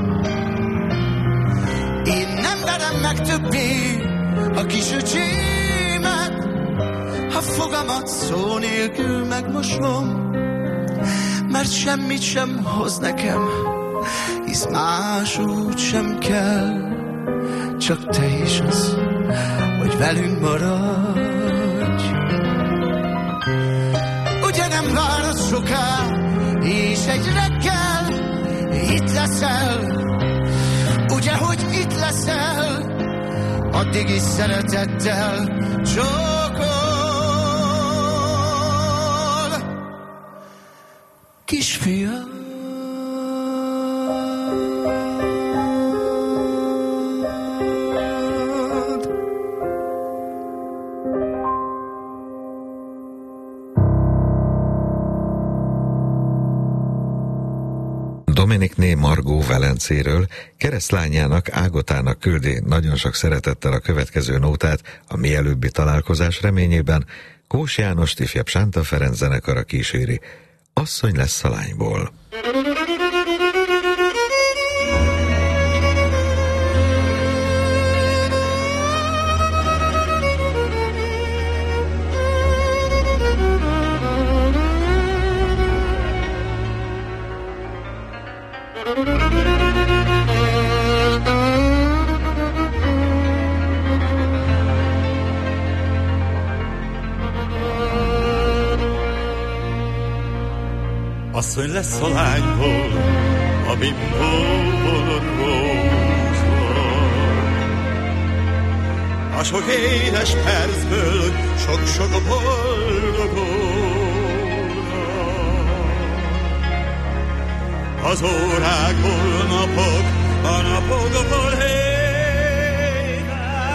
Én nem verem meg többé a kis öcsémet, ha fogamat szó nélkül megmosom, mert semmit sem hoz nekem, hisz más úgy sem kell, csak te is az, hogy velünk maradj. Ugye nem várod soká, és egy reggel itt leszel, ugye, hogy itt leszel, addig is szeretettel csókol. Kisfiam. Dominikné Margó Velencéről keresztlányának, Ágotának küldi nagyon sok szeretettel a következő nótát a mielőbbi találkozás reményében. Kós Jánost ifjabb Sánta Ferenc zenekara kíséri. Asszony lesz a lányból. Asszony lesz a lányból, a bimbóból rózsa. A sok édes percből sok-sok boldog óra. Az órákból napok, a napokból évek.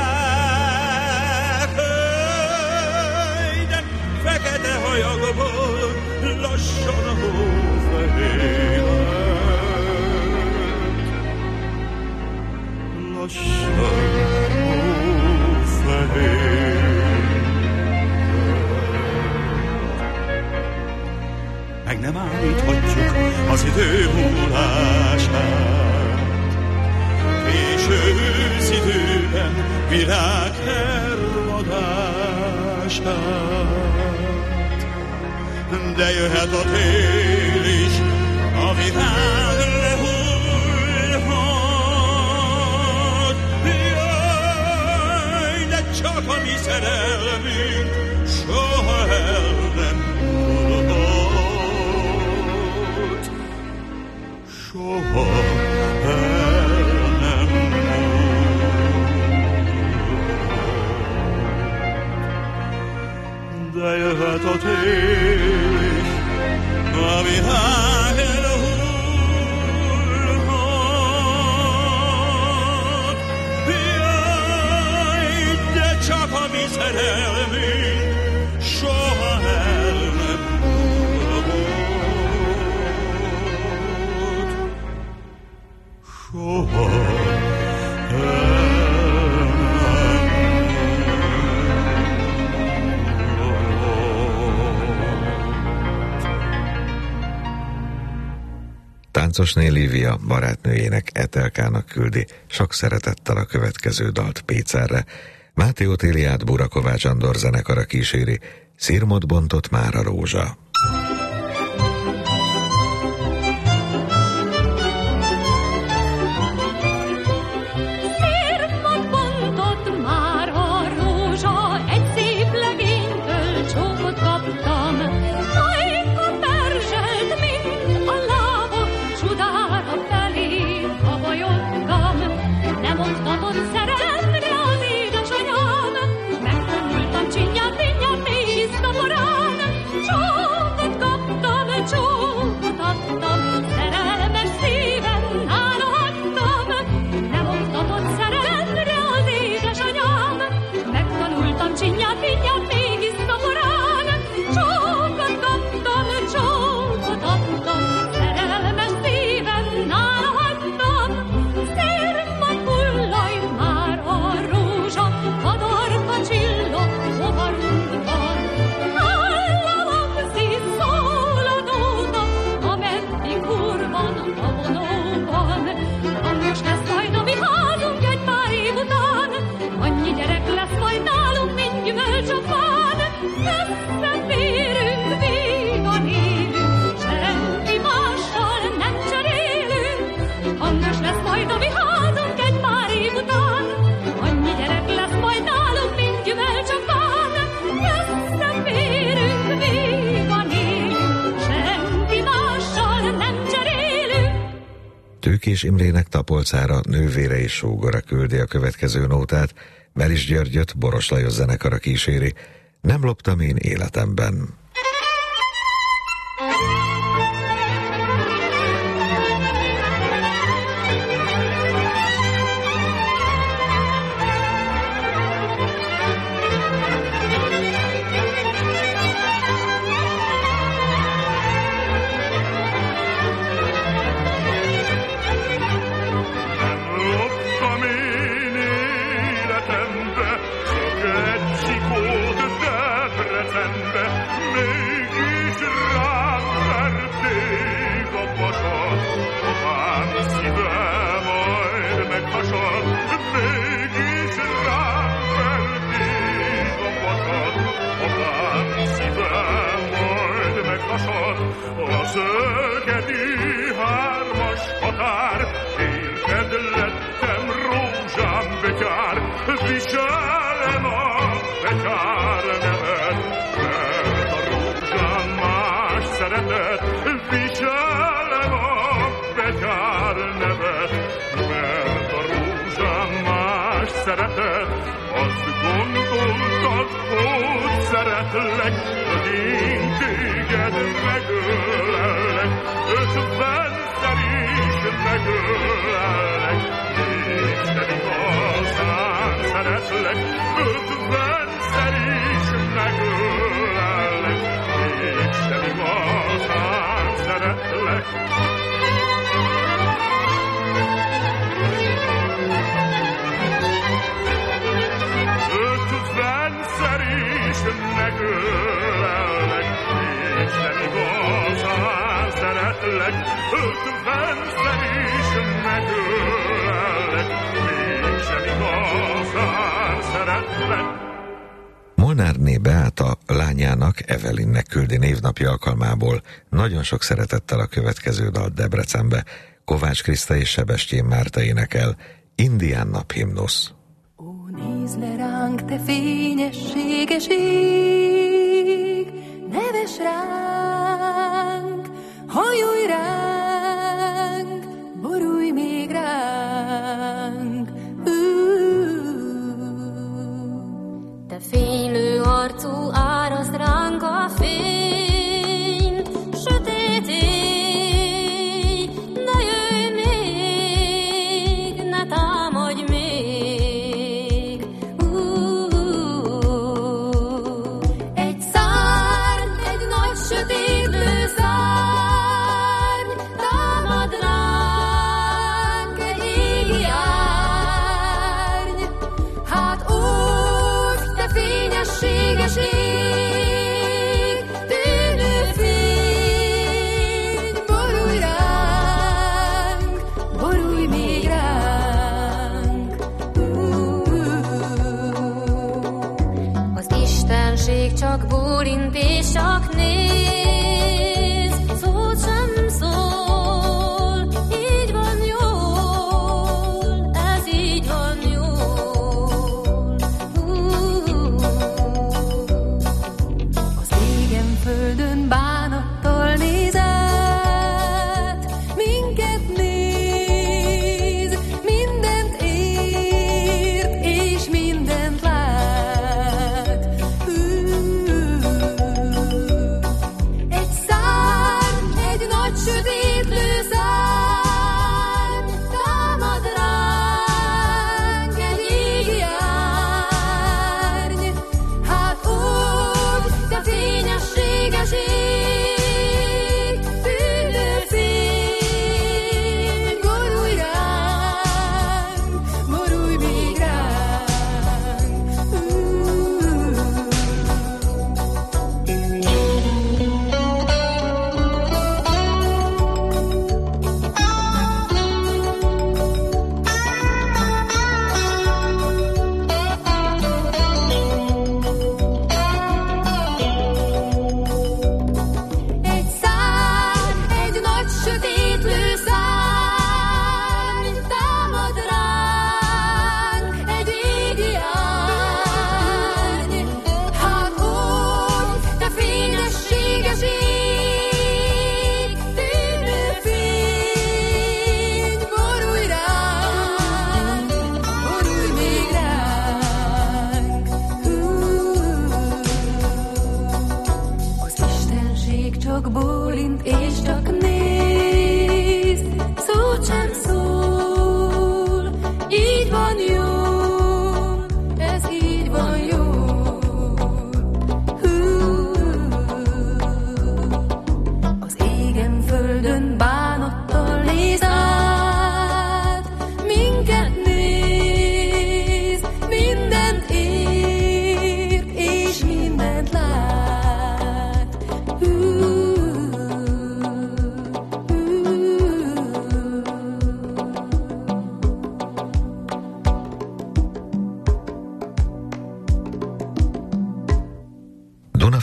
De fekete hajakból lassan a hófehér lett. Lassan hófehér lett. Meg nem állíthatjuk az idő múlását. Késő őszidőben virág hervadását. De jöhet a tél is, a virág lehullhat. Jaj, de csak a mi szerelmünk soha el nem múlhat. Soha el nem múlhat. De jöhet a tél, a virág elhullhat. Jaj, de csak a mi szerelmünk soha el nem múlhat. Soha el. Táncosné Lívia barátnőjének, Etelkának küldi sok szeretettel a következő dalt Pécerre. Máté Otíliát Bura Kovács Andor zenekara kíséri. Szirmot bontott már a rózsa. Megtanultam csinyát, vinyát, mész, kaporán, más lesz majd, ami házunk egy pár év után. Annyi gyerek lesz majd nálunk, mint gyümölcs a fán. Összeférünk, vígan élünk, senki mással nem cserélünk. Tőkés Imrének Tapolcára nővére és sógora küldi a következő nótát, Melis Györgyöt Boros Lajos zenekara kíséri. Nem loptam én életemben. Viselem a betyár nevet, mert a rózsán más szeretet. Viselem a betyár nevet, mert a rózsán más szeretet. Azt gondoltad, hogy szeretlek, hogy én téged megöllek, 50-szer is megöllek, és nem igazán szeretlek, 50-szer is megöllek, és nem igazán szeretlek. Ötvenszer is megöllek, és nem igazán szeretlek, 50-szer is megöllek, és nem igazán szeretlek. Molnárné Beáta lányának, Evelinnek küldi névnapja alkalmából nagyon sok szeretettel a következő dal Debrecenbe. Kovács Kriszta és Sebestyén Márta énekel, Indián naphimnusz. Nézd le ránk, te fényességes ég, neves ránk, hajolj ránk, borulj még ránk. Te fénylő arcú árasd ránk a fényt, sötét éj, ne jöjj még, ne támadj még. Egy szárny, egy nagy sötétlő szárny, támad ránk egy égi árny. Hát úgy, te fényességes ég, tűnő fény, borulj ránk, borulj még ránk. Az istenség csak bólint és csak néz, szót sem szól, így van jól, ez így van jól.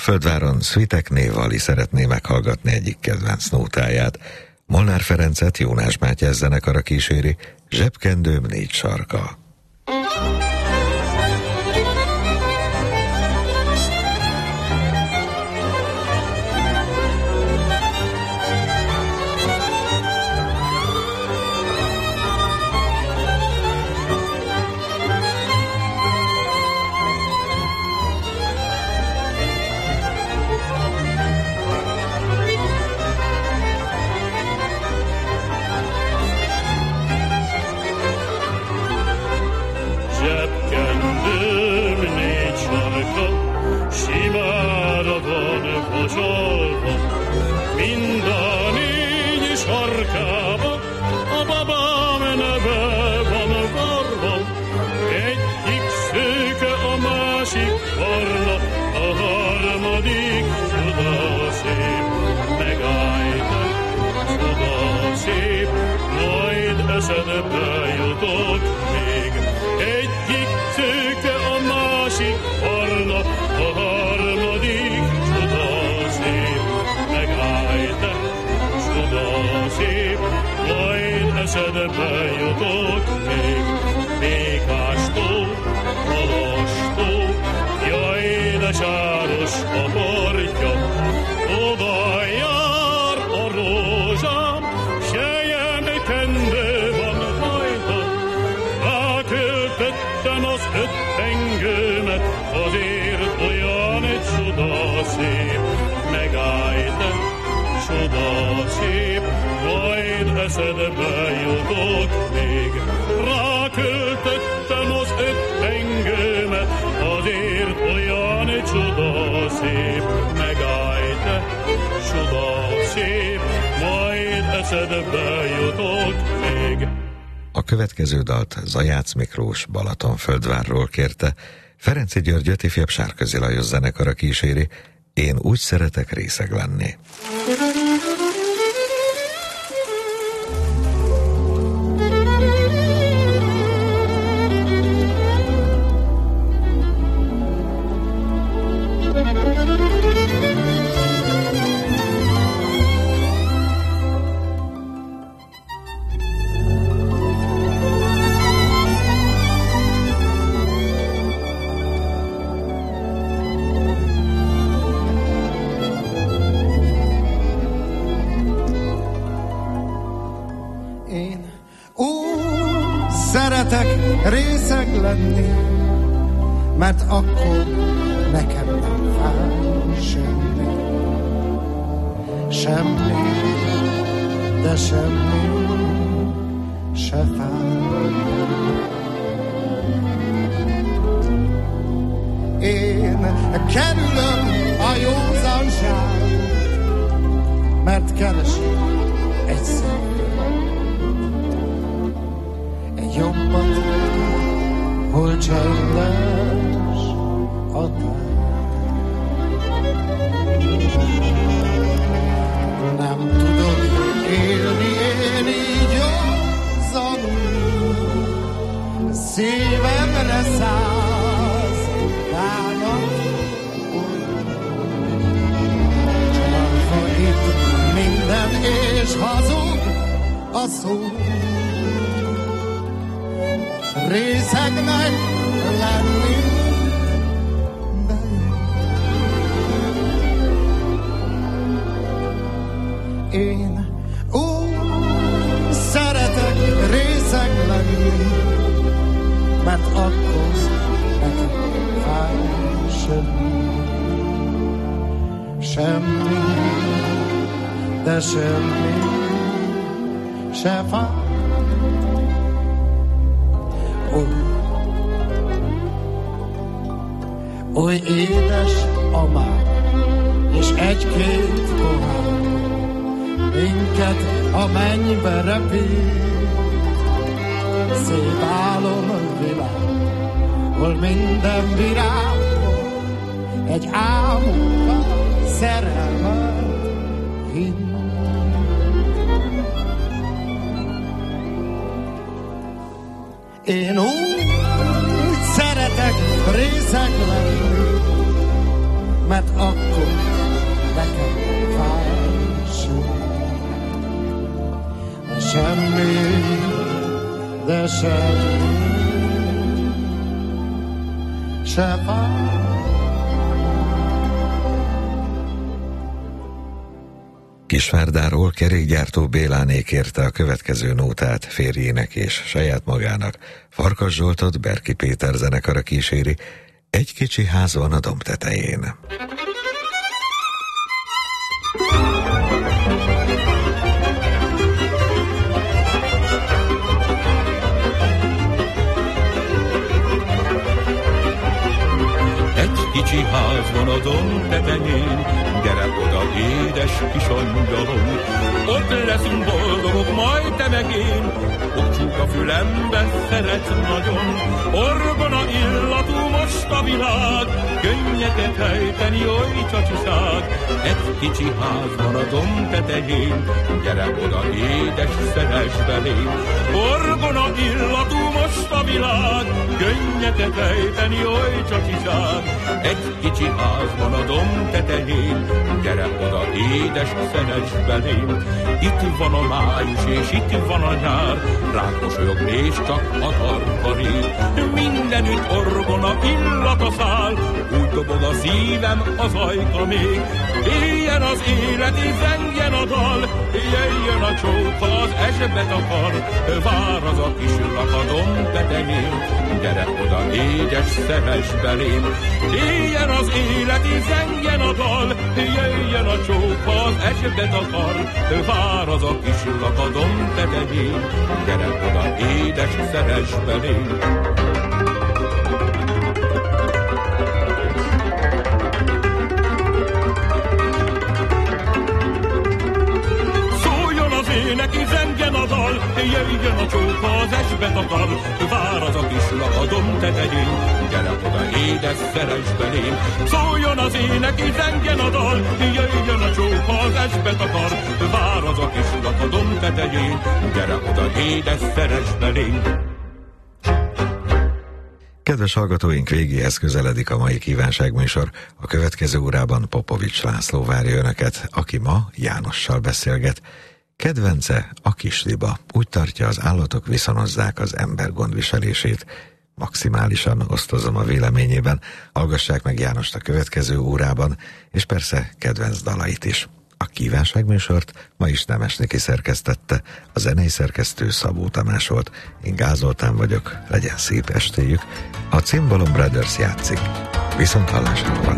Balatonföldváron Svitek Névali szeretné meghallgatni egyik kedvenc nótáját. Molnár Ferencet Jónás Mátyás zenekara kíséri, Zsebkendőm négy sarka. Eszedbe jutok még, ráköltöttem az 5 pengőmet, azért olyan csoda szép, megállj te, csoda szép, majd eszedbe jutok még. A következő dalt Zajács Miklós Balatonföldvárról kérte, Ferenczy Györgyöt ifjabb Sárközi Lajos zenekara kíséri, Én úgy szeretek részeg lenni. Részeg lenni, mert akkor nekem nem fáj semmi, semmi, de semmi se fáj. Én kerülöm a józanságot, mert keresek egy szép, egy jobbat, hol csendes a táj. Nem tudok élni én így józanul, szívemre száz tánat. Csalva itt minden és hazug a szó, részegnek lenni, de én úgy szeretek részeg lenni, mert akkor nekem fáj semmi, semmi, de semmi se fáj. Oly édes a már, és egy-két pohár, minket a mennybe repít. Szép álom világ, hol minden virág, egy álmunkkal szerelmet hinn. Én úgy szeretek részeg lenni, mert hát akkor nekem fáj semmi, de semmi se fáj. Kisvárdáról kerékgyártó Béláné kérte a következő nótát férjének és saját magának. Farkas Zsoltot Berki Péter zenekara kíséri. Egy kicsi ház van a domb tetején. Kicsi ház van a domb tetején, gyere oda, édes kis angyalom. Ott leszünk boldogok, majd te meg én, ott csúk a fülembe, szeret nagyon. Orgona illatú most a világ, könnyeket hejteni, oly csacsiság. Egy kicsi ház van a domb tetején, gyere oda, édes, szeress belém. Orgona illatú most a világ, könnyeket hejteni, oly csacsiság. Egy kicsi ház van a domb tetején, gyere oda, édes, szeress belém. Itt van a május, és itt van a nyár, rád mosolyog, nézd csak a tartalék. Mindenütt orgona illata száll, úgy dobog a szívem, az ajka még. Éljen az élet, és zengjen a dal, jöjjön a csók, ha az esbet akar. Vár az a kis lak a domb tetején, gyere oda, édes, szeress belém. Éljen az élet, és zengjen a dal, jöjjön a csók, ha az esbet akar. Vár az a kis lak a domb tetején, gyere oda, édes, szeress belém. Neki zengjen a dal, jöjjön a csók, ha az esbet akar. Vár az a kis lak a domb tetején, gyere oda, édes, szeress belém. Szóljon az ének, zengjen a dal, jöjjön a csók, ha az esbet akar. Vár az a kis lak a domb tetején, gyere oda, édes, szeress belém. Kedves hallgatóink, végéhez közeledik a mai kívánságműsor. A következő órában Popovics László várja önöket, aki ma Jánossal beszélget. Kedvence a kisliba. Úgy tartja, az állatok viszonozzák az ember gondviselését. Maximálisan osztozom a véleményében. Hallgassák meg Jánost a következő órában, és persze kedvenc dalait is. A kívánságműsort ma is Nemes Niki szerkesztette, a zenei szerkesztő Szabó Tamás volt. Én Gál Zoltán vagyok, legyen szép estéjük. A Cimbalom Brothers játszik. Viszont hallásra van.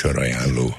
Műsorajánló.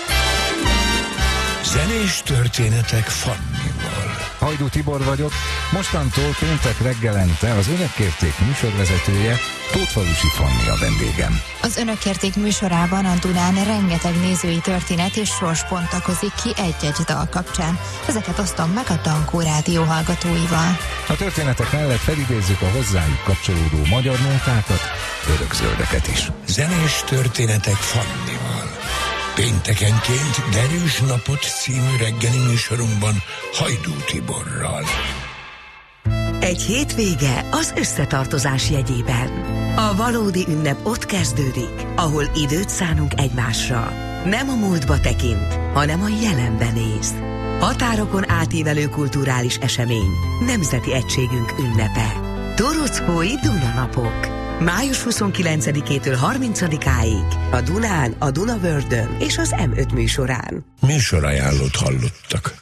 Zenés történetek Fannival. Hajdú Tibor vagyok, mostantól péntek reggelente az Önök kérték műsorvezetője, Tótfalusi Fanni a vendégem. Az Önök kérték műsorában a Dunán rengeteg nézői történet és sors bontakozik ki egy-egy dal kapcsán. Ezeket osztom meg a Dankó Rádió hallgatóival. A történetek mellett felidézzük a hozzájuk kapcsolódó magyar nótákat, örökzöldeket is. Zenés történetek Fannival. Péntekenként Derűs napot című reggeli műsorunkban Hajdú Tiborral. Egy hétvége az összetartozás jegyében. A valódi ünnep ott kezdődik, ahol időt szánunk egymásra. Nem a múltba tekint, hanem a jelenbe néz. Határokon átívelő kulturális esemény, nemzeti egységünk ünnepe. Torockói Dunanapok. Május 29-től 30-áig a Dunán, a Dunavördön és az M5 műsorán. Műsorajánlót hallottak.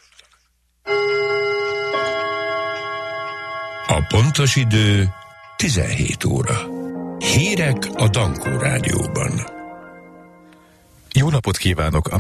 A pontos idő 17 óra. Hírek a Dankó Rádióban. Jó napot kívánok!